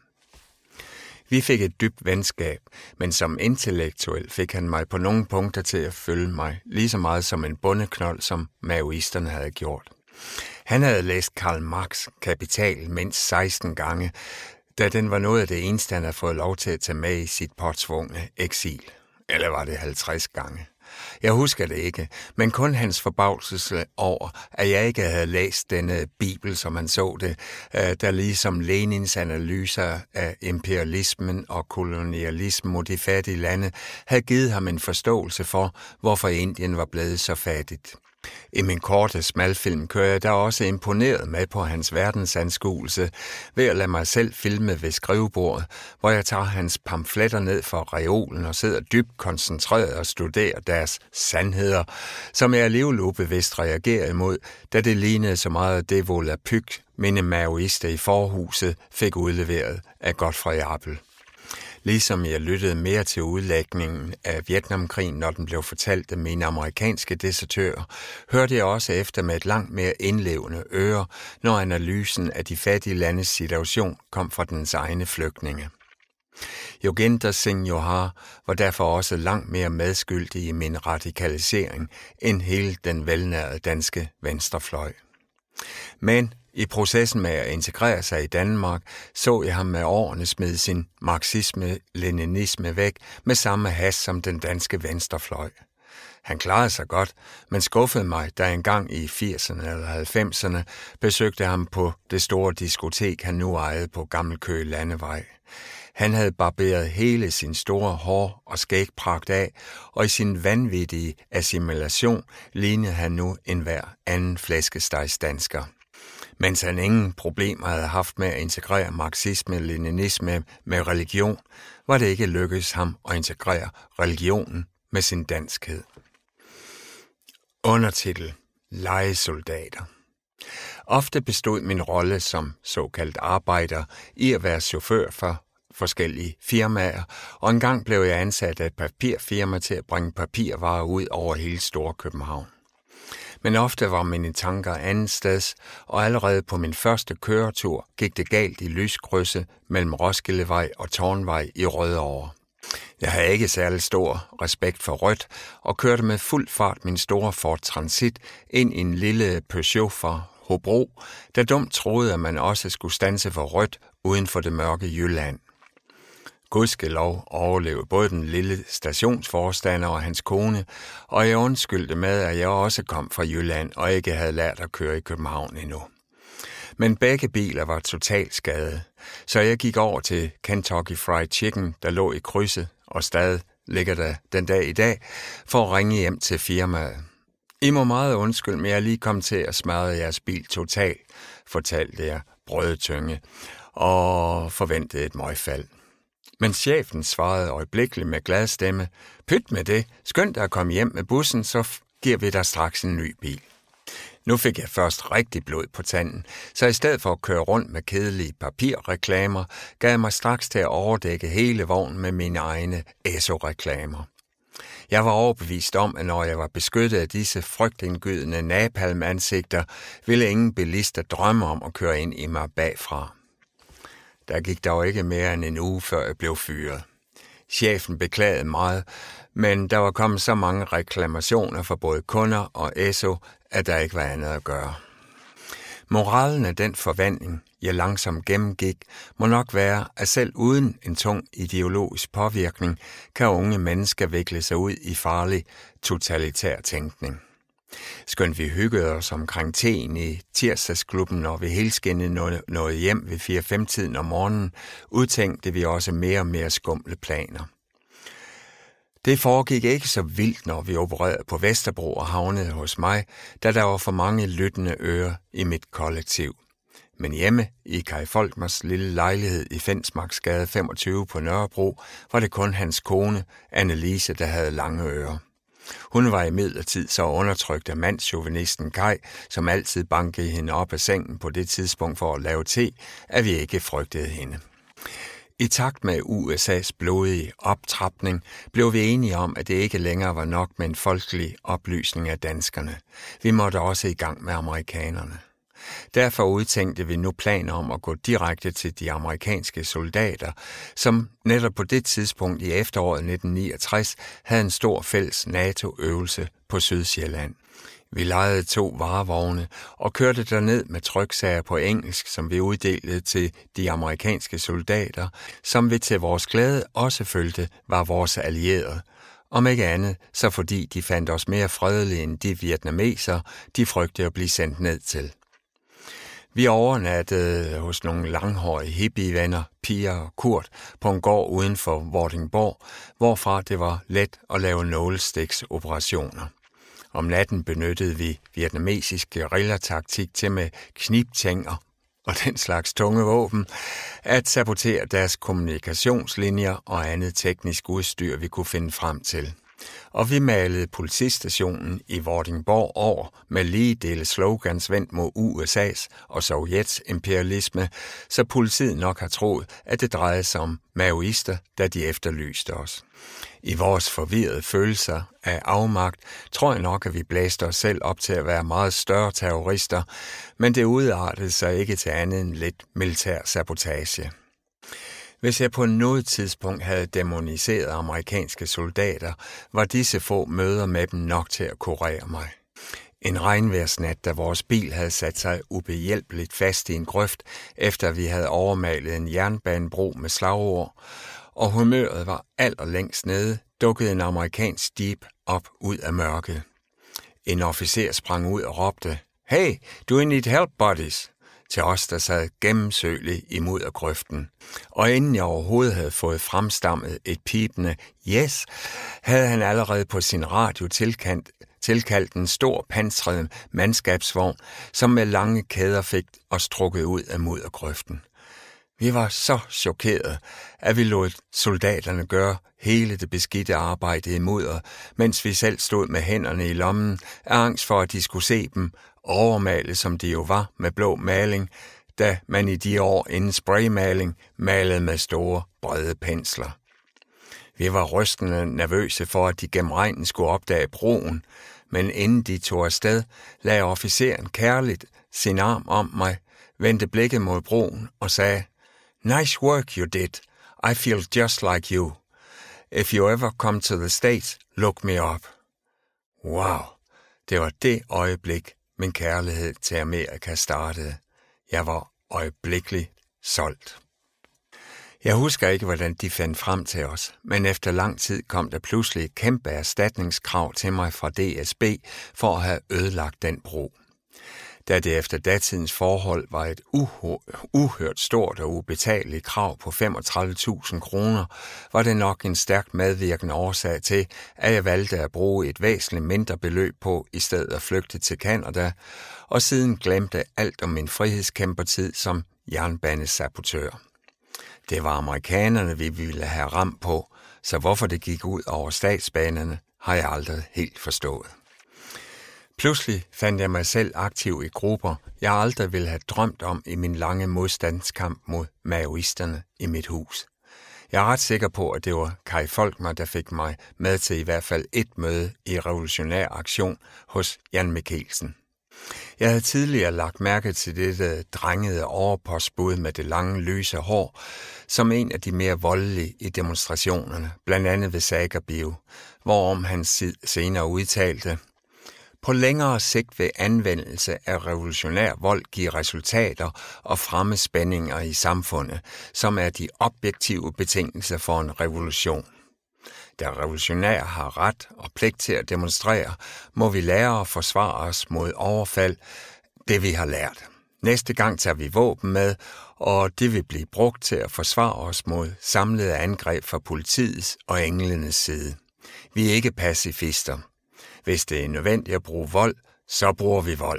Vi fik et dybt venskab, men som intellektuel fik han mig på nogle punkter til at følge mig, lige så meget som en bondeknold, som maoisterne havde gjort. Han havde læst Karl Marx' Kapital mindst 16 gange, da den var noget af det eneste, han havde fået lov til at tage med i sit påtvungne eksil. Eller var det 50 gange? Jeg husker det ikke, men kun hans forbavselse over, at jeg ikke havde læst denne bibel, som han så det, der ligesom Lenins analyser af imperialismen og kolonialismen mod de fattige lande, havde givet ham en forståelse for, hvorfor Indien var blevet så fattigt. I min korte smalfilm kører jeg da også imponeret med på hans verdensanskuelse ved at lade mig selv filme ved skrivebordet, hvor jeg tager hans pamfletter ned fra reolen og sidder dybt koncentreret og studerer deres sandheder, som jeg alligevel ubevidst reagerer imod, da det lignede så meget af det volapyk, mine maoister i forhuset fik udleveret af Godfrey Appel. Ligesom jeg lyttede mere til udlægningen af Vietnamkrigen, når den blev fortalt af mine amerikanske desertører, hørte jeg også efter med et langt mere indlevende øre, når analysen af de fattige landes situation kom fra dens egne flygtninge. Yogendra Singh Johar var derfor også langt mere medskyldig i min radikalisering end hele den velnærede danske venstrefløj. Men i processen med at integrere sig i Danmark, så jeg ham med årene smide sin marxisme-leninisme væk med samme has som den danske venstrefløj. Han klarede sig godt, men skuffede mig, da jeg engang i 80'erne eller 90'erne besøgte ham på det store diskotek, han nu ejede på Gammelkøge Landevej. Han havde barberet hele sin store hår og skægpragt af, og i sin vanvittige assimilation lignede han nu enhver anden flæskestegsdansker. Mens han ingen problemer havde haft med at integrere marxisme-leninisme med religion, var det ikke lykkedes ham at integrere religionen med sin danskhed. Undertitel: Lejesoldater. Ofte bestod min rolle som såkaldt arbejder i at være chauffør for forskellige firmaer, og engang blev jeg ansat af et papirfirma til at bringe papirvarer ud over hele Storkøbenhavn. Men ofte var mine tanker andet sted, og allerede på min første køretur gik det galt i lyskrydset mellem Roskildevej og Tårnvej i Rødovre. Jeg havde ikke særlig stor respekt for rødt, og kørte med fuld fart min store Ford Transit ind i en lille Peugeot fra Hobro, der dumt troede, at man også skulle standse for rødt uden for det mørke Jylland. Gudskelov overlevede både den lille stationsforstander og hans kone, og jeg undskyldte med, at jeg også kom fra Jylland og ikke havde lært at køre i København endnu. Men begge biler var totalt skadede, så jeg gik over til Kentucky Fried Chicken, der lå i krydset og stadig ligger der den dag i dag, for at ringe hjem til firmaet. I må meget undskylde, men jeg er lige kommet til at smadre jeres bil totalt, fortalte jeg brødtynge og forventede et møgfald. Men chefen svarede øjeblikkeligt med glad stemme: Pyt med det, skønt at komme hjem med bussen, så giver vi dig straks en ny bil. Nu fik jeg først rigtig blod på tanden, så i stedet for at køre rundt med kedelige papirreklamer, gav jeg mig straks til at overdække hele vognen med mine egne ESO-reklamer. Jeg var overbevist om, at når jeg var beskyttet af disse frygtindgydende napalm-ansigter, ville ingen bilister drømme om at køre ind i mig bagfra. Der gik dog ikke mere end en uge, før jeg blev fyret. Chefen beklagede meget, men der var kommet så mange reklamationer fra både kunder og ESO, at der ikke var andet at gøre. Moralen af den forvandling, jeg langsomt gennemgik, må nok være, at selv uden en tung ideologisk påvirkning, kan unge mennesker vikle sig ud i farlig totalitær tænkning. Skønt vi hyggede os omkring teen i tirsdagsklubben, når vi helskindet nåede hjem ved 4-5-tiden om morgenen, udtænkte vi også mere og mere skumle planer. Det foregik ikke så vildt, når vi opererede på Vesterbro og havnede hos mig, da der var for mange lyttende ører i mit kollektiv. Men hjemme i Kai Folkmers lille lejlighed i Fensmarksgade 25 på Nørrebro, var det kun hans kone, Annelise, der havde lange ører. Hun var imidlertid så undertrykt af mandschauvinisten Kai, som altid bankede hende op af sengen på det tidspunkt for at lave te, at vi ikke frygtede hende. I takt med USA's blodige optrapning blev vi enige om, at det ikke længere var nok med en folkelig oplysning af danskerne. Vi måtte også i gang med amerikanerne. Derfor udtænkte vi nu planer om at gå direkte til de amerikanske soldater, som netop på det tidspunkt i efteråret 1969 havde en stor fælles NATO-øvelse på Sydsjælland. Vi lejede 2 varevogne og kørte derned med tryksager på engelsk, som vi uddelte til de amerikanske soldater, som vi til vores glæde også følte var vores allierede. Om ikke andet, så fordi de fandt os mere fredelige end de vietnamesere, de frygtede at blive sendt ned til. Vi overnattede hos nogle langhårige hippievenner, Pia og Kurt, på en gård uden for Vordingborg, hvorfra det var let at lave nålestiksoperationer. Om natten benyttede vi vietnamesisk guerillataktik til med knibtænger og den slags tunge våben at sabotere deres kommunikationslinjer og andet teknisk udstyr, vi kunne finde frem til. Og vi malede politistationen i Vordingborg over med lige dele slogans vendt mod USA's og Sovjets imperialisme, så politiet nok har troet, at det drejede sig om maoister, da de efterlyste os. I vores forvirrede følelser af afmagt tror jeg nok, at vi blæste os selv op til at være meget større terrorister, men det udartede sig ikke til andet end lidt militær sabotage. Hvis jeg på noget tidspunkt havde dæmoniseret amerikanske soldater, var disse få møder med dem nok til at kurere mig. En regnvejrsnat, da vores bil havde sat sig ubehjælpeligt fast i en grøft, efter vi havde overmalet en jernbanebro med slagord, og humøret var allerlængst nede, dukkede en amerikansk jeep op ud af mørket. En officer sprang ud og råbte, "Hey, do you need help, buddies?" til os, der sad gennemsøgeligt imod af grøften. Og inden jeg overhovedet havde fået fremstammet et pipende yes, havde han allerede på sin radio tilkaldt en stor pansret mandskabsvogn, som med lange kæder fik os trukket ud af muddergrøften. Vi var så chokerede, at vi lod soldaterne gøre hele det beskidte arbejde i mudder, mens vi selv stod med hænderne i lommen af angst for, at de skulle se dem, overmalet som de jo var med blå maling, da man i de år inden spraymaling malede med store, brede pensler. Vi var rystende nervøse for, at de gennem regnen skulle opdage broen, Men inden de tog afsted, lagde officeren kærligt sin arm om mig, vendte blikket mod broen og sagde, "Nice work you did. I feel just like you. If you ever come to the States, look me up." Wow, det var det øjeblik, min kærlighed til Amerika startede. Jeg var øjeblikkeligt solgt. Jeg husker ikke, hvordan de fandt frem til os, men efter lang tid kom der pludselig et kæmpe erstatningskrav til mig fra DSB for at have ødelagt den bro. Da det efter datidens forhold var et uhørt stort og ubetaleligt krav på 35.000 kroner, var det nok en stærkt medvirkende årsag til, at jeg valgte at bruge et væsentligt mindre beløb på, i stedet at flygte til Canada, og siden glemte alt om min frihedskæmpertid som jernbanesabotør. Det var amerikanerne, vi ville have ramt på, så hvorfor det gik ud over statsbanerne, har jeg aldrig helt forstået. Pludselig fandt jeg mig selv aktiv i grupper, jeg aldrig ville have drømt om i min lange modstandskamp mod maoisterne i mit hus. Jeg er ret sikker på, at det var Kai Folkmar, der fik mig med til i hvert fald et møde i Revolutionær Aktion hos Jan Mikkelsen. Jeg havde tidligere lagt mærke til dette drengede overpostbud med det lange, løse hår, som en af de mere voldelige i demonstrationerne, blandt andet ved Sagerbio, hvorom han senere udtalte, "På længere sigt vil anvendelse af revolutionær vold give resultater og fremme spændinger i samfundet, som er de objektive betingelser for en revolution. Da revolutionære har ret og pligt til at demonstrere, må vi lære at forsvare os mod overfald, det vi har lært. Næste gang tager vi våben med, og det vil blive brugt til at forsvare os mod samlede angreb fra politiets og englenes side. Vi er ikke pacifister. Hvis det er nødvendigt at bruge vold, så bruger vi vold."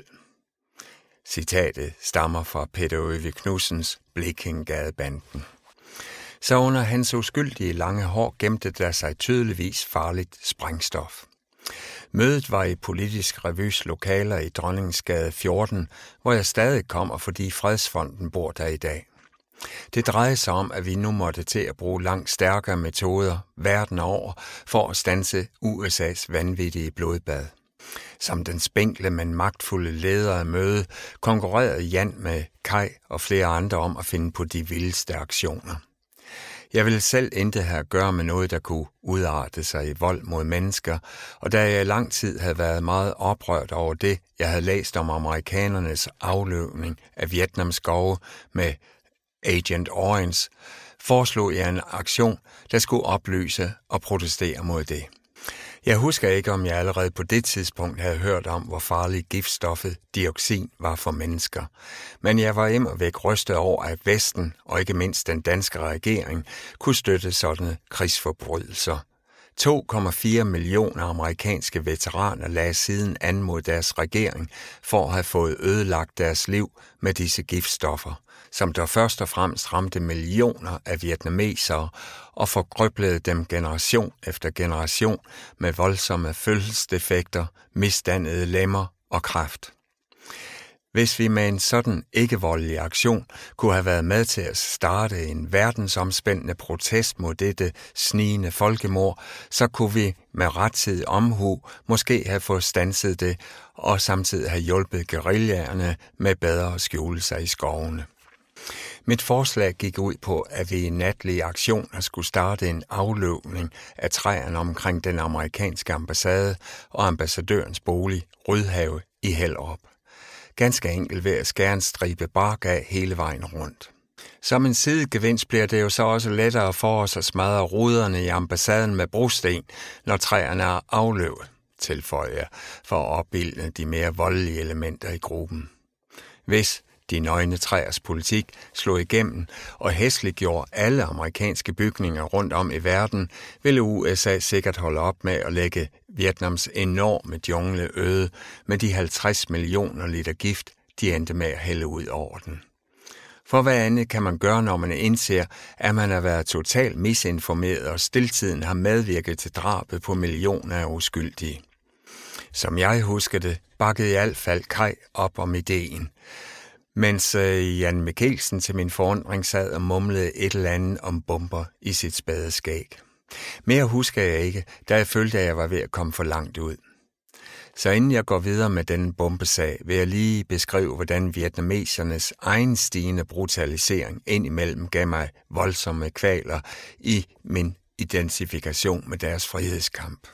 Citatet stammer fra Peter Øvig Knudsens Blekingegadebanden. Så under hans uskyldige lange hår gemte der sig tydeligvis farligt sprængstof. Mødet var i Politisk Revys lokaler i Dronningsgade 14, hvor jeg stadig kommer, fordi Fredsfonden bor der i dag. Det drejede sig om, at vi nu måtte til at bruge langt stærkere metoder verden over for at standse USA's vanvittige blodbad. Som den spinkle, men magtfulde leder af mødet, konkurrerede Jan med Kai og flere andre om at finde på de vildeste aktioner. Jeg ville selv intet have at gøre med noget, der kunne udarte sig i vold mod mennesker, og da jeg i lang tid havde været meget oprørt over det, jeg havde læst om amerikanernes afløvning af Vietnams skove med Agent Orange, foreslog jeg en aktion, der skulle oplyse og protestere mod det. Jeg husker ikke, om jeg allerede på det tidspunkt havde hørt om, hvor farligt giftstoffet dioxin var for mennesker. Men jeg var immervæk rystet over, at Vesten, og ikke mindst den danske regering, kunne støtte sådanne krigsforbrydelser. 2,4 millioner amerikanske veteraner lagde siden an mod deres regering for at have fået ødelagt deres liv med disse giftstoffer, som der først og fremmest ramte millioner af vietnamesere og forgrøblede dem generation efter generation med voldsomme fødselsdefekter, misdannede lemmer og kræft. Hvis vi med en sådan ikke-voldelig aktion kunne have været med til at starte en verdensomspændende protest mod dette snigende folkemord, så kunne vi med rettidig omhu måske have fået standset det og samtidig have hjulpet guerillaerne med bedre at skjule sig i skovene. Mit forslag gik ud på, at vi i natlige aktioner skulle starte en afløvning af træerne omkring den amerikanske ambassade og ambassadørens bolig, Rydhave i Hellerup. Ganske enkelt ved at skære en stribe bark af hele vejen rundt. Som en sidegevinst bliver det jo så også lettere for os at smadre ruderne i ambassaden med brosten, når træerne er afløvet, tilføjer jeg, for at opbilde de mere voldelige elementer i gruppen. Hvis de nøgne træers politik slog igennem og hæsliggjorde alle amerikanske bygninger rundt om i verden, ville USA sikkert holde op med at lægge Vietnams enorme jungle øde med de 50 millioner liter gift, de endte med at hælde ud over den. For hvad andet kan man gøre, når man indser, at man har været totalt misinformeret og stiltiden har medvirket til drabet på millioner af uskyldige? Som jeg husker det, bakkede i alt fald Kai op om ideen, mens Jan Mikkelsen til min forundring sad og mumlede et eller andet om bomber i sit spæde skæg. Mere husker jeg ikke, da jeg følte, at jeg var ved at komme for langt ud. Så inden jeg går videre med denne bombesag, vil jeg lige beskrive, hvordan vietnamesernes egen stigende brutalisering indimellem gav mig voldsomme kvaler i min identifikation med deres frihedskamp.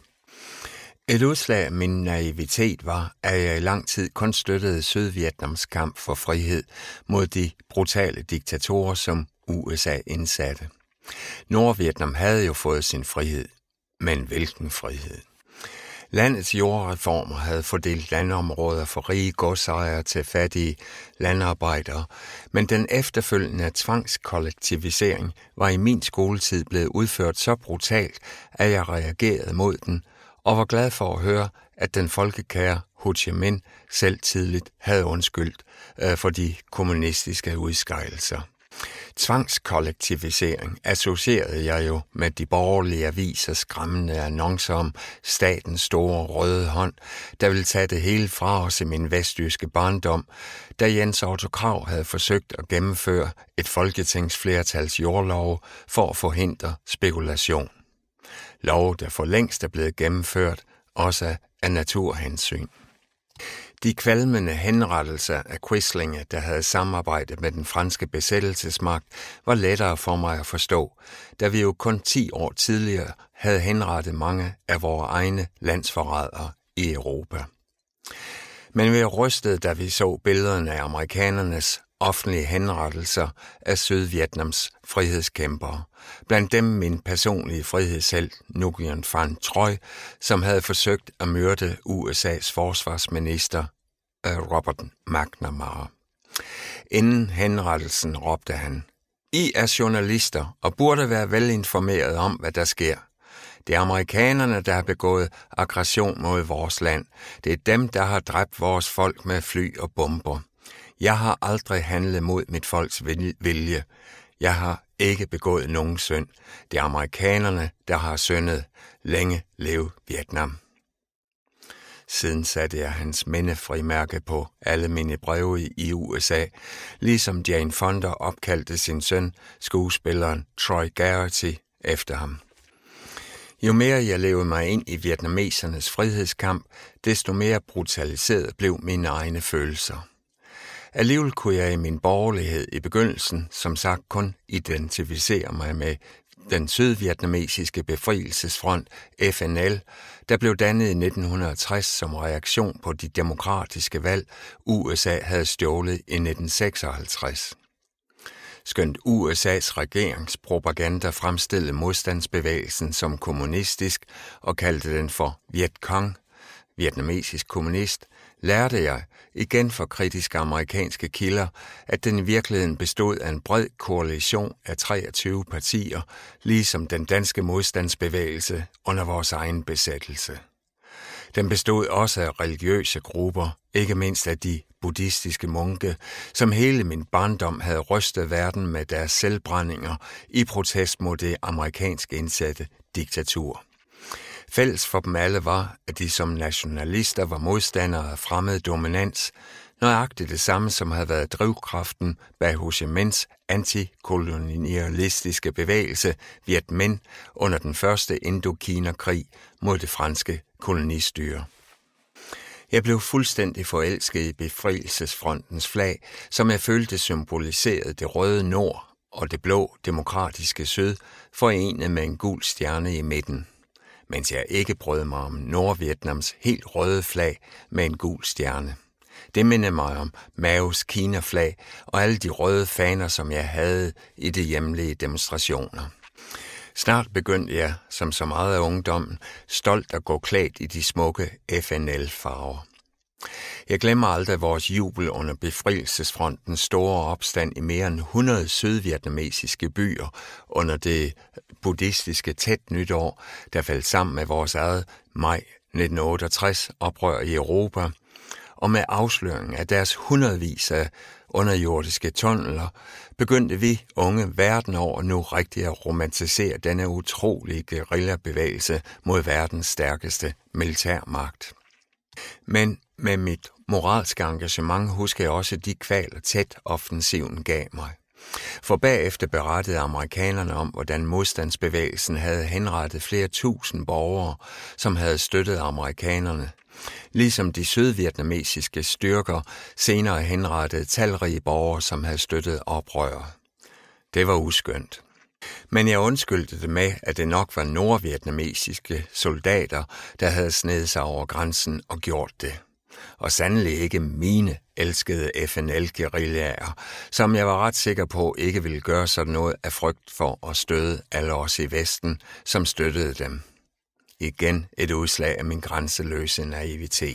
Et udslag af min naivitet var, at jeg i lang tid kun støttede Sydvietnams kamp for frihed mod de brutale diktatorer, som USA indsatte. Nordvietnam havde jo fået sin frihed, men hvilken frihed? Landets jordreformer havde fordelt landområder for rige godsejere til fattige landarbejdere, men den efterfølgende tvangskollektivisering var i min skoletid blevet udført så brutalt, at jeg reagerede mod den, og var glad for at høre, at den folkekære Ho Chi Minh selv tidligt havde undskyldt for de kommunistiske udskejelser. Tvangskollektivisering associerede jeg jo med de borgerlige avisers skræmmende annoncer om statens store røde hånd, der ville tage det hele fra os i min vestjyske barndom, da Jens Otto Krag havde forsøgt at gennemføre et folketingsflertals jordlov for at forhindre spekulation. Lov, der for længst er blevet gennemført, også af naturhensyn. De kvalmende henrettelser af Quislinge, der havde samarbejdet med den franske besættelsesmagt, var lettere for mig at forstå, da vi jo kun 10 år tidligere havde henrettet mange af vores egne landsforrædere i Europa. Men vi rystede, da vi så billederne af amerikanernes offentlige henrettelser af Sydvietnams frihedskæmpere. Blandt dem min personlige frihedshelt Nguyen Van Troy, som havde forsøgt at myrde USA's forsvarsminister Robert McNamara. Inden henrettelsen råbte han: "I er journalister og burde være velinformeret om, hvad der sker. Det er amerikanerne, der har begået aggression mod vores land. Det er dem, der har dræbt vores folk med fly og bomber. Jeg har aldrig handlet mod mit folks vilje. Jeg har ikke begået nogen synd. Det er amerikanerne, der har syndet. Længe leve Vietnam." Siden satte jeg hans mindefrimærke på alle mine breve i USA, ligesom Jane Fonda opkaldte sin søn, skuespilleren Troy Garrity, efter ham. Jo mere jeg levede mig ind i vietnamesernes frihedskamp, desto mere brutaliseret blev mine egne følelser. Alligevel kunne jeg i min borgerlighed i begyndelsen, som sagt, kun identificere mig med den sydvietnamesiske befrielsesfront, FNL, der blev dannet i 1960 som reaktion på de demokratiske valg, USA havde stjålet i 1956. Skønt USA's regeringspropaganda fremstillede modstandsbevægelsen som kommunistisk og kaldte den for Viet Cong, vietnamesisk kommunist, lærte jeg, igen fra kritiske amerikanske kilder, at den i virkeligheden bestod af en bred koalition af 23 partier, ligesom den danske modstandsbevægelse under vores egen besættelse. Den bestod også af religiøse grupper, ikke mindst af de buddhistiske munke, som hele min barndom havde rystet verden med deres selvbrændinger i protest mod det amerikansk indsatte diktatur. Fælles for dem alle var, at de som nationalister var modstandere af fremmed dominans, nøjagtigt det samme som havde været drivkraften bag Ho Chi Minhs antikolonialistiske bevægelse Viet Minh under den første Indokina-krig mod det franske kolonistyre. Jeg blev fuldstændig forelsket i befrielsesfrontens flag, som jeg følte symboliserede det røde nord og det blå demokratiske syd, forenet med en gul stjerne i midten, mens jeg ikke brød mig om Nordvietnams helt røde flag med en gul stjerne. Det minder mig om Maos Kina-flag og alle de røde faner, som jeg havde i de hjemlige demonstrationer. Snart begyndte jeg, som så meget af ungdommen, stolt at gå klædt i de smukke FNL-farver. Jeg glemmer aldrig vores jubel under befrielsesfrontens store opstand i mere end 100 sydvietnamesiske byer under det buddhistiske tæt nytår, der faldt sammen med vores eget maj 1968 oprør i Europa, og med afsløringen af deres hundredvis af underjordiske tunneler, begyndte vi unge verden over nu rigtig at romantisere denne utrolige guerillabevægelse mod verdens stærkeste militærmagt. Men med mit moralske engagement husker jeg også de kvaler tæt offensiven gav mig. For bagefter berettede amerikanerne om, hvordan modstandsbevægelsen havde henrettet flere tusind borgere, som havde støttet amerikanerne, ligesom de sydvietnamesiske styrker senere henrettede talrige borgere, som havde støttet oprør. Det var uskyndt. Men jeg undskyldte det med, at det nok var nordvietnamesiske soldater, der havde snedet sig over grænsen og gjort det. Og sandelig ikke mine elskede FNL-guerillaer, som jeg var ret sikker på ikke ville gøre sådan noget af frygt for at støde alle os i Vesten, som støttede dem. Igen et udslag af min grænseløse naivitet.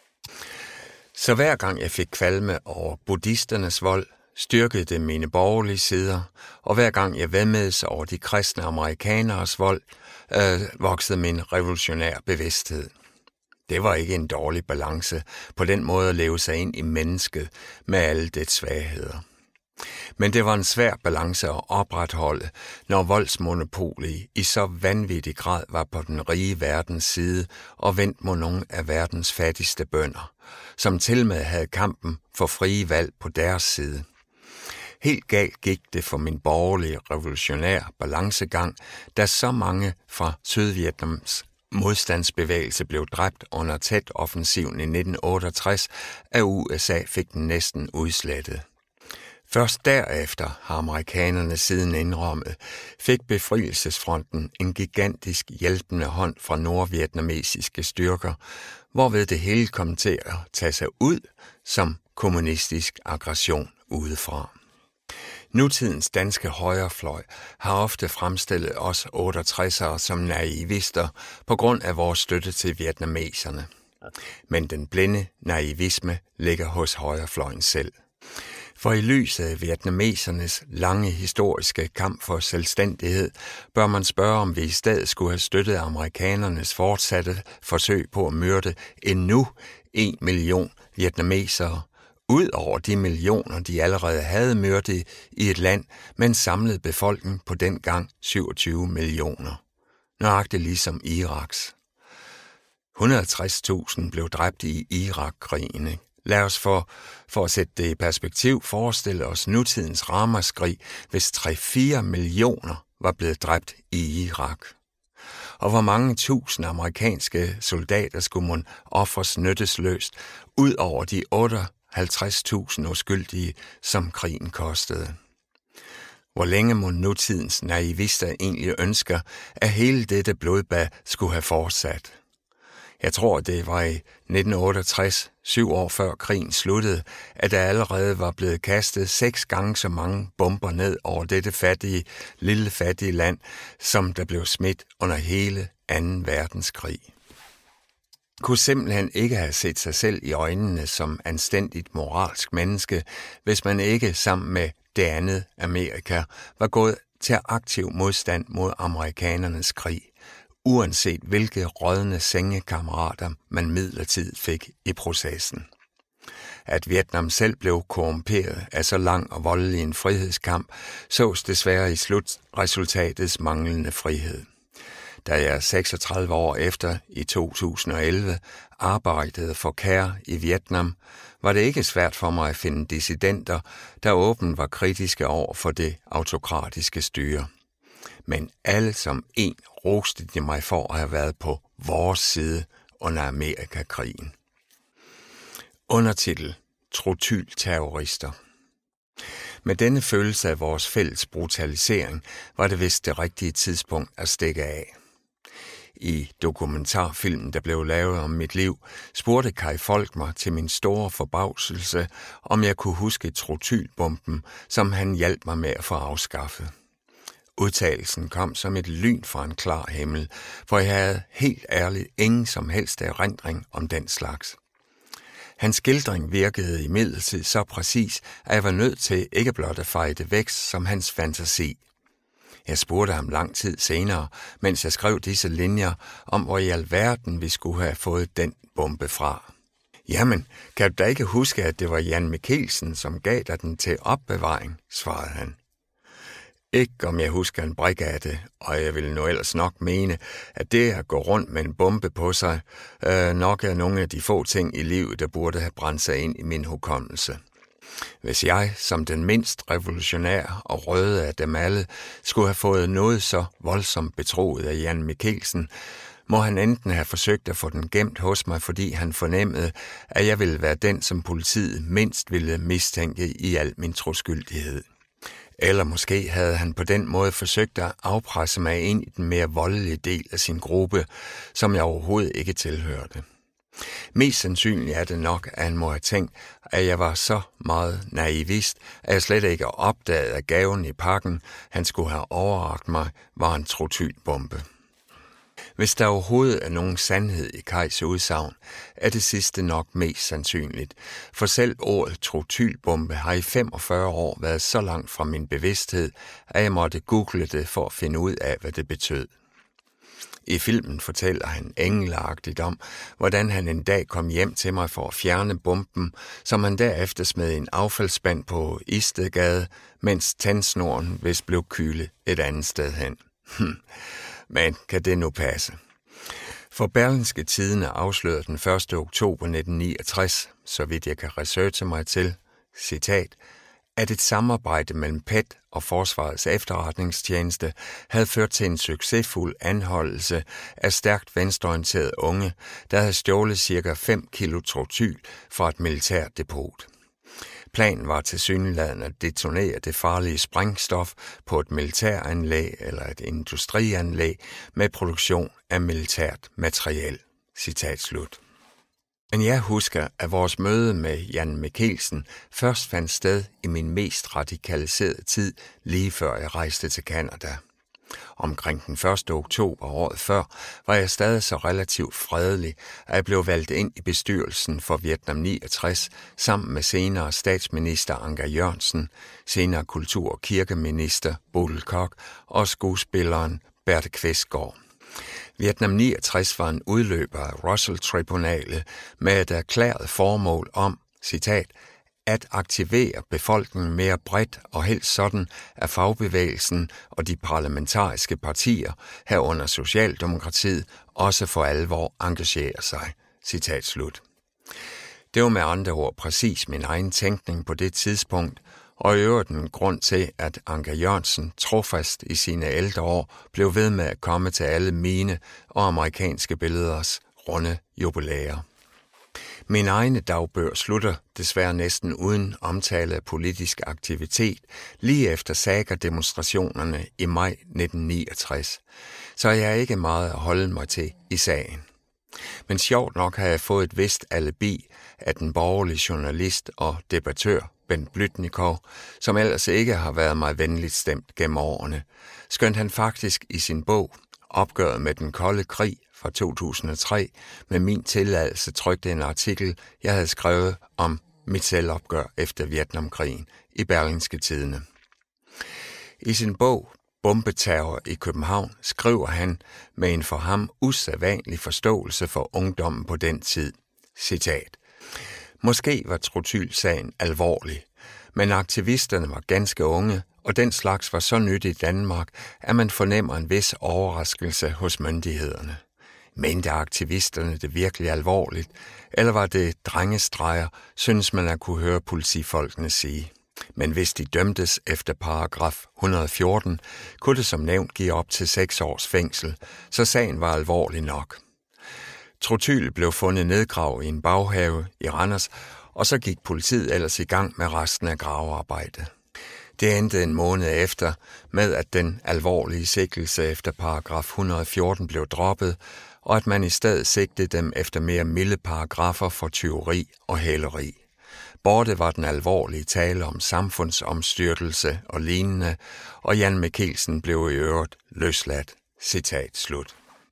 Så hver gang jeg fik kvalme over buddhisternes vold, styrkede det mine borgerlige sider, og hver gang jeg væmmedes over de kristne amerikaneres vold, voksede min revolutionære bevidsthed. Det var ikke en dårlig balance på den måde at leve sig ind i mennesket med alle dets svagheder. Men det var en svær balance at opretholde, når voldsmonopolet i så vanvittig grad var på den rige verdens side og vendt mod nogle af verdens fattigste bønder, som tilmed havde kampen for frie valg på deres side. Helt galt gik det for min borgerlige revolutionære balancegang, da så mange fra Sydvietnams modstandsbevægelse blev dræbt under Tet-offensiven i 1968, at USA fik den næsten udslettet. Først derefter har amerikanerne siden indrømmet, fik befrielsesfronten en gigantisk hjælpende hånd fra nordvietnamesiske styrker, hvorved det hele kom til at tage sig ud som kommunistisk aggression udefra. Nutidens danske højrefløj har ofte fremstillet os 68'ere som naivister på grund af vores støtte til vietnameserne. Men den blinde naivisme ligger hos højrefløjen selv. For i lyset af vietnamesernes lange historiske kamp for selvstændighed, bør man spørge, om vi i stedet skulle have støttet amerikanernes fortsatte forsøg på at myrde endnu 1 million vietnamesere, ud over de millioner, de allerede havde myrdet i et land med en samlet befolkning på dengang 27 millioner. Nøjagtigt ligesom Iraks. 160.000 blev dræbt i Irak-krigen. Lad os for at sætte det i perspektiv forestille os nutidens ramaskrig, hvis 3-4 millioner var blevet dræbt i Irak. Og hvor mange tusind amerikanske soldater skulle man ofres nyttesløst, ud over de 58.000 uskyldige, som krigen kostede. Hvor længe må nutidens naivister egentlig ønsker, at hele dette blodbad skulle have fortsat? Jeg tror, det var i 1968, 7 år før krigen sluttede, at der allerede var blevet kastet 6 gange så mange bomber ned over dette lille fattige land, som der blev smidt under hele 2. verdenskrig. Kunne simpelthen ikke have set sig selv i øjnene som anstændigt moralsk menneske, hvis man ikke sammen med det andet Amerika var gået til aktiv modstand mod amerikanernes krig, uanset hvilke rådne sengekammerater man midlertidigt fik i processen. At Vietnam selv blev korrumperet af så lang og voldelig en frihedskamp, sås desværre i slutresultatets manglende frihed. Da jeg 36 år efter i 2011 arbejdede for CARE i Vietnam, var det ikke svært for mig at finde dissidenter, der åbent var kritiske over for det autokratiske styre. Men alle som en roste de mig for at have været på vores side under Amerikakrigen. Undertitel: Trotylterrorister. Med denne følelse af vores fælles brutalisering var det vist det rigtige tidspunkt at stikke af. I dokumentarfilmen, der blev lavet om mit liv, spurgte Kai Folk mig til min store forbavselse, om jeg kunne huske trotylbomben, som han hjalp mig med at få afskaffet. Udtalelsen kom som et lyn fra en klar himmel, for jeg havde helt ærligt ingen som helst erindring om den slags. Hans skildring virkede imidlertid så præcis, at jeg var nødt til ikke blot at feje det væk som hans fantasi. Jeg spurgte ham lang tid senere, mens jeg skrev disse linjer, om hvor i alverden vi skulle have fået den bombe fra. Jamen, kan du da ikke huske, at det var Jan Mikkelsen, som gav dig den til opbevaring, svarede han. Ikke om jeg husker en brik af det, og jeg vil nu ellers nok mene, at det at gå rundt med en bombe på sig, nok er nogle af de få ting i livet, der burde have brændt sig ind i min hukommelse. Hvis jeg, som den mindst revolutionære og røde af dem alle, skulle have fået noget så voldsomt betroet af Jan Michelsen, må han enten have forsøgt at få den gemt hos mig, fordi han fornemmede, at jeg ville være den, som politiet mindst ville mistænke i al min troskyldighed. Eller måske havde han på den måde forsøgt at afpresse mig ind i den mere voldelige del af sin gruppe, som jeg overhovedet ikke tilhørte. Mest sandsynligt er det nok, at han må have tænkt, at jeg var så meget naivist, at jeg slet ikke opdagede, at gaven i pakken, han skulle have overrakt mig, var en trotylbombe. Hvis der overhovedet er nogen sandhed i Kajs udsagn, er det sidste nok mest sandsynligt, for selv ordet trotylbombe har i 45 år været så langt fra min bevidsthed, at jeg måtte google det for at finde ud af, hvad det betød. I filmen fortæller han engelagtigt om, hvordan han en dag kom hjem til mig for at fjerne bomben, som han derefter smed i en affaldsspand på Istedgade, mens tandsnoren vist blev kylet et andet sted hen. Men kan det nu passe? For Berlingske Tidende afslørede den 1. oktober 1969, så vidt jeg kan researche mig til, citat, at et samarbejde mellem PET og Forsvarets efterretningstjeneste havde ført til en succesfuld anholdelse af stærkt venstreorienterede unge, der havde stjålet ca. 5 kilo trotyl fra et militært depot. Planen var tilsyneladende at detonere det farlige sprængstof på et militæranlæg eller et industrianlæg med produktion af militært materiel. Citat slut. Men jeg husker, at vores møde med Jan Michelsen først fandt sted i min mest radikaliserede tid, lige før jeg rejste til Canada. Omkring den 1. oktober året før var jeg stadig så relativt fredelig, at jeg blev valgt ind i bestyrelsen for Vietnam 69 sammen med senere statsminister Anker Jørgensen, senere kultur- og kirkeminister Bodil Koch og skuespilleren Berthe Kvistgaard. Vietnam 69 var en udløber af Russell-tribunalet med et erklæret formål om, citat, at aktivere befolkningen mere bredt og helst sådan, at fagbevægelsen og de parlamentariske partier herunder Socialdemokratiet også for alvor engagerer sig. Citat slut. Det var med andre ord præcis min egen tænkning på det tidspunkt, og i øvrigt en grund til, at Anker Jørgensen trofast i sine ældre år blev ved med at komme til alle mine og amerikanske billeders runde jubilæer. Min egne dagbøger slutter desværre næsten uden omtale af politisk aktivitet lige efter Saga-demonstrationerne i maj 1969, så jeg er ikke meget at holde mig til i sagen. Men sjovt nok har jeg fået et vist alibi af den borgerlige journalist og debattør Bent Blytnikov, som ellers ikke har været mig venligt stemt gennem årene, skønt han faktisk i sin bog Opgøret med den kolde krig fra 2003 med min tilladelse trykte en artikel, jeg havde skrevet om mit selvopgør efter Vietnamkrigen i Berlingske Tidende. I sin bog Bombeterror i København skriver han med en for ham usædvanlig forståelse for ungdommen på den tid. Citat. Måske var trotylsagen alvorlig, men aktivisterne var ganske unge, og den slags var så nyt i Danmark, at man fornemmer en vis overraskelse hos myndighederne. Mente aktivisterne det virkelig alvorligt, eller var det drengestreger, synes man at kunne høre politifolkene sige. Men hvis de dømtes efter paragraf 114, kunne det som nævnt give op til 6 års fængsel, så sagen var alvorlig nok. Trotyl blev fundet nedgravet i en baghave i Randers, og så gik politiet ellers i gang med resten af gravearbejdet. Det endte en måned efter med, at den alvorlige sigtelse efter paragraf 114 blev droppet, og at man i stedet sigtede dem efter mere milde paragrafer for tyveri og hæleri. Borte var den alvorlige tale om samfundsomstyrtelse og lignende, og Jan Michelsen blev i øvrigt løsladt. Citat slut.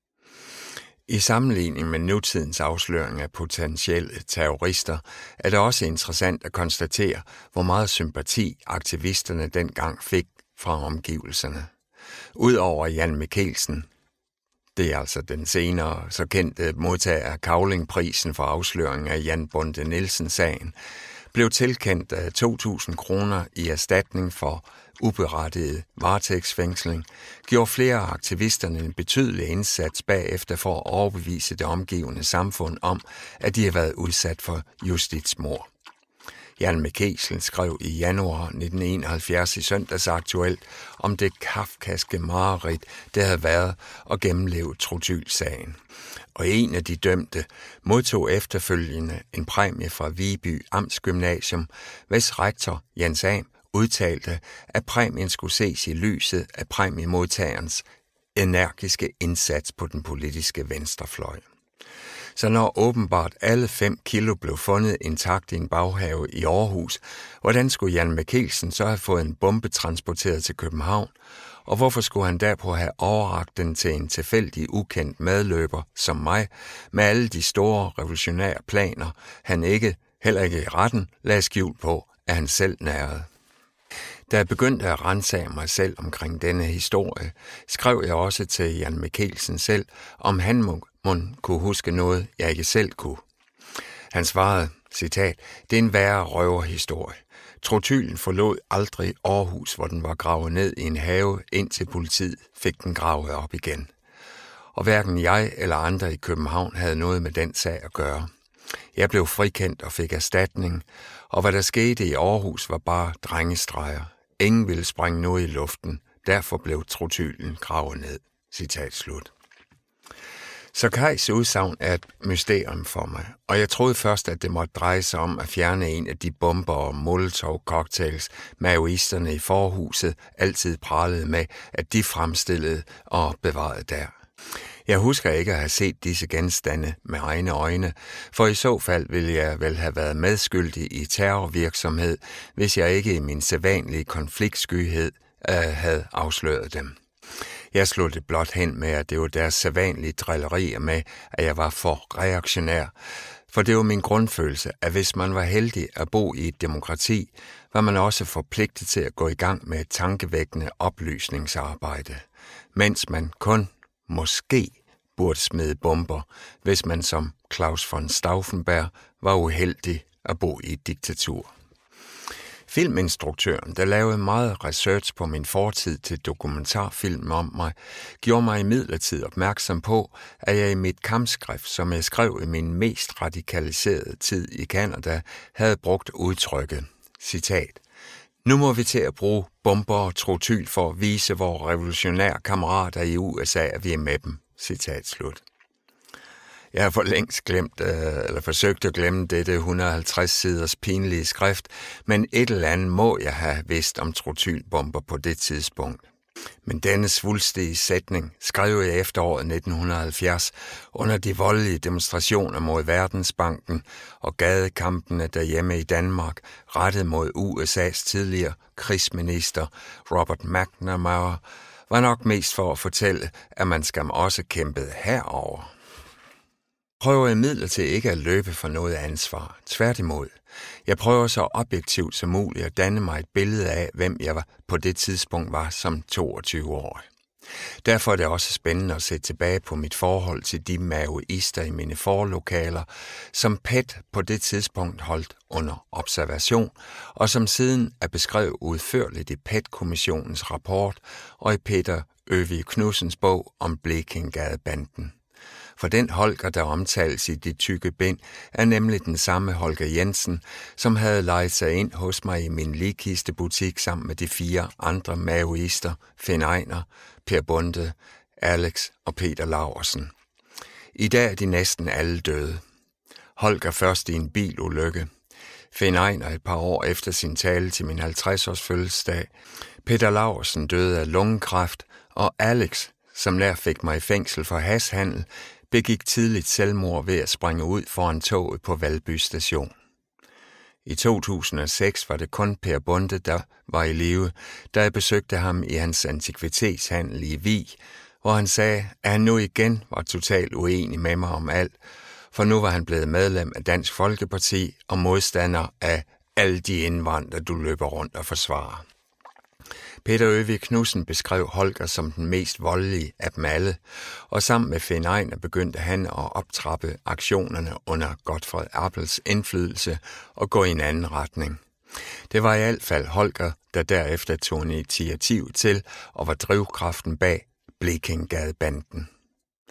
I sammenligning med nutidens afsløring af potentielle terrorister, er det også interessant at konstatere, hvor meget sympati aktivisterne dengang fik fra omgivelserne. Udover Jan Michelsen, det er altså den senere så kendte modtager af Cavlingprisen for afsløring af Jan Bonde Nielsen-sagen, blev tilkendt 2.000 kroner i erstatning for uberettiget varetægtsfængsling, gjorde flere af aktivisterne en betydelig indsats bagefter for at overbevise det omgivende samfund om, at de har været udsat for justitsmord. Jan Mikkelsens skrev i januar 1971 i Søndagsaktuelt om det kafkaske mareridt, det havde været at gennemleve Trotyl-sagen. Og en af de dømte modtog efterfølgende en præmie fra Viby Amtsgymnasium, hvis rektor Jens Am udtalte, at præmien skulle ses i lyset af præmiemodtagerens energiske indsats på den politiske venstrefløj. Så når åbenbart alle 5 kilo blev fundet intakt i en baghave i Aarhus, hvordan skulle Jan Mikkelsen så have fået en bombe transporteret til København, og hvorfor skulle han derpå have overrakt den til en tilfældig ukendt medløber som mig, med alle de store revolutionære planer, han heller ikke i retten, lagde skjul på, at han selv nærede. Da jeg begyndte at ransage mig selv omkring denne historie, skrev jeg også til Jan Mikkelsen selv, om han kunne huske noget, jeg ikke selv kunne. Han svarede, citat, det er en værre røverhistorie. Trotylen forlod aldrig Aarhus, hvor den var gravet ned i en have, indtil politiet fik den gravet op igen. Og hverken jeg eller andre i København havde noget med den sag at gøre. Jeg blev frikendt og fik erstatning, og hvad der skete i Aarhus var bare drengestreger. Ingen ville sprænge noget i luften, derfor blev Trotylen gravet ned. Citat slut. Så Kajs udsagn er et mysterium for mig, og jeg troede først, at det måtte dreje sig om at fjerne en af de bomber og molotov-cocktails, maoisterne i forhuset altid pralede med, at de fremstillede og bevarede der. Jeg husker ikke at have set disse genstande med egne øjne, for i så fald ville jeg vel have været medskyldig i terrorvirksomhed, hvis jeg ikke i min sædvanlige konfliktskyhed havde afsløret dem. Jeg slog det blot hen med, at det var deres sædvanlige drillerier med, at jeg var for reaktionær. For det var min grundfølelse, at hvis man var heldig at bo i et demokrati, var man også forpligtet til at gå i gang med et tankevækkende oplysningsarbejde. Mens man kun, måske, burde smide bomber, hvis man som Claus von Stauffenberg var uheldig at bo i et diktatur. Filminstruktøren, der lavede meget research på min fortid til dokumentarfilm om mig, gjorde mig imidlertid opmærksom på, at jeg i mit kampskrift, som jeg skrev i min mest radikaliserede tid i Canada, havde brugt udtrykket, citat, nu må vi til at bruge bomber og trotyl for at vise vores revolutionære kammerater i USA, at vi er med dem, citat slut. Jeg har for længst forsøgt at glemme dette 150 siders pinlige skrift, men et eller andet må jeg have vidst om trotylbomber på det tidspunkt. Men denne svulstige sætning skrev jeg efteråret 1970 under de voldelige demonstrationer mod Verdensbanken og gadekampene derhjemme i Danmark, rettet mod USA's tidligere krigsminister Robert McNamara, var nok mest for at fortælle, at man skam også kæmpede herover. Prøver imidlertid ikke at løbe for noget ansvar. Tværtimod. Jeg prøver så objektivt som muligt at danne mig et billede af, hvem jeg på det tidspunkt var som 22-årig. Derfor er det også spændende at se tilbage på mit forhold til de maoister i mine forlokaler, som PET på det tidspunkt holdt under observation, og som siden er beskrevet udførligt i PET-kommissionens rapport og i Peter Øvig Knudsens bog om Blekingegadebanden. For den Holger, der omtales i de tykke bind, er nemlig den samme Holger Jensen, som havde lejet sig ind hos mig i min ligkistebutik sammen med de 4 andre maoister, Finn Einar, Per Bonde, Alex og Peter Laursen. I dag er de næsten alle døde. Holger først i en bilulykke. Finn Einar et par år efter sin tale til min 50-års fødselsdag. Peter Laursen døde af lungekræft, og Alex, som nær fik mig i fængsel for hashhandel, begik tidligt selvmord ved at springe ud foran toget på Valby station. I 2006 var det kun Per Bonde, der var i live, da jeg besøgte ham i hans antikvitetshandel i Vig, hvor han sagde, at han nu igen var totalt uenig med mig om alt, for nu var han blevet medlem af Dansk Folkeparti og modstander af alle de indvandrere, du løber rundt og forsvarer. Peter Øvig Knudsen beskrev Holger som den mest voldelige af dem alle, og sammen med Finn Einar begyndte han at optrappe aktionerne under Godfred Appels indflydelse og gå i en anden retning. Det var i hvert fald Holger, der derefter tog initiativ til og var drivkraften bag Blekingegadebanden.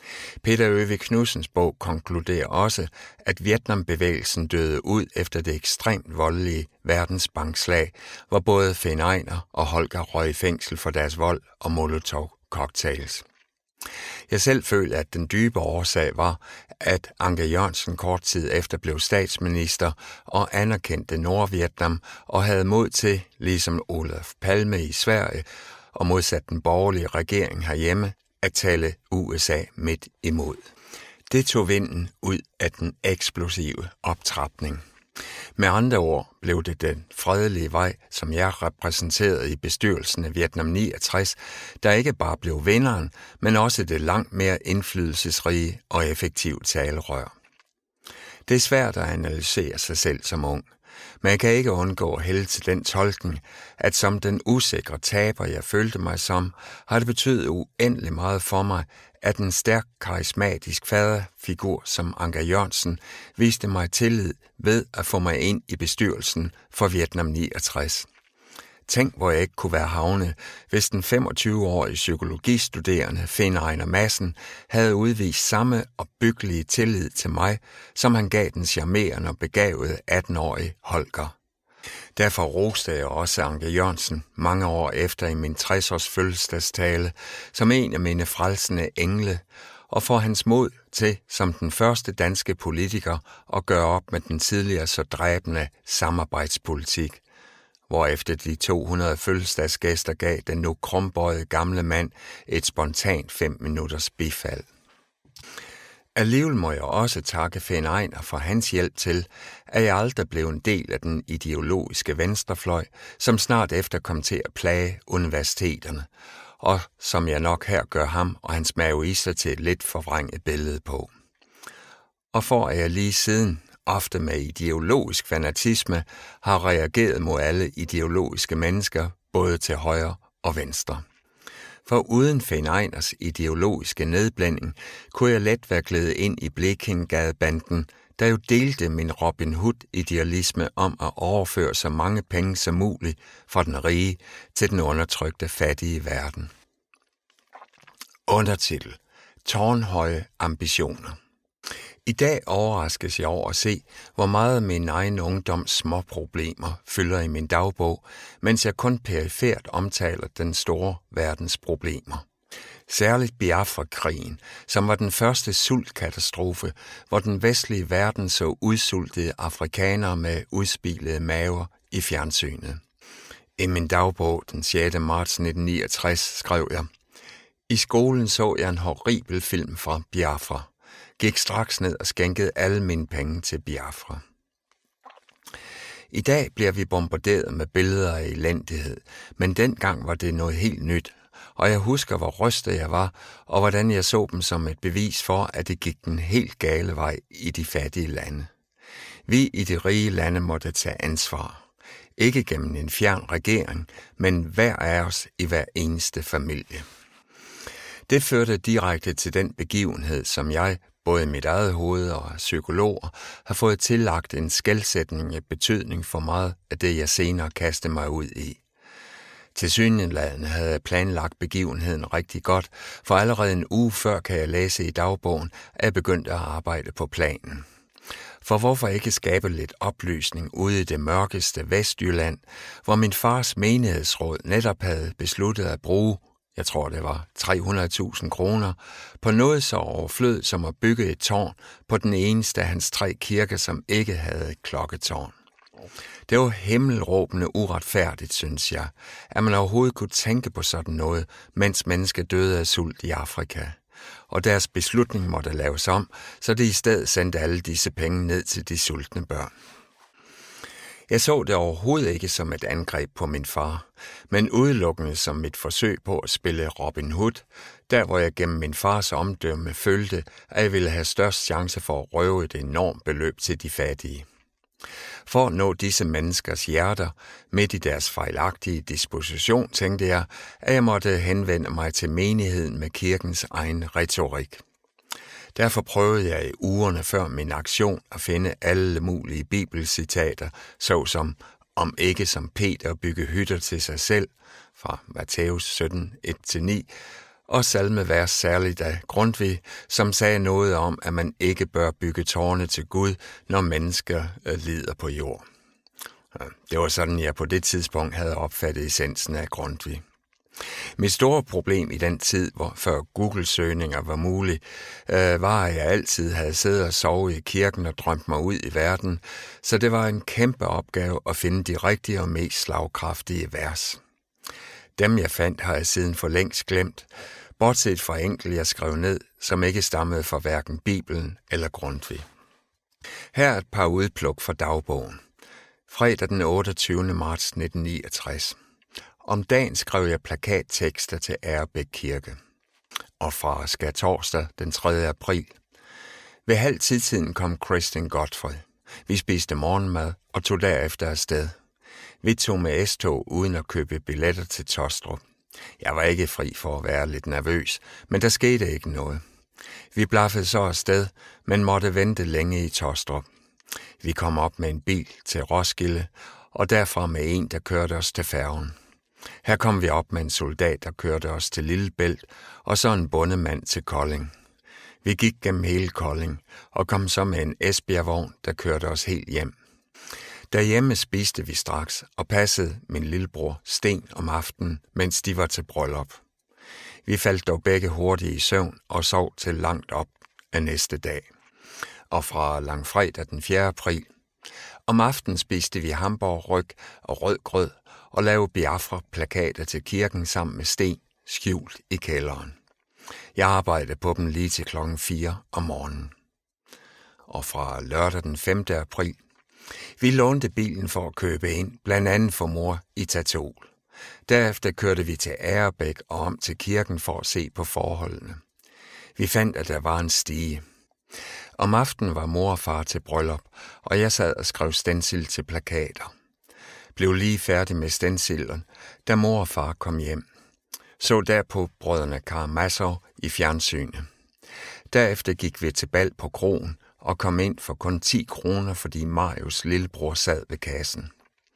Peter Øvig Knudsens bog konkluderer også, at Vietnambevægelsen døde ud efter det ekstremt voldelige verdensbankslag, hvor både Finn Einar og Holger røg i fængsel for deres vold og Molotov-cocktails. Jeg selv følte, at den dybe årsag var, at Anker Jørgensen kort tid efter blev statsminister og anerkendte Nordvietnam og havde mod til, ligesom Olof Palme i Sverige og modsat den borgerlige regering herhjemme, at tale USA midt imod. Det tog vinden ud af den eksplosive optrapning. Med andre ord blev det den fredelige vej, som jeg repræsenterede i bestyrelsen af Vietnam 69, der ikke bare blev vinderen, men også det langt mere indflydelsesrige og effektive talerør. Det er svært at analysere sig selv som ung, men jeg kan ikke undgå at hælde til den tolkning, at som den usikre taber, jeg følte mig som, har det betydet uendelig meget for mig, at en stærk, karismatisk faderfigur som Anker Jørgensen viste mig tillid ved at få mig ind i bestyrelsen for Vietnam 69. Tænk, hvor jeg ikke kunne være havnet, hvis den 25-årige psykologistuderende Finn Einar Madsen havde udvist samme opbyggelige tillid til mig, som han gav den charmerende og begavede 18-årige Holger. Derfor roste jeg også Anker Jørgensen mange år efter i min 60-års fødselsdagstale som en af mine frelsende engle, og for hans mod til som den første danske politiker at gøre op med den tidligere så dræbende samarbejdspolitik, hvorefter de 200 fødselsdagsgæster gav den nu krumbøjede gamle mand et spontant 5 minutters bifald. Alligevel må jeg også takke Finn Einar for hans hjælp til, at jeg aldrig blev en del af den ideologiske venstrefløj, som snart efter kom til at plage universiteterne, og som jeg nok her gør ham og hans maoister til et lidt forvrænget billede på. Og for at jeg lige siden, ofte med ideologisk fanatisme, har reageret mod alle ideologiske mennesker, både til højre og venstre. For uden Finn Einars ideologiske nedblænding, kunne jeg let være glædet ind i Blekingegadebanden, der jo delte min Robin Hood-idealisme om at overføre så mange penge som muligt fra den rige til den undertrykte fattige verden. Undertitel: Tårnhøje ambitioner. I dag overraskes jeg over at se, hvor meget min egen ungdoms småproblemer fylder i min dagbog, mens jeg kun perifert omtaler den store verdens problemer. Særligt Biafra-krigen, som var den første sultkatastrofe, hvor den vestlige verden så udsultede afrikanere med udspilede maver i fjernsynet. I min dagbog den 6. marts 1969 skrev jeg: I skolen så jeg en horribel film fra Biafra. Gik straks ned og skænkede alle mine penge til Biafra. I dag bliver vi bombarderet med billeder af elendighed, men dengang var det noget helt nyt, og jeg husker, hvor rystet jeg var, og hvordan jeg så dem som et bevis for, at det gik den helt gale vej i de fattige lande. Vi i de rige lande måtte tage ansvar. Ikke gennem en fjern regering, men hver af os i hver eneste familie. Det førte direkte til den begivenhed, som jeg, både i mit eget hoved og psykologer, har fået tillagt en skelsætning af betydning for meget af det, jeg senere kastede mig ud i. Tilsyneladende havde jeg planlagt begivenheden rigtig godt, for allerede en uge før kan jeg læse i dagbogen, at jeg begyndte at arbejde på planen. For hvorfor ikke skabe lidt oplysning ude i det mørkeste Vestjylland, hvor min fars menighedsråd netop havde besluttet at bruge, jeg tror det var 300.000 kroner, på noget så overflødigt som at bygge et tårn på den eneste af hans 3 kirker, som ikke havde et klokketårn. Det var himmelråbende uretfærdigt, synes jeg, at man overhovedet kunne tænke på sådan noget, mens mennesker døde af sult i Afrika. Og deres beslutning måtte laves om, så de i stedet sendte alle disse penge ned til de sultne børn. Jeg så det overhovedet ikke som et angreb på min far, men udelukkende som et forsøg på at spille Robin Hood, der hvor jeg gennem min fars omdømme følte, at jeg ville have størst chance for at røve et enormt beløb til de fattige. For at nå disse menneskers hjerter, midt i deres fejlagtige disposition, tænkte jeg, at jeg måtte henvende mig til menigheden med kirkens egen retorik. Derfor prøvede jeg i ugerne før min aktion at finde alle mulige bibelcitater, såsom om ikke som Peter bygge hytter til sig selv, fra Matthæus 17, 1-9, og salmevers særligt af Grundtvig, som sagde noget om, at man ikke bør bygge tårne til Gud, når mennesker lider på jord. Det var sådan, jeg på det tidspunkt havde opfattet essensen af Grundtvig. Mit store problem i den tid, før Google-søgninger var mulige, var, at jeg altid havde siddet og sovet i kirken og drømt mig ud i verden, så det var en kæmpe opgave at finde de rigtige og mest slagkraftige vers. Dem jeg fandt, har jeg siden for længst glemt, bortset fra enkelt jeg skrev ned, som ikke stammede fra hverken Bibelen eller Grundtvig. Her er et par udpluk fra dagbogen. Fredag den 28. marts 1969. Om dagen skrev jeg plakattekster til Agerbæk Kirke. Og fra skærtorsdag den 3. april. Ved 9:30 kom Christian Godfrey. Vi spiste morgenmad og tog derefter afsted. Vi tog med S-tog uden at købe billetter til Taastrup. Jeg var ikke fri for at være lidt nervøs, men der skete ikke noget. Vi blaffede så afsted, men måtte vente længe i Taastrup. Vi kom op med en bil til Roskilde, og derfra med en, der kørte os til færgen. Her kom vi op med en soldat, der kørte os til Lillebælt, og så en bondemand til Kolding. Vi gik gennem hele Kolding, og kom så med en Esbjerg-vogn, der kørte os helt hjem. Derhjemme spiste vi straks, og passede min lillebror Sten om aftenen, mens de var til bryllup. Vi faldt dog begge hurtigt i søvn og sov til langt op af næste dag. Og fra langfredag den 4. april. Om aftenen spiste vi hamburgerryg og rødgrød og lavede Biafra-plakater til kirken sammen med Sten, skjult i kælderen. Jeg arbejdede på dem lige til klokken 4 om morgenen. Og fra lørdag den 5. april. Vi lånte bilen for at købe ind, blandt andet for mor i Tatol. Derefter kørte vi til Agerbæk og om til kirken for at se på forholdene. Vi fandt, at der var en stige. Om aftenen var mor og far til bryllup, og jeg sad og skrev stencil til plakater. Blev lige færdig med stencilen, da mor og far kom hjem. Så derpå brødrene Karamazov i fjernsynet. Derefter gik vi til bal på kroen og kom ind for kun 10 kroner, fordi Marius lillebror sad ved kassen.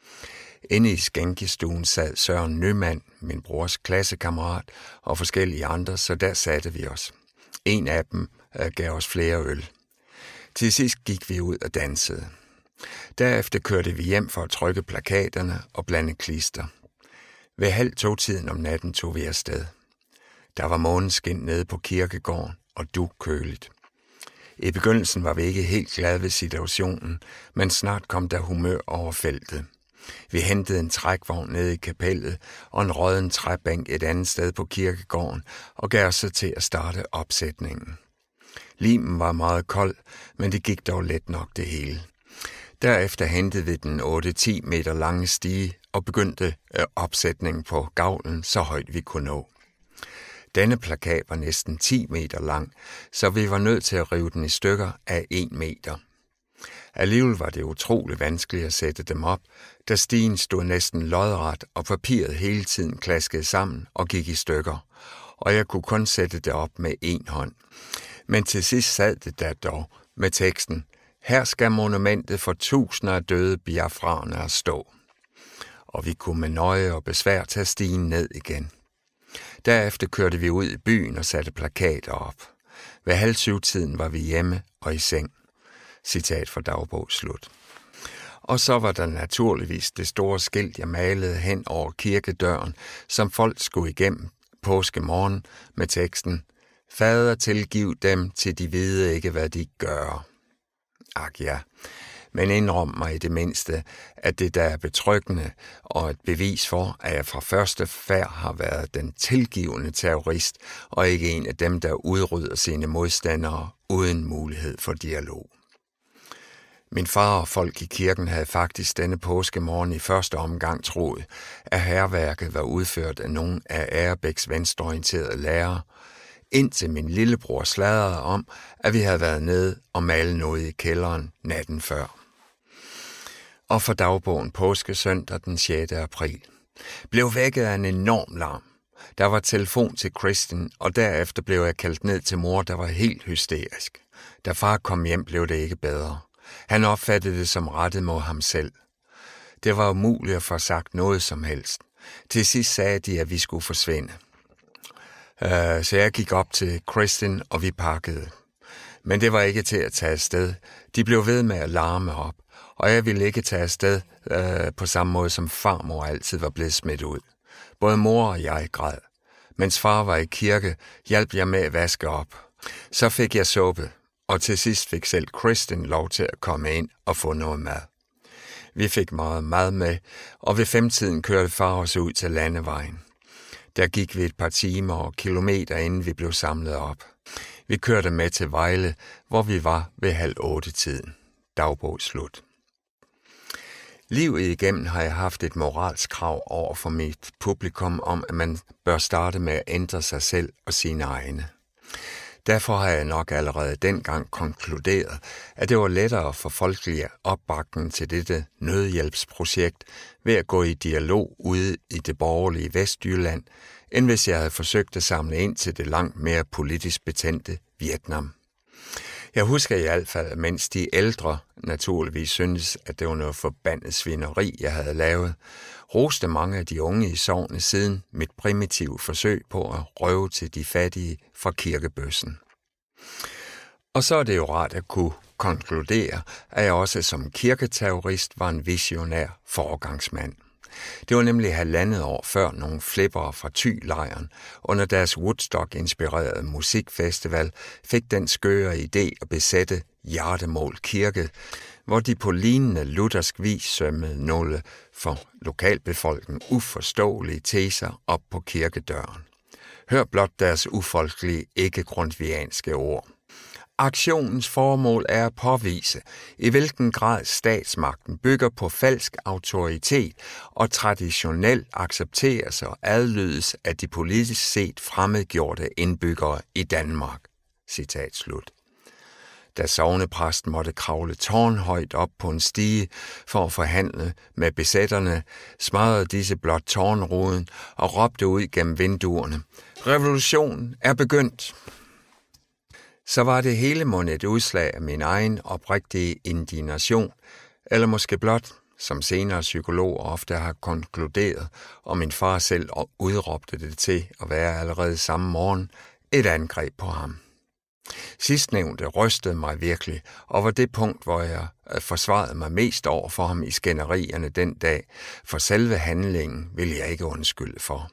Inde i skænkestuen sad Søren Nømand, min brors klassekammerat, og forskellige andre, så der satte vi os. En af dem gav os flere øl. Til sidst gik vi ud og dansede. Derefter kørte vi hjem for at trykke plakaterne og blande klister. Ved 1:30 om natten tog vi afsted. Der var måneskin nede på kirkegården og køligt. I begyndelsen var vi ikke helt glade ved situationen, men snart kom der humør over feltet. Vi hentede en trækvogn nede i kapellet og en rådden træbænk et andet sted på kirkegården og gav os så til at starte opsætningen. Limen var meget kold, men det gik dog let nok det hele. Derefter hentede vi den 8-10 meter lange stige og begyndte opsætningen på gavlen så højt vi kunne nå. Denne plakat var næsten 10 meter lang, så vi var nødt til at rive den i stykker af 1 meter. Alligevel var det utroligt vanskeligt at sætte dem op, da stigen stod næsten lodret, og papiret hele tiden klaskede sammen og gik i stykker, og jeg kunne kun sætte det op med 1 hånd. Men til sidst sad det der dog med teksten: "Her skal monumentet for tusinder af døde biafranere stå." Og vi kunne med nøje og besvær tage stigen ned igen. Derefter kørte vi ud i byen og satte plakater op. Ved 6:30 var vi hjemme og i seng. Citat fra dagbog slut. Og så var der naturligvis det store skilt, jeg malede hen over kirkedøren, som folk skulle igennem påskemorgen med teksten: "Fader, tilgiv dem, til de vide ikke, hvad de gør." Ak ja, men indrøm mig i det mindste, at det der er betryggende og et bevis for, at jeg fra første færd har været den tilgivende terrorist, og ikke en af dem, der udrydder sine modstandere uden mulighed for dialog. Min far og folk i kirken havde faktisk denne påskemorgen i første omgang troet, at hærværket var udført af nogen af Agerbæks venstreorienterede lærere, indtil min lillebror sladrede om, at vi havde været nede og malet noget i kælderen natten før. Og for dagbogen påskesøndag den 6. april. Blev vækket af en enorm larm. Der var telefon til Christian, og derefter blev jeg kaldt ned til mor, der var helt hysterisk. Da far kom hjem, blev det ikke bedre. Han opfattede det som rettet mod ham selv. Det var umuligt at få sagt noget som helst. Til sidst sagde de, at vi skulle forsvinde. Så jeg gik op til Kristin, og vi pakkede. Men det var ikke til at tage afsted. De blev ved med at larme op, og jeg ville ikke tage afsted på samme måde, som farmor altid var blevet smidt ud. Både mor og jeg græd. Mens far var i kirke, hjalp jeg med at vaske op. Så fik jeg suppe, og til sidst fik selv Kristin lov til at komme ind og få noget mad. Vi fik meget mad med, og ved 5-tiden kørte far os ud til landevejen. Der gik vi et par timer og kilometer, inden vi blev samlet op. Vi kørte med til Vejle, hvor vi var ved 7:30-tiden. Dagbog slut. Livet igennem har jeg haft et moralsk krav over for mit publikum om, at man bør starte med at ændre sig selv og sine egne. Derfor har jeg nok allerede dengang konkluderet, at det var lettere for folkelig opbakning til dette nødhjælpsprojekt ved at gå i dialog ude i det borgerlige Vestjylland, end hvis jeg havde forsøgt at samle ind til det langt mere politisk betændte Vietnam. Jeg husker i hvert fald, at mens de ældre naturligvis syntes, at det var noget forbandet svineri, jeg havde lavet, roste mange af de unge i sognet siden mit primitive forsøg på at røve til de fattige fra kirkebøssen. Og så er det jo rart at kunne konkludere, at jeg også som kirketerrorist var en visionær foregangsmand. Det var nemlig 1,5 år før nogle flippere fra Thy-lejren under deres Woodstock-inspirerede musikfestival fik den skøre idé at besætte Hjartemål Kirke, hvor de på lignende luthersk vis sømmede nogle for lokalbefolkningen uforståelige teser op på kirkedøren. Hør blot deres ufolkelige, ikke-grundtvianske ord. Aktionens formål er at påvise, i hvilken grad statsmagten bygger på falsk autoritet og traditionelt accepteres og adlydes af de politisk set fremmedgjorte indbyggere i Danmark. Citat slut. Da sognepræsten måtte kravle tårnhøjt op på en stige for at forhandle med besætterne, smadrede disse blot tårnruden og råbte ud gennem vinduerne: "Revolutionen er begyndt!" Så var det hele mon et udslag af min egen oprigtige indignation, eller måske blot, som senere psykologer ofte har konkluderet, og min far selv udråbte det til at være allerede samme morgen, et angreb på ham. Sidstnævnte rystede mig virkelig, og var det punkt, hvor jeg forsvarede mig mest over for ham i skænderierne den dag, for selve handlingen ville jeg ikke undskylde for.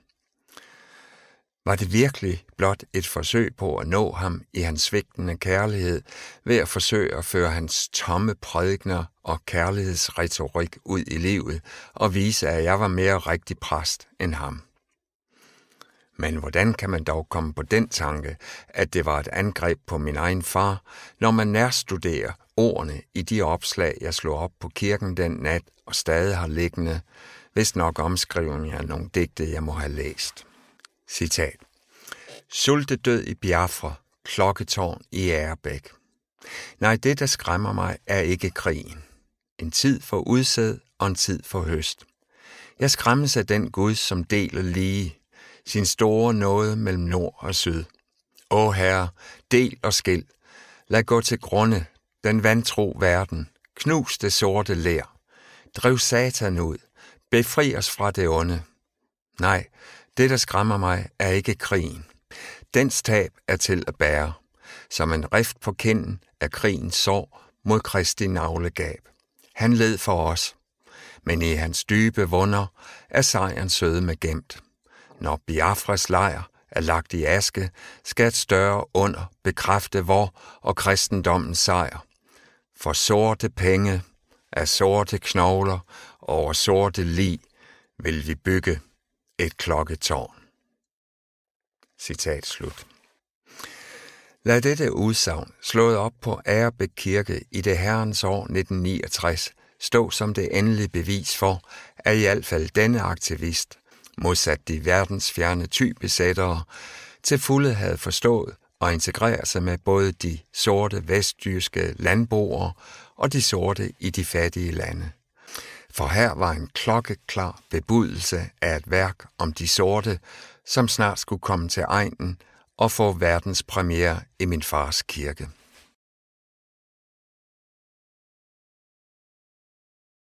Var det virkelig blot et forsøg på at nå ham i hans svigtende kærlighed ved at forsøge at føre hans tomme prædikener og kærlighedsretorik ud i livet og vise, at jeg var mere rigtig præst end ham? Men hvordan kan man dog komme på den tanke, at det var et angreb på min egen far, når man nærstuderer ordene i de opslag, jeg slog op på kirken den nat og stadig har liggende, vist nok omskrivninger af nogle digte, jeg må have læst. Citat. Sultedød i Biafra, klokketårn i Agerbæk. Nej, det, der skræmmer mig, er ikke krigen. En tid for udsæd og en tid for høst. Jeg skræmmes af den Gud, som deler lige sin store nåde mellem nord og syd. Åh Herre, del og skil. Lad gå til grunde den vantro verden. Knus det sorte ler. Driv Satan ud. Befri os fra det onde. Nej, det, der skræmmer mig, er ikke krigen. Dens tab er til at bære. Som en rift på kinden af krigens sår mod Kristi navlegab. Han led for os. Men i hans dybe vunder er sejren sødme gemt. Når Biafras lejr er lagt i aske, skal et større under bekræfte vor og kristendommens sejr. For sorte penge af sorte knogler og over sorte lig vil vi bygge et klokketårn. Citat slut. Lad dette udsagn, slået op på Agerbæk Kirke i det herrens år 1969, stå som det endelige bevis for, at i hvert fald denne aktivist, modsat de verdensfjerne Thy-besættere, til fulde havde forstået og integreret sig med både de sorte vestjyske landboere og de sorte i de fattige lande. For her var en klokkeklar bebudelse af et værk om de sorte, som snart skulle komme til egnen og få verdenspremiere i min fars kirke.